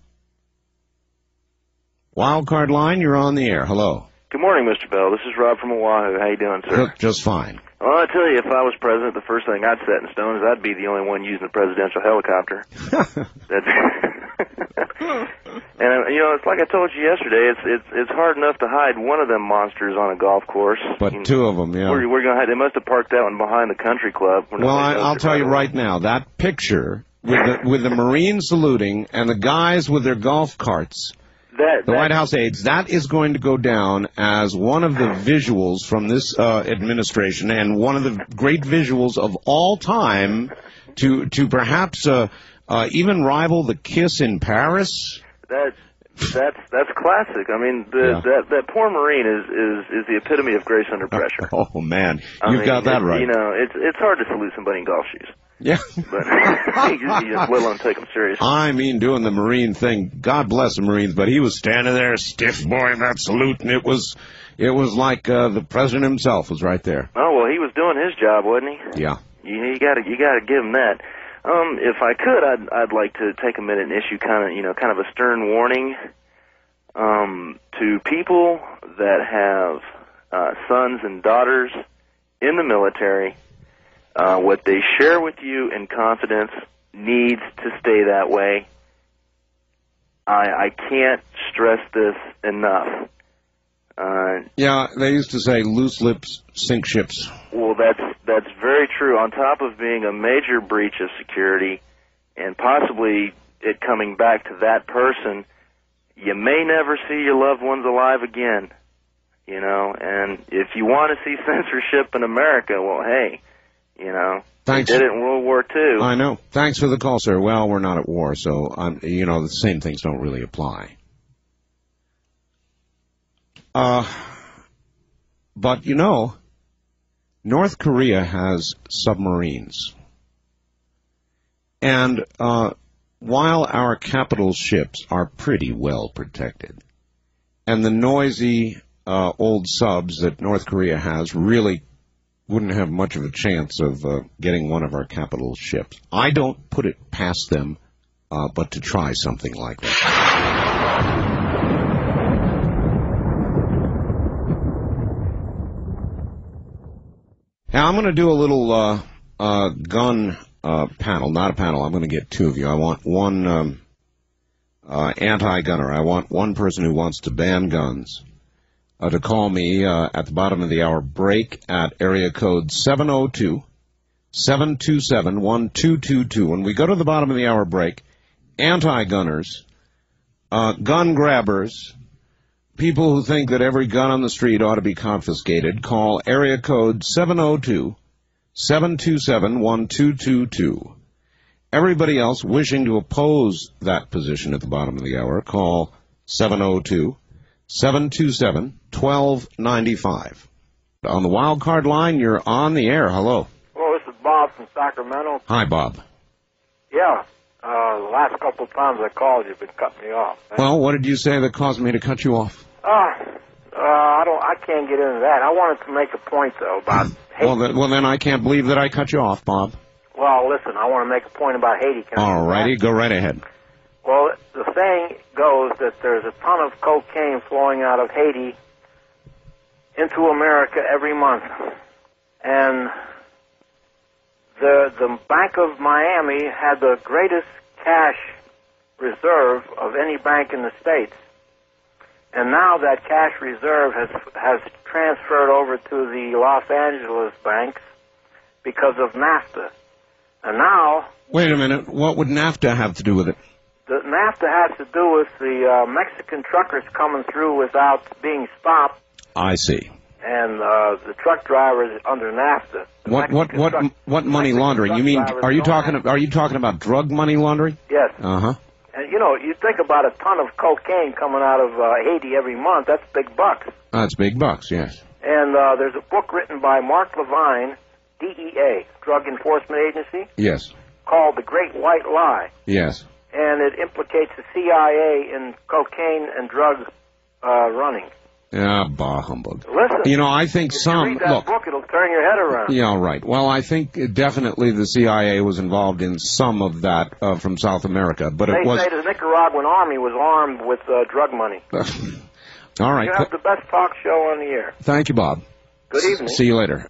Wildcard line, you're on the air. Hello. Good morning, Mr. Bell. This is Rob from Oahu. How you doing, sir? Just fine. Well, I tell you, if I was president, the first thing I'd set in stone is I'd be the only one using the presidential helicopter. And it's like I told you yesterday. It's hard enough to hide one of them monsters on a golf course. But two of them, yeah. We're gonna hide. They must have parked that one behind the country club. Well, I'll tell you right now, that picture with the Marines saluting and the guys with their golf carts. The White House aides, that is going to go down as one of the visuals from this administration and one of the great visuals of all time to perhaps even rival the kiss in Paris. That's classic. I mean, that poor Marine is the epitome of grace under pressure. Oh man, you've got that right. It's hard to salute somebody in golf shoes. Yeah. But you just let alone take them serious. I mean, doing the Marine thing, God bless the Marines, but he was standing there stiff boy in that salute, and it was like the president himself was right there. Oh, well, he was doing his job, wasn't he? Yeah. You gotta give him that. If I could, I'd like to take a minute and issue kind of a stern warning to people that have sons and daughters in the military. What they share with you in confidence needs to stay that way. I can't stress this enough. Yeah, they used to say loose lips sink ships. Well, that's very true. On top of being a major breach of security and possibly it coming back to that person, you may never see your loved ones alive again. And if you want to see censorship in America, well, hey, Thanks. They did it in World War II. I know. Thanks for the call, sir. Well, we're not at war, so, the same things don't really apply. But, North Korea has submarines. And while our capital ships are pretty well protected, and the noisy old subs that North Korea has really wouldn't have much of a chance of getting one of our capital ships. I don't put it past them, but to try something like that. Now, I'm going to do a little gun panel, not a panel. I'm going to get two of you. I want one anti-gunner. I want one person who wants to ban guns to call me at the bottom of the hour break at area code 702-727-1222. When we go to the bottom of the hour break, anti-gunners, gun grabbers, people who think that every gun on the street ought to be confiscated, call area code 702-727-1222. Everybody else wishing to oppose that position at the bottom of the hour, call 702-727-1295. On the wild card line, you're on the air. Hello. Hello, this is Bob from Sacramento. Hi, Bob. Yeah, the last couple of times I called, you've been cutting me off. Well, what did you say that caused me to cut you off? I can't get into that. I wanted to make a point, though, about Haiti. Well, then I can't believe that I cut you off, Bob. Well, listen, I want to make a point about Haiti. All righty, go right ahead. Well, the saying goes that there's a ton of cocaine flowing out of Haiti into America every month. And the Bank of Miami had the greatest cash reserve of any bank in the States. And now that cash reserve has transferred over to the Los Angeles banks because of NAFTA. And now... Wait a minute. What would NAFTA have to do with it? The NAFTA has to do with the Mexican truckers coming through without being stopped. I see. And the truck drivers under NAFTA. What money laundering? You mean are you talking about drug money laundering? Yes. Uh-huh. And you think about a ton of cocaine coming out of Haiti every month. That's big bucks. That's big bucks, yes. And there's a book written by Mark Levine, DEA, Drug Enforcement Agency. Yes. Called The Great White Lie. Yes. And it implicates the CIA in cocaine and drug running. Ah, bah humbug. Listen, I think if you read that book, it'll turn your head around. Yeah, all right. Well, I think definitely the CIA was involved in some of that from South America, but they it was... say the Nicaraguan army was armed with drug money. All right. You have the best talk show on the air. Thank you, Bob. Good evening. See you later.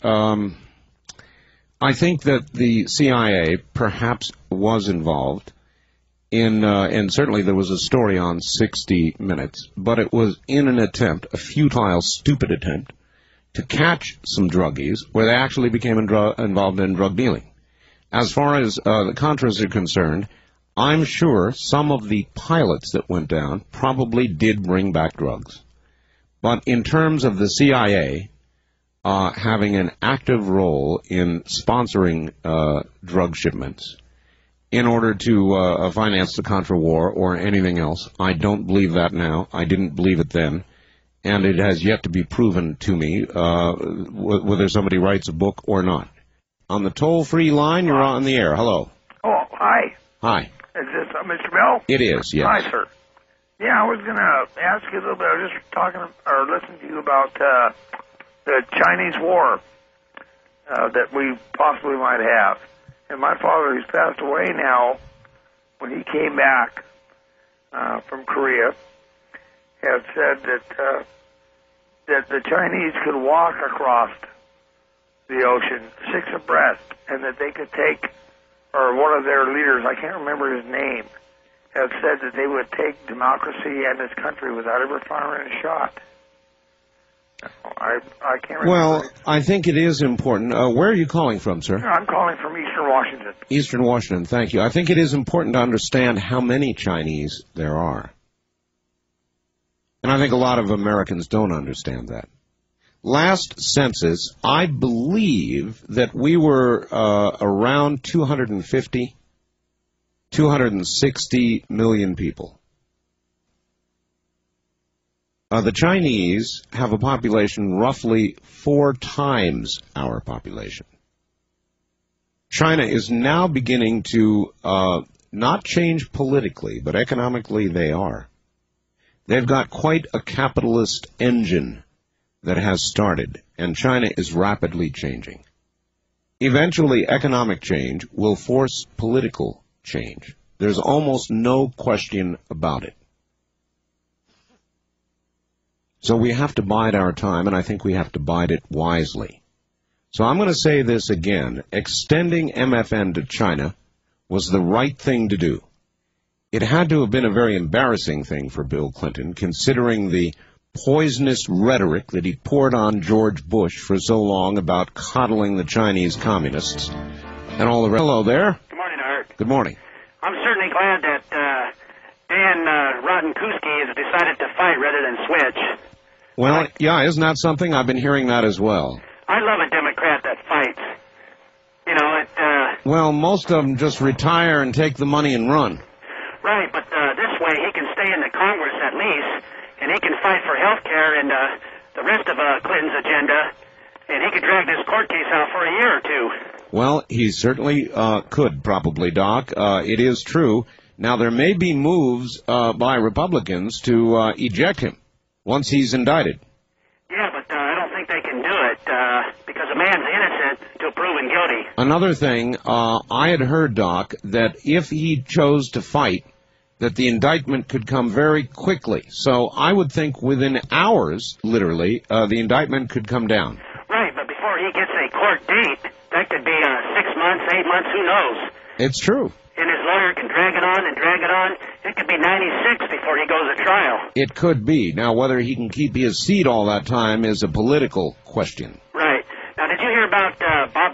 I think that the CIA perhaps was involved in, and certainly there was a story on 60 Minutes, but it was in an attempt, a futile, stupid attempt, to catch some druggies where they actually became involved in drug dealing. As far as the Contras are concerned, I'm sure some of the pilots that went down probably did bring back drugs. But in terms of the CIA having an active role in sponsoring drug shipments in order to finance the Contra War or anything else, I don't believe that now. I didn't believe it then. And it has yet to be proven to me whether somebody writes a book or not. On the toll-free line, you're on the air. Hello. Oh, hi. Hi. Is this Mr. Bell? It is, yes. Hi, sir. Yeah, I was going to ask you a little bit. I was just listening to you about the Chinese war that we possibly might have. And my father, who's passed away now, when he came back from Korea, had said that the Chinese could walk across the ocean 6 abreast, and that they could take, or one of their leaders, I can't remember his name, had said that they would take democracy and this country without ever firing a shot. I can't remember. Well, I think it is important. Where are you calling from, sir? I'm calling from Eastern Washington. Eastern Washington, thank you. I think it is important to understand how many Chinese there are. And I think a lot of Americans don't understand that. Last census, I believe that we were around 260 million people. The Chinese have a population roughly 4 times our population. China is now beginning to not change politically, but economically they are. They've got quite a capitalist engine that has started, and China is rapidly changing. Eventually, economic change will force political change. There's almost no question about it. So we have to bide our time, and I think we have to bide it wisely. So I'm going to say this again. Extending MFN to China was the right thing to do. It had to have been a very embarrassing thing for Bill Clinton, considering the poisonous rhetoric that he poured on George Bush for so long about coddling the Chinese communists and all the rest. Hello there. Good morning, Art. Good morning. I'm certainly glad that Dan Rodenkuski has decided to fight rather than switch. Well, yeah, isn't that something? I've been hearing that as well. I love a Democrat that fights. You know, Well, most of them just retire and take the money and run. Right, but this way he can stay in the Congress at least, and he can fight for health care and the rest of Clinton's agenda, and he could drag this court case out for a year or two. Well, he certainly could, probably, Doc. It is true. Now, there may be moves by Republicans to eject him once he's indicted. Yeah, but I don't think they can do it because a man's innocent until proven guilty. Another thing, I had heard, Doc, that if he chose to fight, that the indictment could come very quickly. So I would think within hours, literally, the indictment could come down. Right, but before he gets a court date, that could be 6 months, 8 months, who knows? It's true. And his lawyer can drag it on and drag it on. It could be 96 before he goes to trial. It could be. Now, whether he can keep his seat all that time is a political question. Right. Now, did you hear about Bob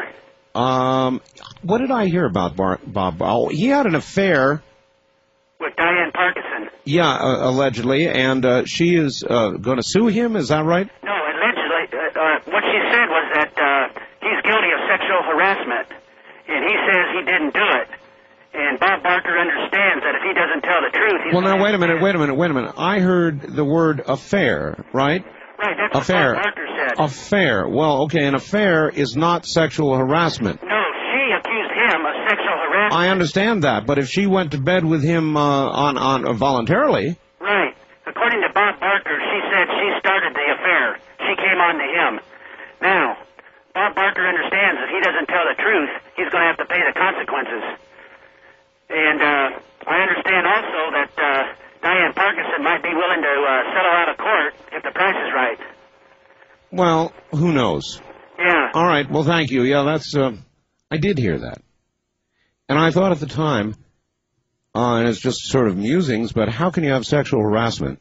Barker? What did I hear about Bob? Oh, he had an affair With Diane Parkinson. Yeah, allegedly, and she is going to sue him, is that right? No, allegedly. What she said was that he's guilty of sexual harassment, and he says he didn't do it. And Bob Barker understands that if he doesn't tell the truth, he's... Well, now, wait a minute. I heard the word affair, right? Right, that's affair. what Bob Barker said. Affair. Well, okay, an affair is not sexual harassment. No, she accused him of sexual harassment. I understand that, but if she went to bed with him on voluntarily... Right. According to Bob Barker, she said she started the affair. She came on to him. Now, Bob Barker understands if he doesn't tell the truth, he's going to have to pay the consequences. And I understand also that Diane Parkinson might be willing to settle out of court if the price is right. Well, who knows? Yeah. All right, well, thank you. Yeah, that's... I did hear that. And I thought at the time, and it's just sort of musings, but how can you have sexual harassment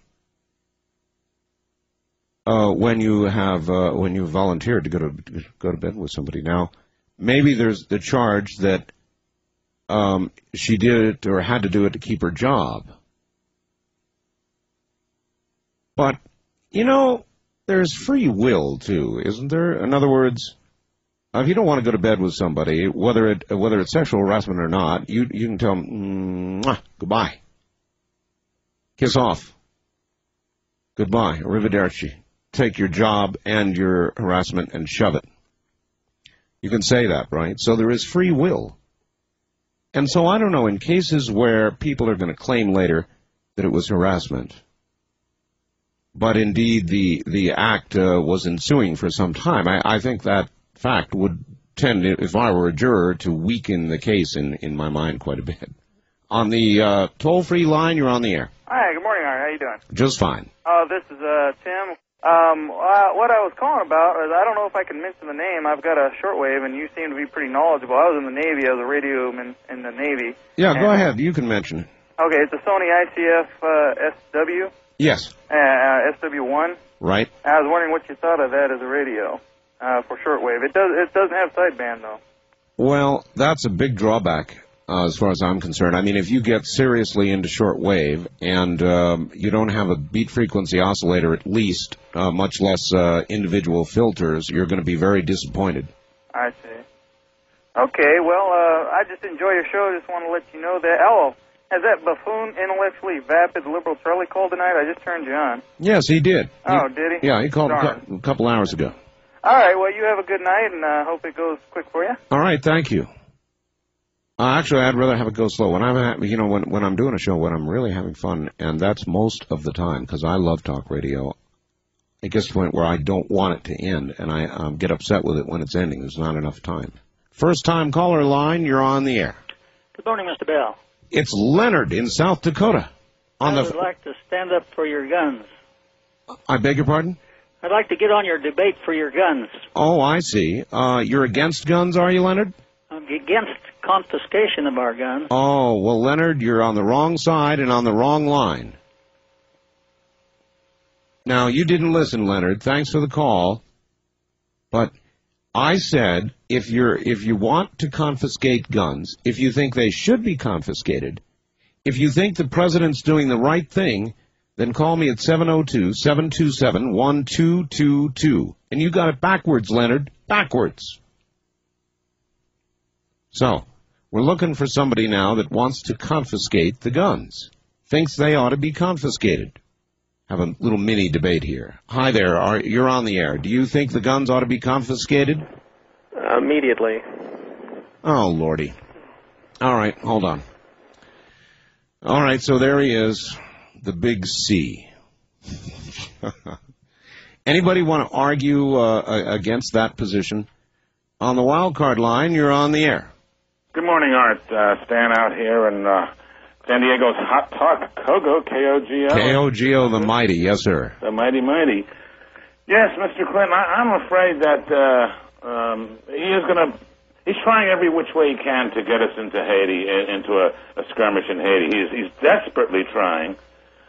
when you volunteered to go to bed with somebody? Now, maybe there's the charge that she did it or had to do it to keep her job. But, there's free will, too, isn't there? In other words, if you don't want to go to bed with somebody, whether it's sexual harassment or not, you can tell them, goodbye. Kiss off. Goodbye. Arrivederci. Take your job and your harassment and shove it. You can say that, right? So there is free will. And so I don't know, in cases where people are going to claim later that it was harassment, but indeed the act was ensuing for some time, I think that fact would tend, if I were a juror, to weaken the case in my mind quite a bit. On the toll-free line, you're on the air. Hi, good morning, Art. How you doing? Just fine. This is Tim. What I was calling about is I don't know if I can mention the name. I've got a shortwave, and you seem to be pretty knowledgeable. I was in the Navy. I was a radioman in the Navy. Yeah, go ahead. You can mention it. Okay, it's a Sony ICF SW. Yes. SW1. Right. I was wondering what you thought of that as a radio for shortwave. It doesn't have sideband, though. Well, that's a big drawback. As far as I'm concerned. I mean, if you get seriously into shortwave and you don't have a beat frequency oscillator at least, much less individual filters, you're going to be very disappointed. I see. Okay, well, I just enjoy your show. I just want to let you know that. Has that buffoon, intellectually vapid liberal Charlie called tonight? I just turned you on. Yes, he did. Oh, did he? Yeah, he called Darn. a couple hours ago. All right, well, you have a good night, and I hope it goes quick for you. All right, thank you. Actually, I'd rather have it go slow. When I'm doing a show, when I'm really having fun, and that's most of the time, because I love talk radio, it gets to the point where I don't want it to end, and I get upset with it when it's ending. There's not enough time. First-time caller line, you're on the air. Good morning, Mr. Bell. It's Leonard in South Dakota. I would like to stand up for your guns. I beg your pardon? I'd like to get on your debate for your guns. Oh, I see. You're against guns, are you, Leonard? I'm against confiscation of our guns. Oh, well, Leonard, you're on the wrong side and on the wrong line. Now, you didn't listen, Leonard. Thanks for the call. But I said, if you want to confiscate guns, if you think they should be confiscated, if you think the president's doing the right thing, then call me at 702-727-1222. And you got it backwards, Leonard. Backwards. So, we're looking for somebody now that wants to confiscate the guns. Thinks they ought to be confiscated. Have a little mini debate here. Hi there. You're on the air. Do you think the guns ought to be confiscated? Immediately. Oh, Lordy. All right, hold on. All right, so there he is. The big C. Anybody want to argue against that position? On the wild card line, you're on the air. Good morning, Art. Stan out here in San Diego's Hot Talk, Kogo, K-O-G-O. K-O-G-O, the mighty, yes, sir. The mighty, mighty. Yes, Mr. Clinton, I'm afraid that he's trying every which way he can to get us into Haiti, into a skirmish in Haiti. He's desperately trying.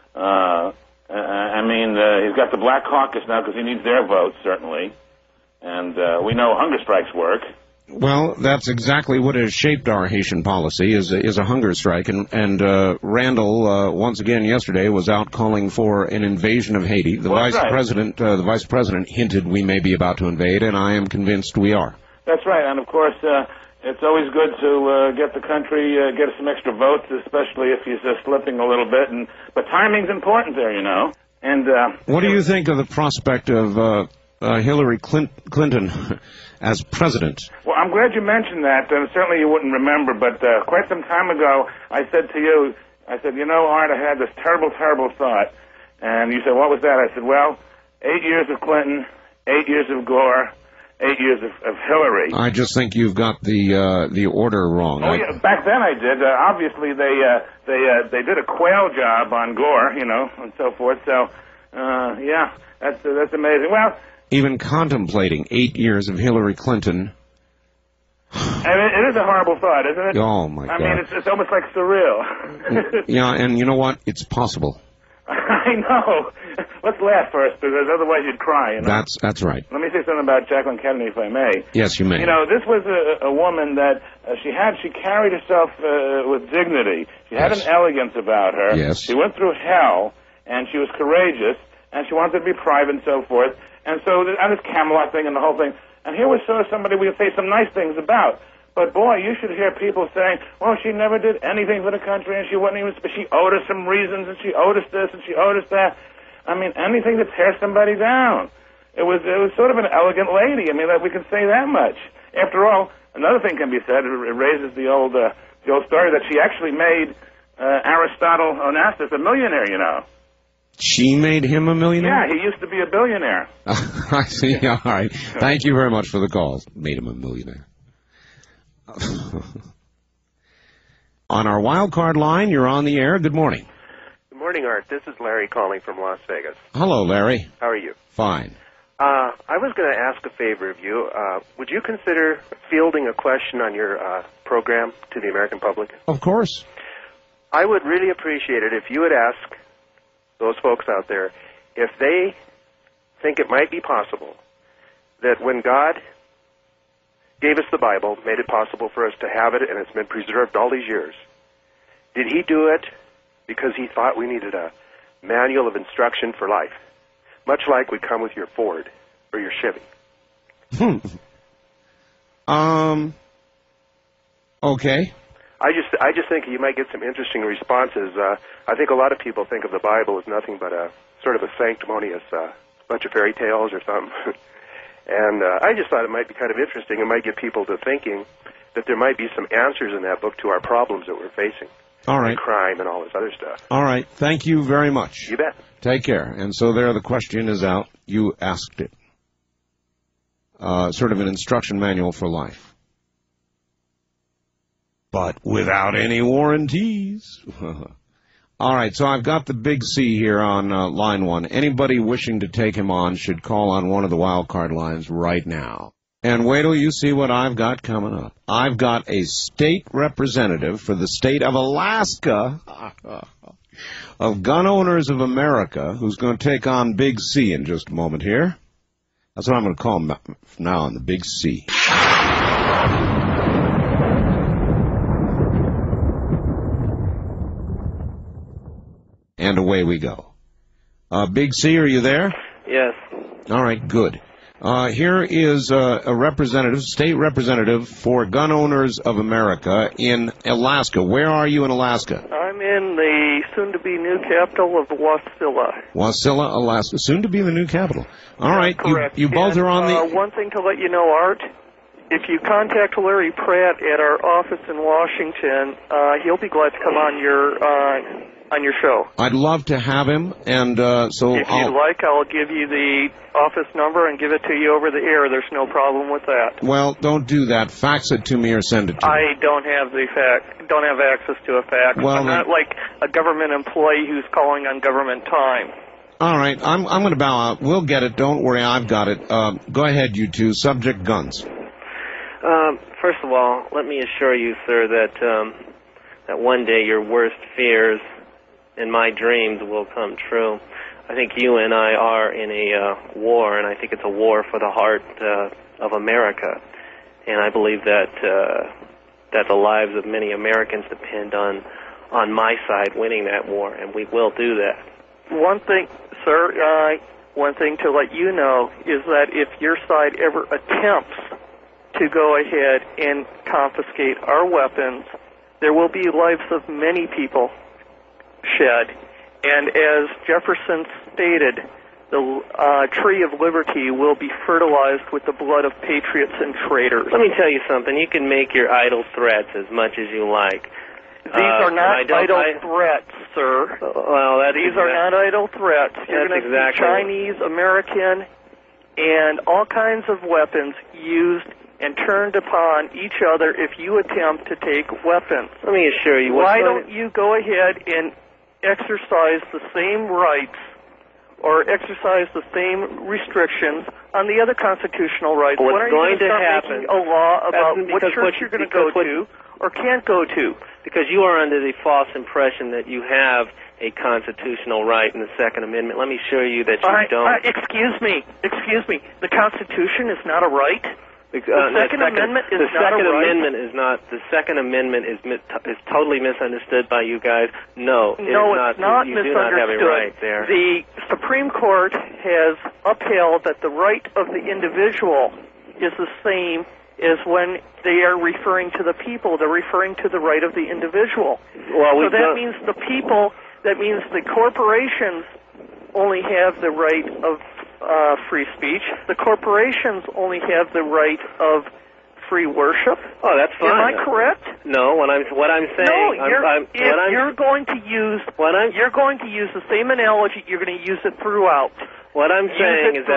He's got the Black Caucus now because he needs their votes, certainly. And we know hunger strikes work. Well, that's exactly what has shaped our Haitian policy, is a hunger strike. And Randall, once again yesterday, was out calling for an invasion of Haiti. The vice president hinted we may be about to invade, and I am convinced we are. That's right. And, of course, it's always good to get the country, get some extra votes, especially if he's slipping a little bit. But timing's important there, you know. And what do you think of the prospect of Hillary Clinton as president? Well, I'm glad you mentioned that. Certainly you wouldn't remember, but quite some time ago, I said to you, you know, Art, I had this terrible, terrible thought. And you said, what was that? I said, well, 8 years of Clinton, 8 years of Gore, 8 years of Hillary. I just think you've got the order wrong. Oh, yeah, back then I did. Obviously, they did a quail job on Gore, you know, and so forth. So, yeah, that's amazing. Well, even contemplating 8 years of Hillary Clinton. And it is a horrible thought, isn't it? Oh, my God. I mean, it's almost like surreal. Yeah, and you know what? It's possible. I know. Let's laugh first, because otherwise you'd cry, you know? That's right. Let me say something about Jacqueline Kennedy, if I may. Yes, you may. You know, this was a woman that she carried herself with dignity. She had an elegance about her. Yes. She went through hell, and she was courageous, and she wanted to be private and so forth. And so, and this Camelot thing and the whole thing. And here was sort of somebody we could say some nice things about. But boy, you should hear people saying, well, she never did anything for the country, and she wouldn't even, she owed us some reasons, and she owed us this, and she owed us that. I mean, anything to tear somebody down. It was sort of an elegant lady. I mean, we can say that much. After all, another thing can be said. It raises the old story that she actually made Aristotle Onassis a millionaire, you know. She made him a millionaire? Yeah, he used to be a billionaire. I see. All right. Thank you very much for the call. Made him a millionaire. On our wild card line, you're on the air. Good morning. Good morning, Art. This is Larry calling from Las Vegas. Hello, Larry. How are you? Fine. I was going to ask a favor of you. Would you consider fielding a question on your program to the American public? Of course. I would really appreciate it if you would ask those folks out there if they think it might be possible that when God gave us the Bible, made it possible for us to have it, and it's been preserved all these years, did he do it because he thought we needed a manual of instruction for life, much like would come with your Ford or your Chevy? Okay. I just think you might get some interesting responses. I think a lot of people think of the Bible as nothing but a sort of a sanctimonious bunch of fairy tales or something. And I just thought it might be kind of interesting. It might get people to thinking that there might be some answers in that book to our problems that we're facing. All right. Like crime and all this other stuff. All right. Thank you very much. You bet. Take care. And so there, the question is out. You asked it. Sort of an instruction manual for life. But without any warranties. All right, so I've got the Big C here on line 1. Anybody wishing to take him on should call on one of the wild card lines right now. And wait till you see what I've got coming up. I've got a state representative for the state of Alaska of Gun Owners of America who's going to take on Big C in just a moment here. That's what I'm going to call him from now on, the Big C. And away we go. Big C, are you there? Yes. All right, good. Here is a representative, state representative for Gun Owners of America in Alaska. Where are you in Alaska? I'm in the soon-to-be new capital of Wasilla. Wasilla, Alaska, soon to be the new capital. All right, Correct. you both are on the... One thing to let you know, Art, if you contact Larry Pratt at our office in Washington, he'll be glad to come on your show. I'd love to have him, and so if you'd like, I'll give you the office number and give it to you over the air. There's no problem with that. Well, don't do that. Fax it to me or send it to me. I don't have don't have access to a fax. Well, I'm not like a government employee who's calling on government time. All right, I'm going to bow out. We'll get it. Don't worry, I've got it. Go ahead, you two. Subject, guns. First of all, let me assure you, sir, that one day your worst fears and my dreams will come true. I think you and I are in a war, and I think it's a war for the heart of America. And I believe that the lives of many Americans depend on my side winning that war, and we will do that. One thing, sir, one thing to let you know is that if your side ever attempts to go ahead and confiscate our weapons, there will be lives of many people shed. And as Jefferson stated, the tree of liberty will be fertilized with the blood of patriots and traitors. Let me tell you something. You can make your idle threats as much as you like. These are not idle threats, sir. Well, these are not idle threats. You're going to see Chinese, American, and all kinds of weapons used and turned upon each other if you attempt to take weapons. Let me assure you. Why don't you go ahead and exercise the same rights or exercise the same restrictions on the other constitutional rights? When are you going to start making a law about what church you're going to go to or can't go to? Because you are under the false impression that you have a constitutional right in the Second Amendment. Let me assure you that you don't. Excuse me. The Constitution is not a right? The Second Amendment is not a right? The Second Amendment is totally misunderstood by you guys. No, it's not. You do not have a right there. The Supreme Court has upheld that the right of the individual is the same as when they are referring to the people. They're referring to the right of the individual. So that means the people, that means the corporations only have the right of free speech. The corporations only have the right of free worship. Oh, that's fine. Am I correct? No, what I'm saying. No, you're going to use the same analogy. You're going to use it throughout. What I'm saying is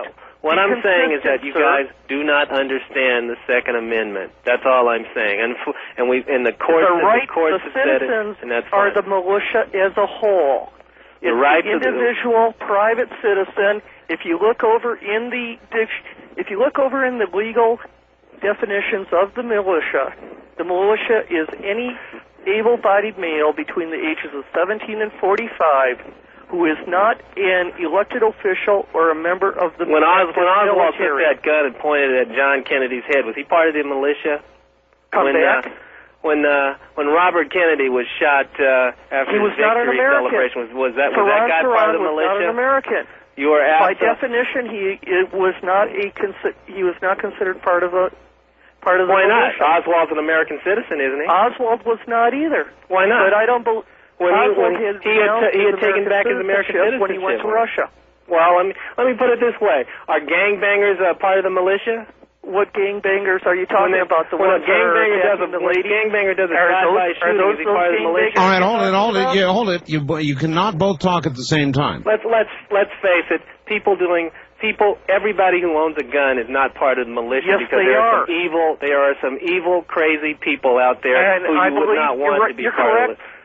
that you guys do not understand the Second Amendment. That's all I'm saying. And the courts have said it, and that's fine. The militia as a whole. It's the individual private citizen. If you look over in the legal definitions of the militia is any able-bodied male between the ages of 17 and 45 who is not an elected official or a member of the military. When Oswald took that gun and pointed it at John Kennedy's head, was he part of the militia? When Robert Kennedy was shot after his victory celebration, was that guy part of the militia? Not an American. You are by definition, he was not considered part of the militia. Why not? Oswald's an American citizen, isn't he? Oswald was not either. Why not? But I don't believe. He had taken back his American citizenship when he went to Russia. Well, let me put it this way: are gangbangers part of the militia? What gangbangers are you talking about? When a gangbanger does a drive-by shooting, is he part of the militia? All right, hold it. You cannot both talk at the same time. Let's face it. Everybody who owns a gun is not part of the militia because there are some evil, crazy people out there who you would not want to be part of it.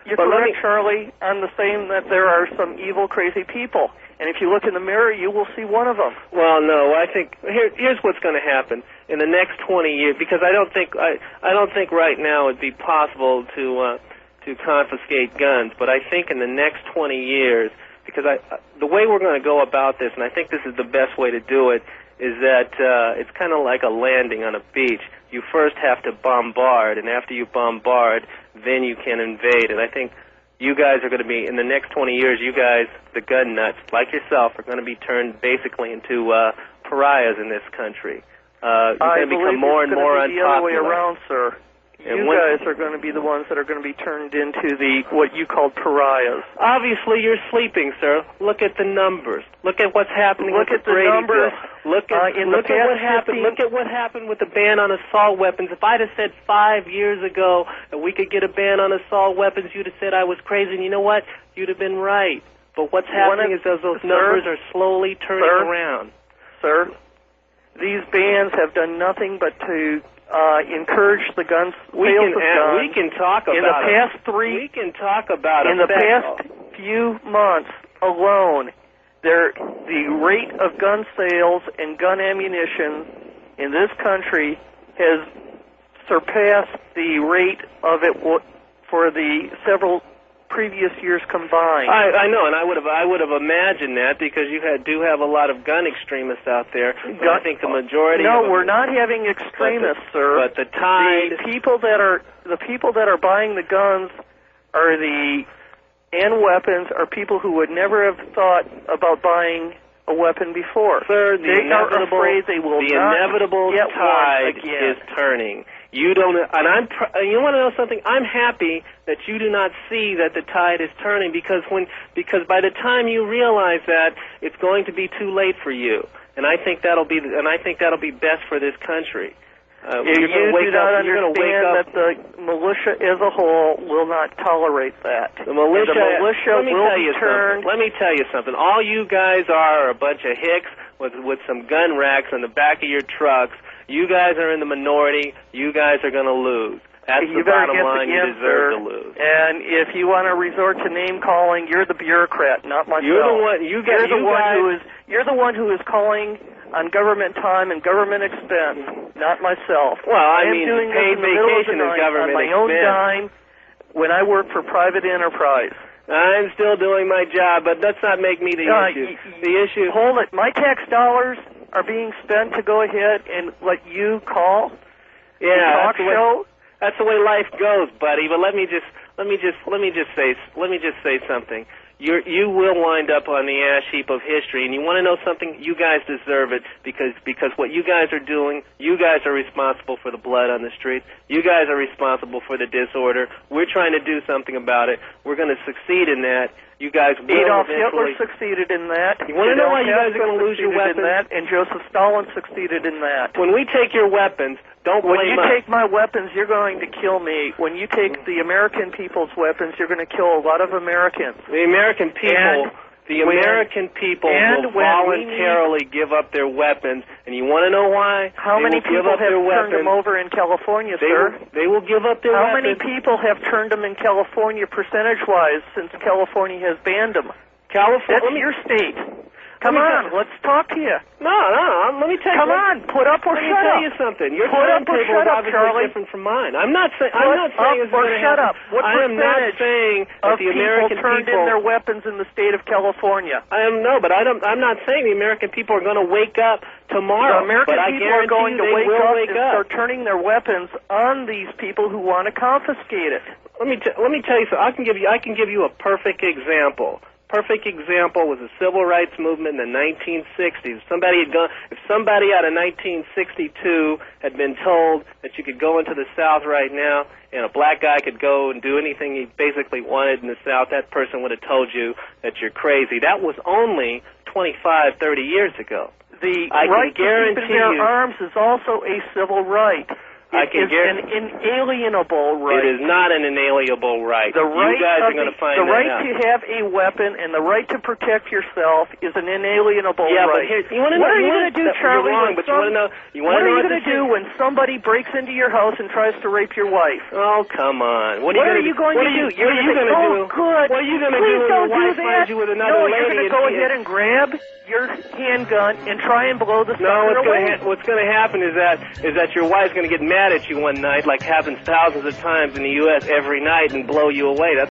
You're But correct, Charlie. I'm the same that there are some evil, crazy people. And if you look in the mirror, you will see one of them. Well, no, I think here's what's going to happen in the next 20 years, because I don't think right now it'd be possible to confiscate guns, but I think in the next 20 years, because the way we're going to go about this, and I think this is the best way to do it, is that it's kind of like a landing on a beach. You first have to bombard, and after you bombard, then you can invade. And I think you guys are going to be, in the next 20 years, you guys, the gun nuts, like yourself, are going to be turned basically into pariahs in this country. You're going to become more and more unpopular. I believe it's going to be the other way around, sir. And you guys are going to be the ones that are going to be turned into what you called pariahs. Obviously, you're sleeping, sir. Look at the numbers. Look at what's happening with the Brady numbers. Bill. Look at what happened. Look at what happened with the ban on assault weapons. If I'd have said 5 years ago that we could get a ban on assault weapons, you'd have said I was crazy. And you know what? You'd have been right. But what's happening is those numbers are slowly turning around. Sir, these bans have done nothing but to encourage the guns. We can talk about in the past we can talk about in the past few months alone. The rate of gun sales and gun ammunition in this country has surpassed the rate of it for the several previous years combined. I know, and I would have imagined that because you do have a lot of gun extremists out there. I think the majority. No, of them, we're not having extremists, sir. But the tide. The people that are buying the guns and weapons are people who would never have thought about buying a weapon before. Sir, the inevitable tide is turning. You don't, and you want to know something? I'm happy that you do not see that the tide is turning because by the time you realize that, it's going to be too late for you. And I think that'll be best for this country. You do not understand that the militia as a whole will not tolerate that. The militia will be turned. Let me tell you something. All you guys are a bunch of hicks with some gun racks on the back of your trucks. You guys are in the minority. You guys are going to lose. That's the bottom line. You deserve to lose. And if you want to resort to name calling, you're the bureaucrat, not myself. You're the one. You're the one who is calling on government time and government expense, not myself. Well, I am mean, doing paid vacation is government on my own dime when I work for private enterprise. I'm still doing my job, but let's not make me the issue. The issue. Hold it. My tax dollars are being spent to go ahead and let you call. Yeah, that's the way life goes, buddy. But let me just say something. You will wind up on the ash heap of history, and you want to know something? You guys deserve it because what you guys are doing, you guys are responsible for the blood on the streets. You guys are responsible for the disorder. We're trying to do something about it. We're going to succeed in that. You guys will Adolf eventually. Hitler succeeded in that. You want to know why you guys are going to lose your weapons? In that, and Joseph Stalin succeeded in that. When we take your weapons, don't blame us. When you take my weapons, you're going to kill me. When you take the American people's weapons, you're going to kill a lot of Americans. The American people will voluntarily give up their weapons, and you want to know why? How many people have turned them over in California, sir? They will give up their weapons. How many weapons. people have turned them in California percentage-wise since California has banned them? California. That's your state. Come on, let's talk to you. No, let me tell you. Come on, put up or shut up. Let me tell you something. Your timetable is obviously different from mine. I'm not saying it's going to shut up. What I am not saying that the American people turned in their weapons in the state of California? I'm not saying the American people are going to wake up tomorrow. The American people are going to wake up and start turning their weapons on these people who want to confiscate it. Let me tell you something. I can give you a perfect example. Perfect example was the civil rights movement in the 1960s. If somebody out of 1962 had been told that you could go into the South right now and a black guy could go and do anything he basically wanted in the South, that person would have told you that you're crazy. That was only 25, 30 years ago. The right to keep in their arms is also a civil right. I can is an inalienable right. It is not an inalienable right. The right you guys of are going to find the that right out. to have a weapon and the right to protect yourself is an inalienable Yeah, right. but here, you want to know? What are you going to do, Charlie? You're wrong, but you want to know? You want what to know are you going to do when somebody breaks into your house and tries to rape your wife? Oh, come on! What are you going to do? What are you going to do? Good. What are you going to Please do when don't your wife do that. finds you with another no, lady? you're going to go ahead and grab your handgun and try and blow the sucker away. What's going to happen is that your wife's going to get mad at you one night, like happens thousands of times in the U.S. every night, and blow you away. That's